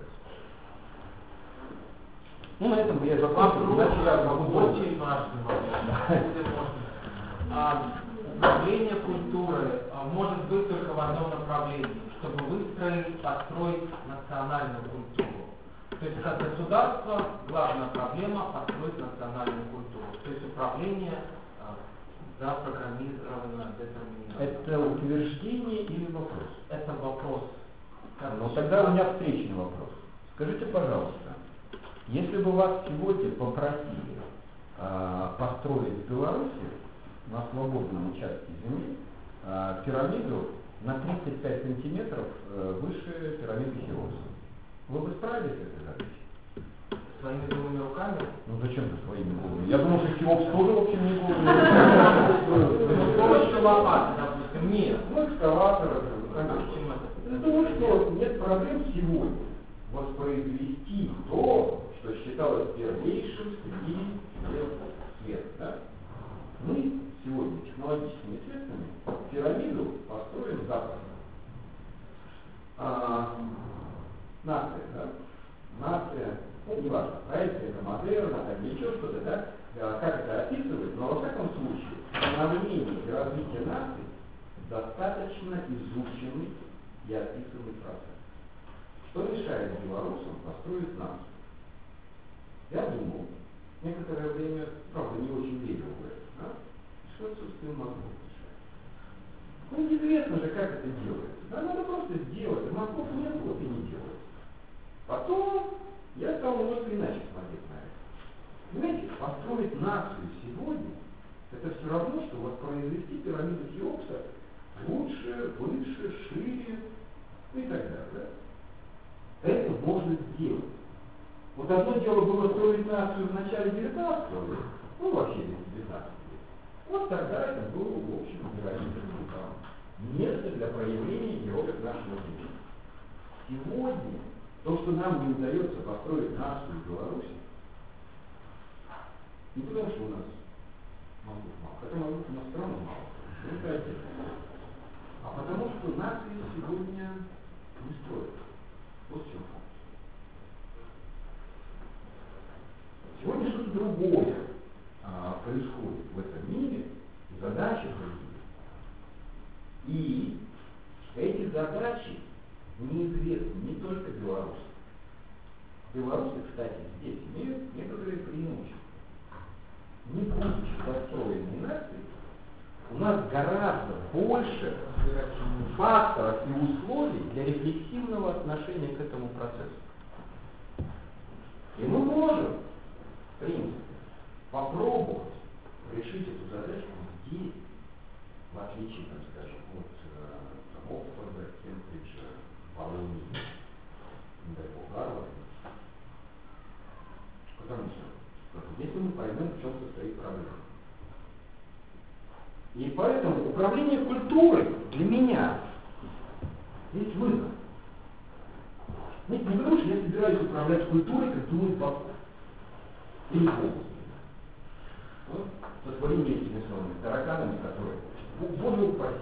употребляется. На этом я закончил, иначе я могу очень важный вопрос. Управление культуры может быть только в одном направлении, чтобы построить национальную культуру. То есть как государство, главная проблема построить национальную культуру. То есть управление запрограммировано, детерминировано. Это утверждение или вопрос? Это вопрос. Но тогда у меня встречный вопрос. Скажите, пожалуйста, если бы вас сегодня попросили построить в Беларуси на свободном участке земли пирамиду на 35 сантиметров выше пирамиды Хеопса, вы бы справились с этой задачей? Своими голыми руками? Зачем же своими голыми? Я думал, что Хеопс тоже, в общем, не голый. С помощью лопаты, допустим, нет. Экскаватора. Я думаю, что нет проблем сегодня воспроизвести то, что считалось первейшим среди света. Да? Мы сегодня технологическими средствами пирамиду построим запросто. Нация, да? Нация, неважно, проекция это модерна, там еще что-то, да? Как это описывать, но во всяком случае, становление и развитие нации достаточно изученный и описанный процесс. Что мешает белорусам построить нацию? Я думал, некоторое время, правда, не очень верил в это, да? Что отсутствие мозгов мешает. Неизвестно же, как это делается. Да, надо просто сделать, а мозгов нет, вот и не делается. Потом я стал немножко иначе смотреть на это. Понимаете, построить нацию сегодня, это все равно, что воспроизвести пирамиду Хеопса лучше, выше, шире, и так далее. Да? Это можно сделать. Вот одно дело было строить нацию в начале 19 века, вообще в 19 веке. Вот тогда это было, в общем, героическим правом. Место для проявления героев нашего времени. Сегодня то, что нам не удается построить нацию в Беларуси, не потому, что у нас мозгов мало, хотя мозгов у нас все равно мало, это отдельно. А потому, что нации сегодня не строят. Вот в чем факт. Сегодня что-то другое происходит в этом мире, и задача другие. И эти задачи неизвестны не только белорусам. Белорусы, кстати, здесь имеют некоторые преимущества. Не будучи построенной нацией, у нас гораздо больше факторов и условий для рефлексивного отношения к этому процессу. И мы можем, в принципе, попробовать решить эту задачку здесь, в отличие, так скажем, от Оксфорда, Кембриджа, Болонии, не дай бог, Гарварда. Потому что здесь мы не поймем, в чем состоит проблема. И поэтому управление культурой для меня есть выход. Не потому, что я собираюсь управлять культурой, как думает Баков. Или полностью. Вот, со своими этими самыми тараканами, которые, боже упаси.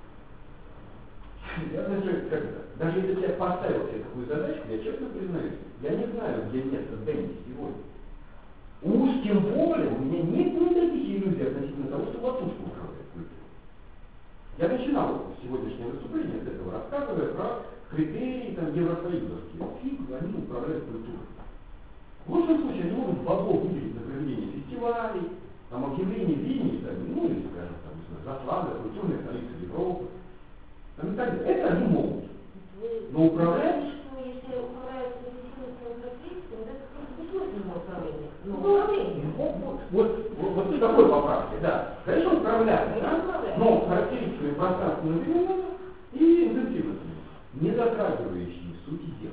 Я знаю, как это, даже если я поставил себе такую задачку, я честно признаюсь, я не знаю, где место Дэнни сегодня. Уж тем более у меня нет никаких иллюзий относительно того, что Латушка управляет культурой. Я начинал сегодняшнее выступление с этого, рассказывая про критерии там, евросоюзовские. Фиг, они управляют культурой. В лучшем случае они могут богов выделить на проведение фестивалей, там, объявление Вильни, ну или, скажем, там, Заславля, культурная столица Европы, там, и так далее. Это они могут. Но управлять... Если управляют эффективностью процессом, это несложное управление. Но управление. Вот с такой поправкой, да. Конечно, управляют, да? Но характеристиками пространственного времени и интенсивностью, не затрагивающими сути дела.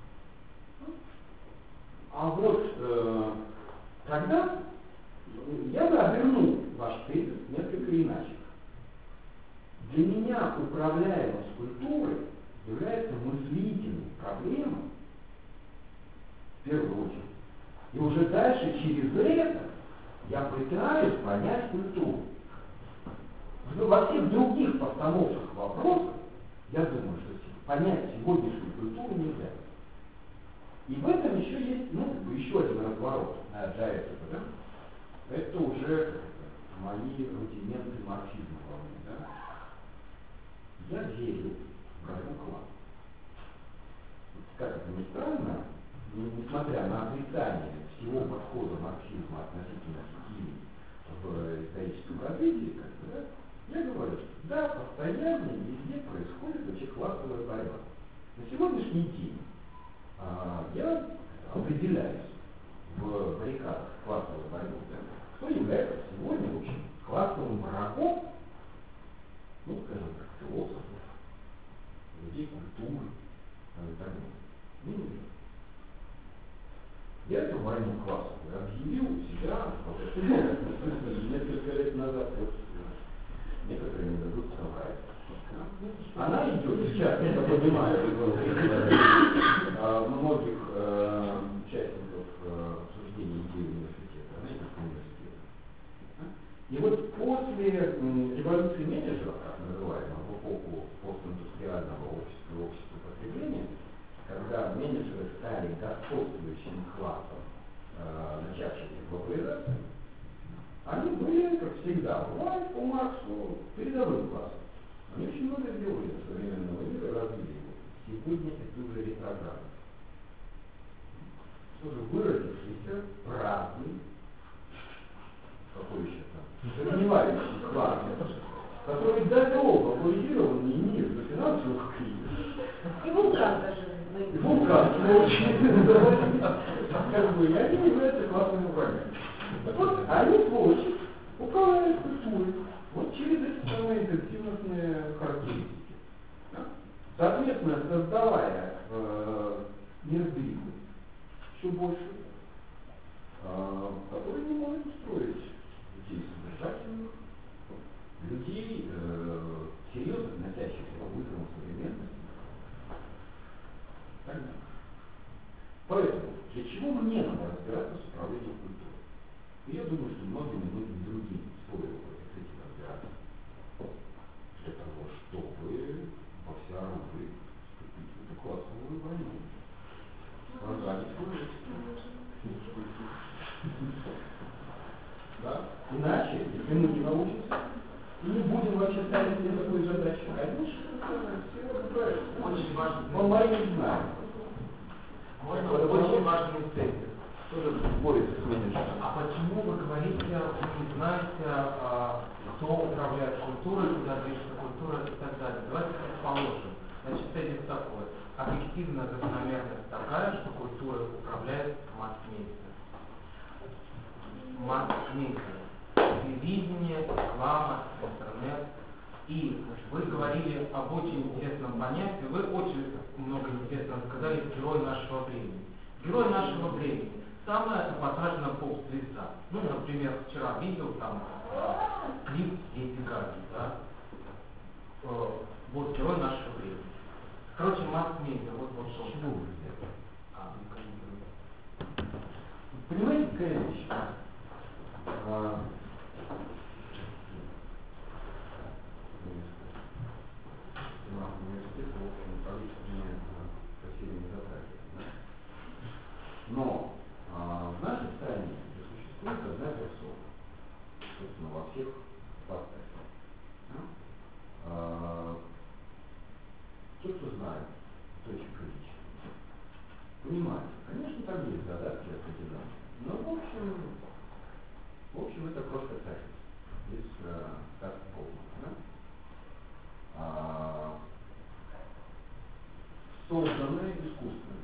А вот тогда я бы обернул ваш тезис несколько иначе. Для меня управляемость культурой является мыслительной проблемой, в первую очередь. И уже дальше через это я пытаюсь понять культуру. Во всех других постановках вопросов, я думаю, что понять сегодняшнюю культуру нельзя. И в этом еще есть, еще один разворот для этого, да? Это уже мои рудименты марксизма главные, да? Я верю в борьбу классов. Как это ни странно, несмотря на отрицание всего подхода марксизма относительно стиля в историческом развитии, я говорю, что да, постоянно везде происходит вообще классовая борьба. На сегодняшний день я определяюсь в баррикадах классовой борьбы, да, кто является сегодня, в общем, классовым врагом, скажем так, философов, людей культуры, и так далее. Я эту войну классовую объявил у себя, несколько лет назад, некоторые не дадут соврать. Она идет сейчас, я понимаю, многих участников обсуждения идеи университета, университета. И вот после революции менеджеров, так называемого, в эпоху постиндустриального общества потребления, когда менеджеры стали господствующим классом, начавшимся глобализации, они были, как всегда, бывает по Марксу, передовым классом. Они очень много сделали для современного мира и развили его. Сегодня это уже ретроград. Тоже выразившийся праздный, какой еще там, загнивающий класс, который довел глобализированный мир до финансовых кризисов. И вулкан даже. И вулкан научились и они являются классными врагами. Вот они, сволочи, управляют культурой. Вот через эти самые интенсивностные характеристики. Да? Соответственно, создавая неразбериху все больше, которые не могут устроить людей содержательных, людей, серьезно относящихся к вызовам современности. Понятно. Поэтому, для чего мне надо разбираться с управлением культурой? И я думаю, что многими другими стоило бы с этим разбираться. Для того, чтобы во всеоружии вступить в эту классовую войну. Программить свою. Да? Иначе, если мы не научимся, и не будем вообще ставить себе такой задачи, задача. Конечно, все правильно. Очень важный. Но мы не знаем. Можно очень важный тезис. Тоже борется с менеджером. А почему вы говорите, вы не знаете, кто управляет культурой, куда движется культура и так далее? Давайте предположим. Значит, тезис такой. Объективная закономерность такая, что культурой управляет масс-медиа. Масс-медиа. Телевидение, реклама, интернет. И вы говорили об очень интересном понятии, вы очень много интересного сказали, герой нашего времени. Герой нашего времени. Самая эпатажная поп-звезда. Ну, например, вчера видел там клип Леди Гаги, да? Вот герой нашего времени. Короче, масс-медиа, вот что. Чего вы взяли? Понимаете, какая вещь? Университет, в общем, правительственные совсем не затрагивает. Но в нашей стране существует одна персона, собственно, во всех ипостасях. Те, кто знает точек лично, понимают, конечно, там есть задатки определенные, но в общем, это просто царь из сказки полного. Да? Созданная искусственно.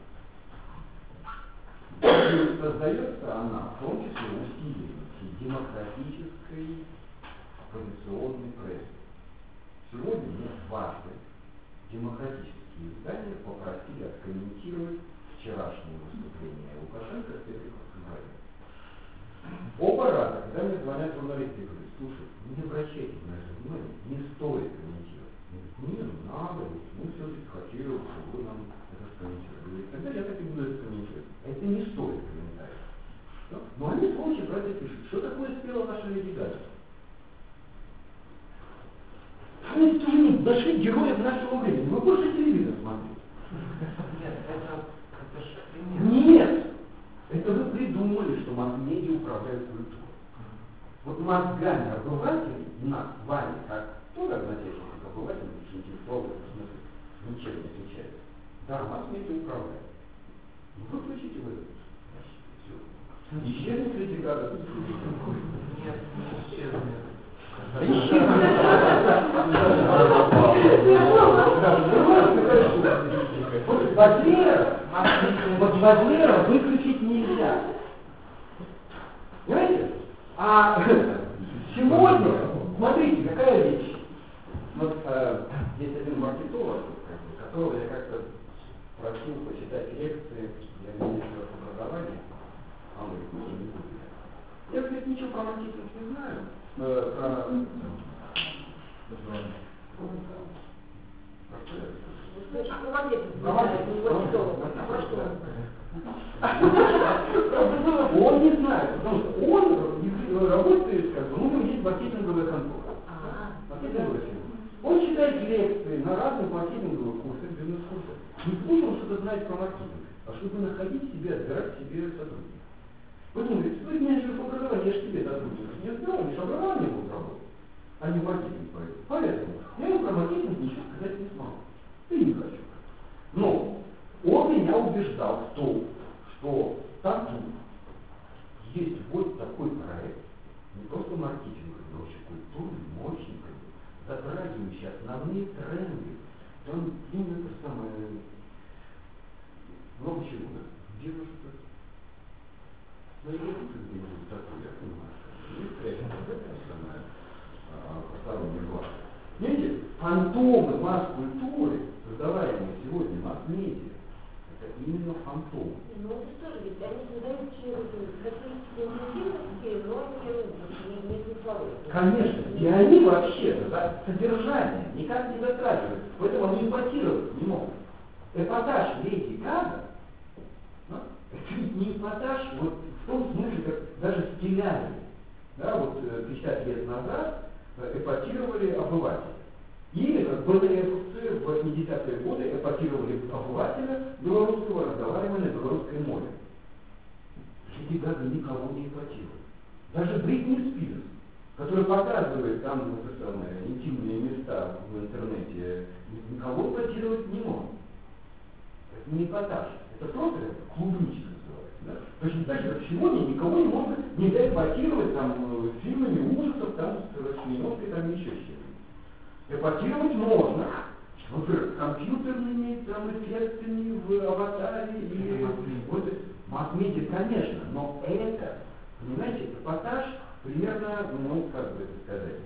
И создается она в том числе усилием демократической оппозиционной прессы. Сегодня мне дважды демократические издания попросили откомментировать вчерашнее выступление Лукашенко в Петриковском районе. Оба раза, когда мне звонят журналисты и говорят, слушай, не обращайте на это внимание, не стоит комментировать. Не надо, мы все-таки хотели, чтобы вы нам это скомментировали. Тогда я так и буду это комментировать. Это не стоит комментариев. Но они, сволочи, про это пишут. Что такое спела наша Леди Гага? Они нашли героев нашего времени. Вы больше телевизор смотрите. Нет, это же пример. Нет! Это вы придумали, что масс-медиа управляют культурой. Вот мозгами обывателей, нас с вами, как тоже однотечных обывателей, интеллектуалов, в смысле, ничем не отличается. Да, масс-медиа управляет. Выключите вы это. Все. Исчезнет Леди Гага. Нет, не исчезнет. Вот Бадлера выключить нельзя. Понимаете? А сегодня, смотрите, какая вещь. Вот есть один маркетолог, которого я как-то просил почитать лекции для министра образования. А он говорит, не буду. Я, говорит, ничего про маркетинг не знаю. Значит, он не знает, потому что он работает, как бы, у него есть маркетинговая контора. Маркетинговая фирма. Он читает лекции на разных маркетинговых курсах, бизнес-курсах. Не потому, что он что-то знает про маркетинг, а чтобы находить себе, отбирать себе сотрудников. Вот он говорит, вы меня же в образовании, я же тебе сотрудников не отбирал, они же образование будут работать, а не маркетинг пойдут. Поэтому я ему про маркетинг ничего сказать не смогу. И не хочу. Но он меня убеждал в том, что там есть вот такой проект, не просто маркетинговый, но вообще культурный, мощный, затрагивающий основные тренды. Там именно это самое, много чего, да? Где же это? Ну, я тут где-нибудь такой, я понимаю, что это самое посторонний глаз. Видите, фантомы масс-культуры, создаваемые сегодня масс-медиа, это именно фантомы. Ну это что же, ведь они создают характеристики интенсивности, но не смысловые. Конечно, и они вообще содержание никак не затрагивают, поэтому они эпатировать не могут. Эпатаж Леди Гага, это не эпатаж вот в том смысле, как даже стиляне. Да, вот 50 лет назад эпатировали обывателя. Или, как БНРовцы в 80-е годы эпатировали обывателя белорусского, разговаривали на белорусской мове. Леди Гага никого не эпатирует. Даже Бритни Спирс, которая показывает там интимные места в интернете эпатировать не может. Это не эпатаж, это просто клубничка называется. Да? Точно так же, как сегодня никого не можно нельзя эпатировать там, фильмами ужасов, там, с Шминовкой, там еще чем-то. Эпатировать можно, например, компьютерными там, эффектами в аватаре или вот, масс-медиа, конечно, но это, понимаете, эпатаж примерно, ну, как бы это сказать,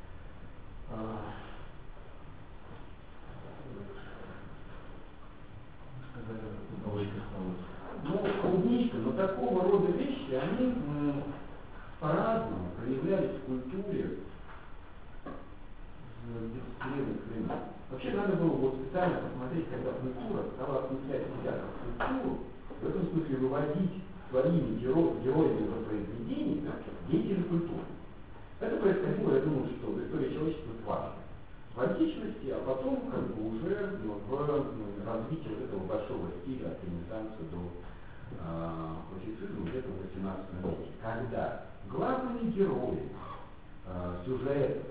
ну, клубничка, но такого рода вещи, они по-разному проявлялись в культуре с древних времен. Вообще надо было вот специально посмотреть, когда культура стала отмечать себя как культуру, в этом смысле выводить своими героями за произведений, да, деятелей культуры. Это происходило, я думаю, что в истории человечества дважды. В античности, а потом как бы уже в развитии вот этого большого стиля от Ренессанса до классицизма где-то в XVIII веке, когда главными героями сюжетов,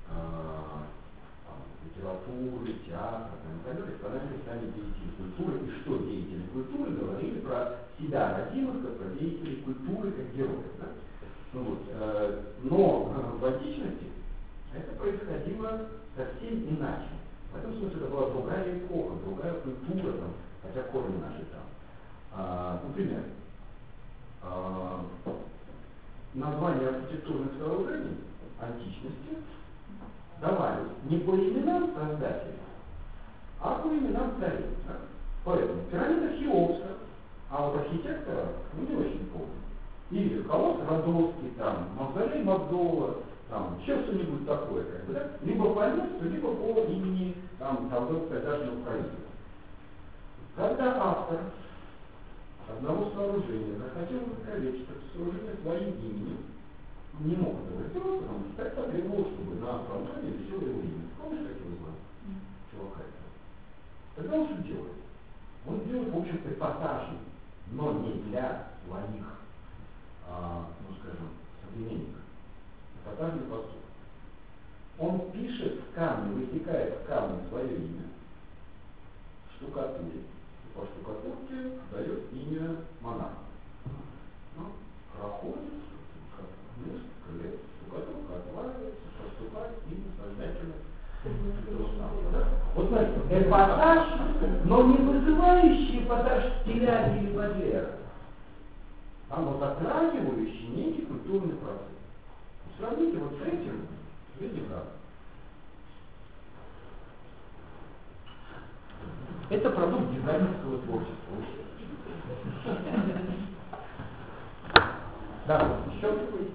литературы, театра и так далее стали деятели культуры, и что деятели культуры говорили про себя родимых, как про деятелей культуры, как героев. Да? Ну, вот, но в античности это происходило совсем иначе. В этом смысле это была другая эпоха, другая культура, там, хотя корни наши там. Например, названия архитектурных сооружений античности давались не по именам создателей, а по именам царей. Да? Поэтому пирамида Хеопса, а вот архитектора не очень помню. Или Колосс Родовский, там, Мавзолей Мавзола, там, еще что-нибудь такое, как бы, да? Либо по месту, либо по имени там, Солдат-Кадажного правительства. Когда автор одного сооружения захотел увековечить это сооружение своим именем, не мог этого сделать, потому что так потребовал, чтобы на фронтоне висело его имя. Помнишь, как его звали? Чувака этого. Тогда он что делает? Он делает, в общем, эпатажный, но не для своих, ну скажем, современников. Эпатажный поступок. Он пишет в камне, высекает в камне свое имя, штукатурит. И по штукатурке дает имя монаха. Ну, проходит несколько лет, штукатурка отваливается, поступает имя создателя этого самого. Да? Вот знаете, эпатаж, но не вызывающий эпатаж стиля или Бодлера, а вот затрагивающий некий культурный процесс. Сравните вот с этим, видите как. Это продукт дизайнерского творчества. Да, еще?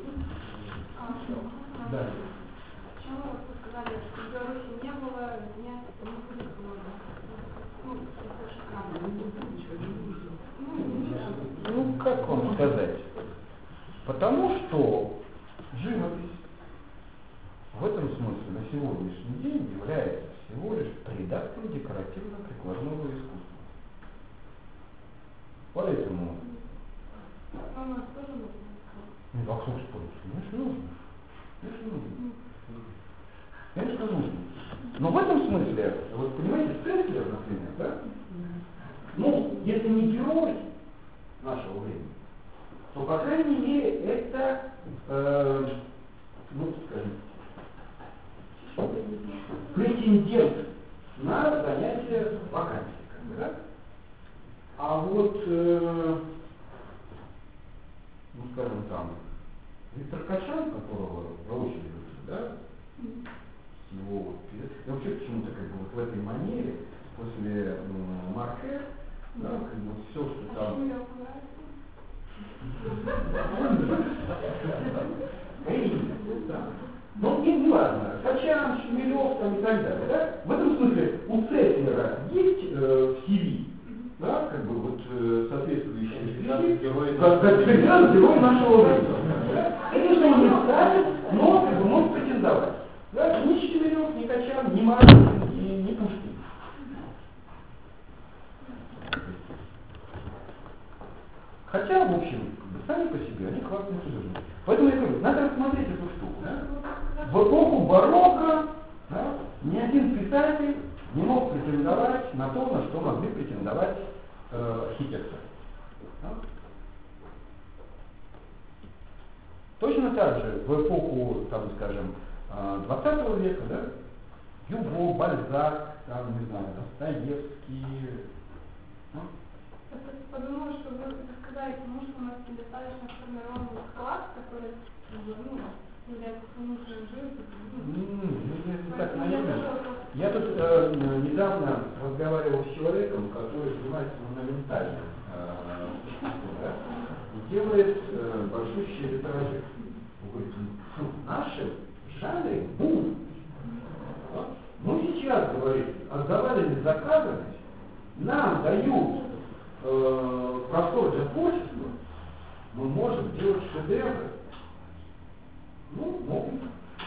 Да. Почему вы сказали, что в Беларуси не было, нет, не будет много? Ну, как вам сказать? Потому что живопись в этом смысле на сегодняшний день является всего лишь придатком декоративно-прикладного искусства. Поэтому... А у нас тоже нужно? Ну, а кто спорит? Конечно, нужно. Конечно, нужно. Конечно, нужно. Но в этом смысле, вот понимаете, Стенслер, например, да? Ну, если не герой нашего времени, то, по крайней мере, это, ну, скажем, претендент на занятие вакансии, как бы, да? А вот, ну, скажем, там, Виктор Качан, которого вы очень любите, да? Его вот, я вообще почему-то как бы вот в этой манере, после Марке, да, как бы все, что там... Ну, не важно, Качан, Шмелев там и так далее, да? В этом смысле у Цетлера есть в CV, да, как бы вот соответствующие как герой нашего времени. Конечно, он не ставит, но как бы может претендовать. Да? Ни Шмелев, ни Качан, ни Маркин, ни Пушкин. Хотя, в общем, сами по себе они классные художники. Поэтому я говорю, надо рассмотреть эту штуку. Да? В эпоху барокко, да, ни один писатель не мог претендовать на то, на что могли претендовать архитекторы. Да? Точно так же в эпоху, там, скажем, 20 века, да, Юго, Бальзак, там, не знаю, Достоевский. Я подумала, что вы сказали, потому что у нас недостаточно сформированный склад, который является внутренним живым. Так, я тут недавно разговаривал с человеком, который занимается монументальным искусством, да, и делает большущие витражи. Он говорит, в нашем жанре бум. Ну сейчас, говорит, отдавали заказами, нам дают простор для творчества, мы можем делать шедевры. Ну, могут.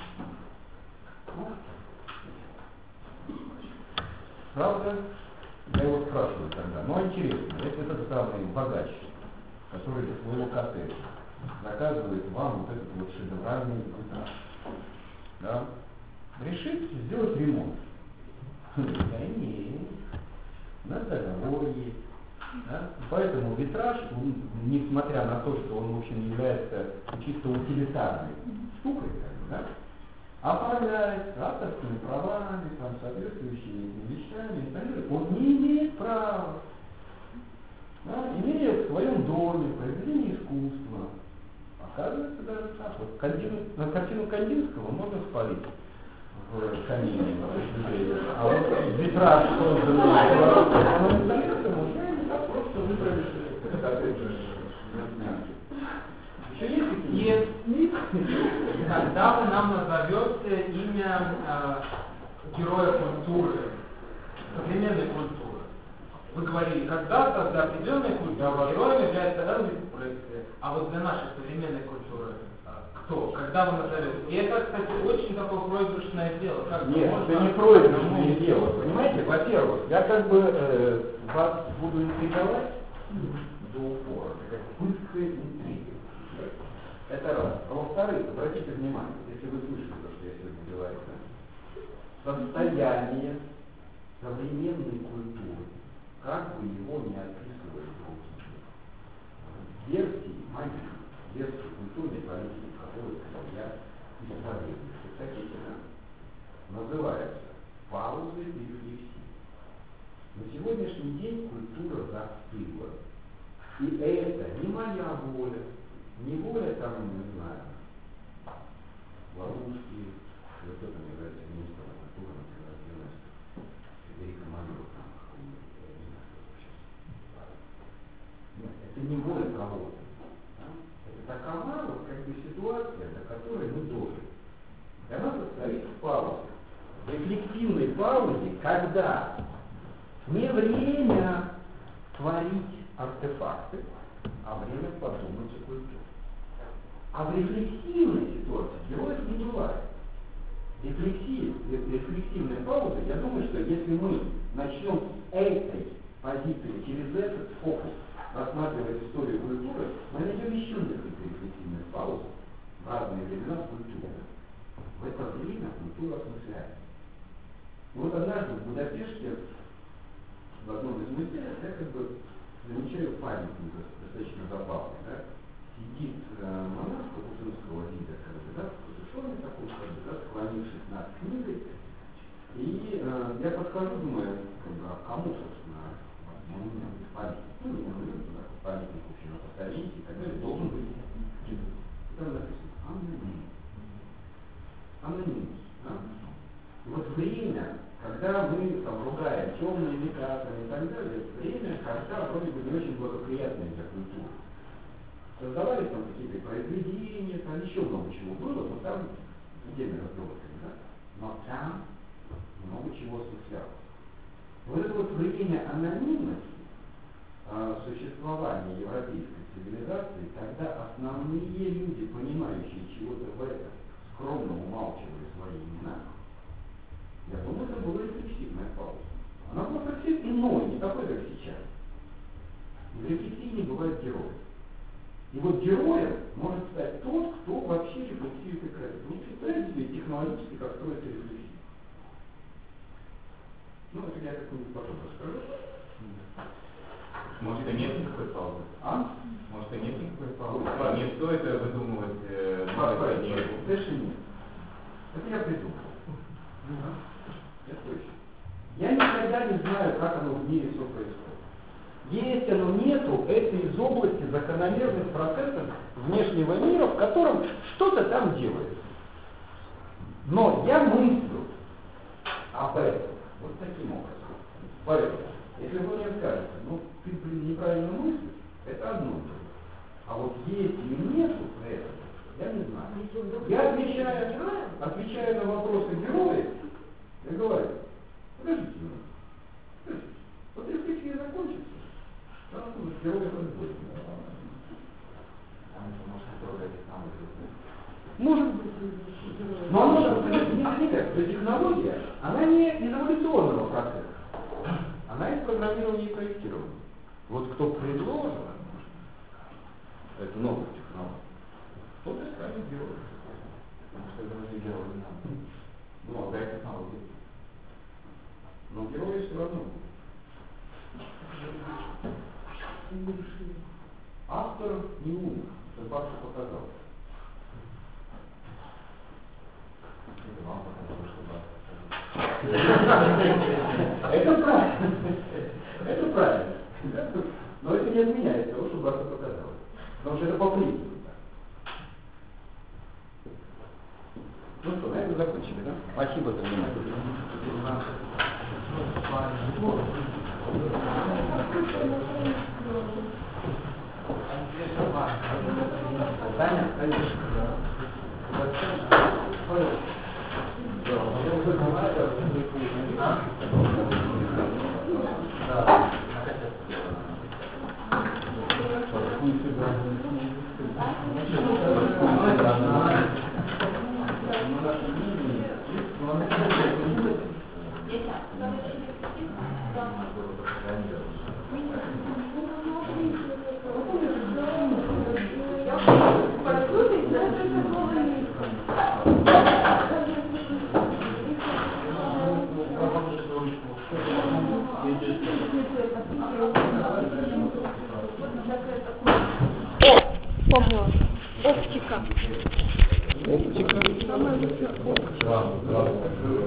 Правда, я его спрашиваю тогда, ну а интересно, если этот самый богач, который для своего коттеджа заказывает вам вот этот вот шедевральный витраж, да, решит сделать ремонт. Да нет, у нас договор есть. Да? Поэтому витраж, несмотря на то, что он, в общем, является чисто утилитарной штукой, да, оформляется авторскими правами, там, соответствующими вещами, он не имеет права, да, имея в своем доме произведение искусства. Оказывается, даже так. Вот картину Кандинского можно спалить в камине, а вот витраж, созданный просто выбрали, Есть. Когда вы нам назовете имя героя культуры, современной культуры? Вы говорили, когда-то для определенной культуры героем является Элвис Пресли, а вот для нашей современной культуры кто? Когда вы назовете? И это, кстати, очень такое проигрышное дело. Нет, это не проигрышное дело. Понимаете, во-первых, я как бы вас буду интриговать до упора, как пыльская интрига. Это раз. А во-вторых, обратите внимание, если вы слышали то, что я сегодня говорю, да? Состояние современной культуры, как бы его не описывали другие версии, мои версии культурной политики, которые я исповедую, если хотите, да? Называется паузы и рефлексии. На сегодняшний день культура застыла. И это не моя воля, не воля там, не знаю, Ларушки, вот это мне нравится министр культуры, например, 90-х, Федерико Маньо, там, я не знаю, что сейчас. Нет, это не воля кого-то. Да? Это такова вот как бы ситуация, до которой мы дожили. И она состоит в паузе. В рефлексивной паузе, когда не время творить артефакты, а время подумать о культуре. А в рефлексивной ситуации героев не бывает. Рефлексивная пауза, я думаю, что если мы начнем с этой позиции, через этот фокус рассматривать историю культуры, мы найдем еще несколько рефлексивных пауз в разные времена в культуре. В это время культура осмысляется. И вот однажды в Будапеште, в одном из музеев, я как бы замечаю памятник достаточно забавный, да? Сидит монах капуцинского вида, как бы, да, разрешенный такой, как бы, да, склонившись над книгой, и я подхожу, думаю, как бы, а кому, собственно, монумент, памятник, ну, не монумент, а памятник, в общем, на постаменте, и так далее, должен быть. И там написано анонимус. Анонимус, да? И вот время, когда мы там ругаем темные века и так далее, время, когда вроде бы не очень благоприятное для культуры. Создавались там какие-то произведения, там еще много чего было, но там отдельный разговор, да? Но там много чего осмыслялось. Вот это вот время анонимности существования европейской цивилизации, когда основные люди, понимающие чего-то в этом, скромно умалчивали свои имена, я думаю, это была рефлексивная пауза. Она была совсем иной, не такой, как сейчас. В рефлексии не бывает героев. И вот героем может стать тот, кто вообще рефлексию прекращает. Не представляете себе технологически, как строится рефлексия. Ну, это я как-нибудь потом расскажу. Может, и нет никакой паузы? А? Может, и нет никакой паузы? Не стоит выдумывать Дальше нет. Это я придумал. Я точно. Я никогда не знаю, как оно в мире все происходит. Есть оно, нету, это из области закономерных процессов внешнего мира, в котором что-то там делается. Но я мыслю об этом вот таким образом. Поэтому, если вы мне скажете, ну ты, неправильно мыслишь, это одно дело. А вот есть или нету этого, я не знаю. Я отвечаю на вопросы героев, я говорю, подождите минуту, подождите. Вот рефлексия закончится, сразу же герои разбудят. Может быть. Но оно же никак. Технология, она не из эволюционного процесса. Она из программирования и проектирования. Вот кто предложил эту новую технологию, тот и станет героем. Потому что это уже герой не надо. Ну, а дай технологию. Но герои все равно будут. Автор не умер. Это Баша показал. Это вам показалось, что Баша. Это правильно. Это правильно. Но это не отменяет того, что Баша показал. Потому что это по принципу. Ну что, на этом закончили, да? Спасибо за внимание. Таня, конечно. Помнила. Оптика. Оптика. Самое лучшее оптика.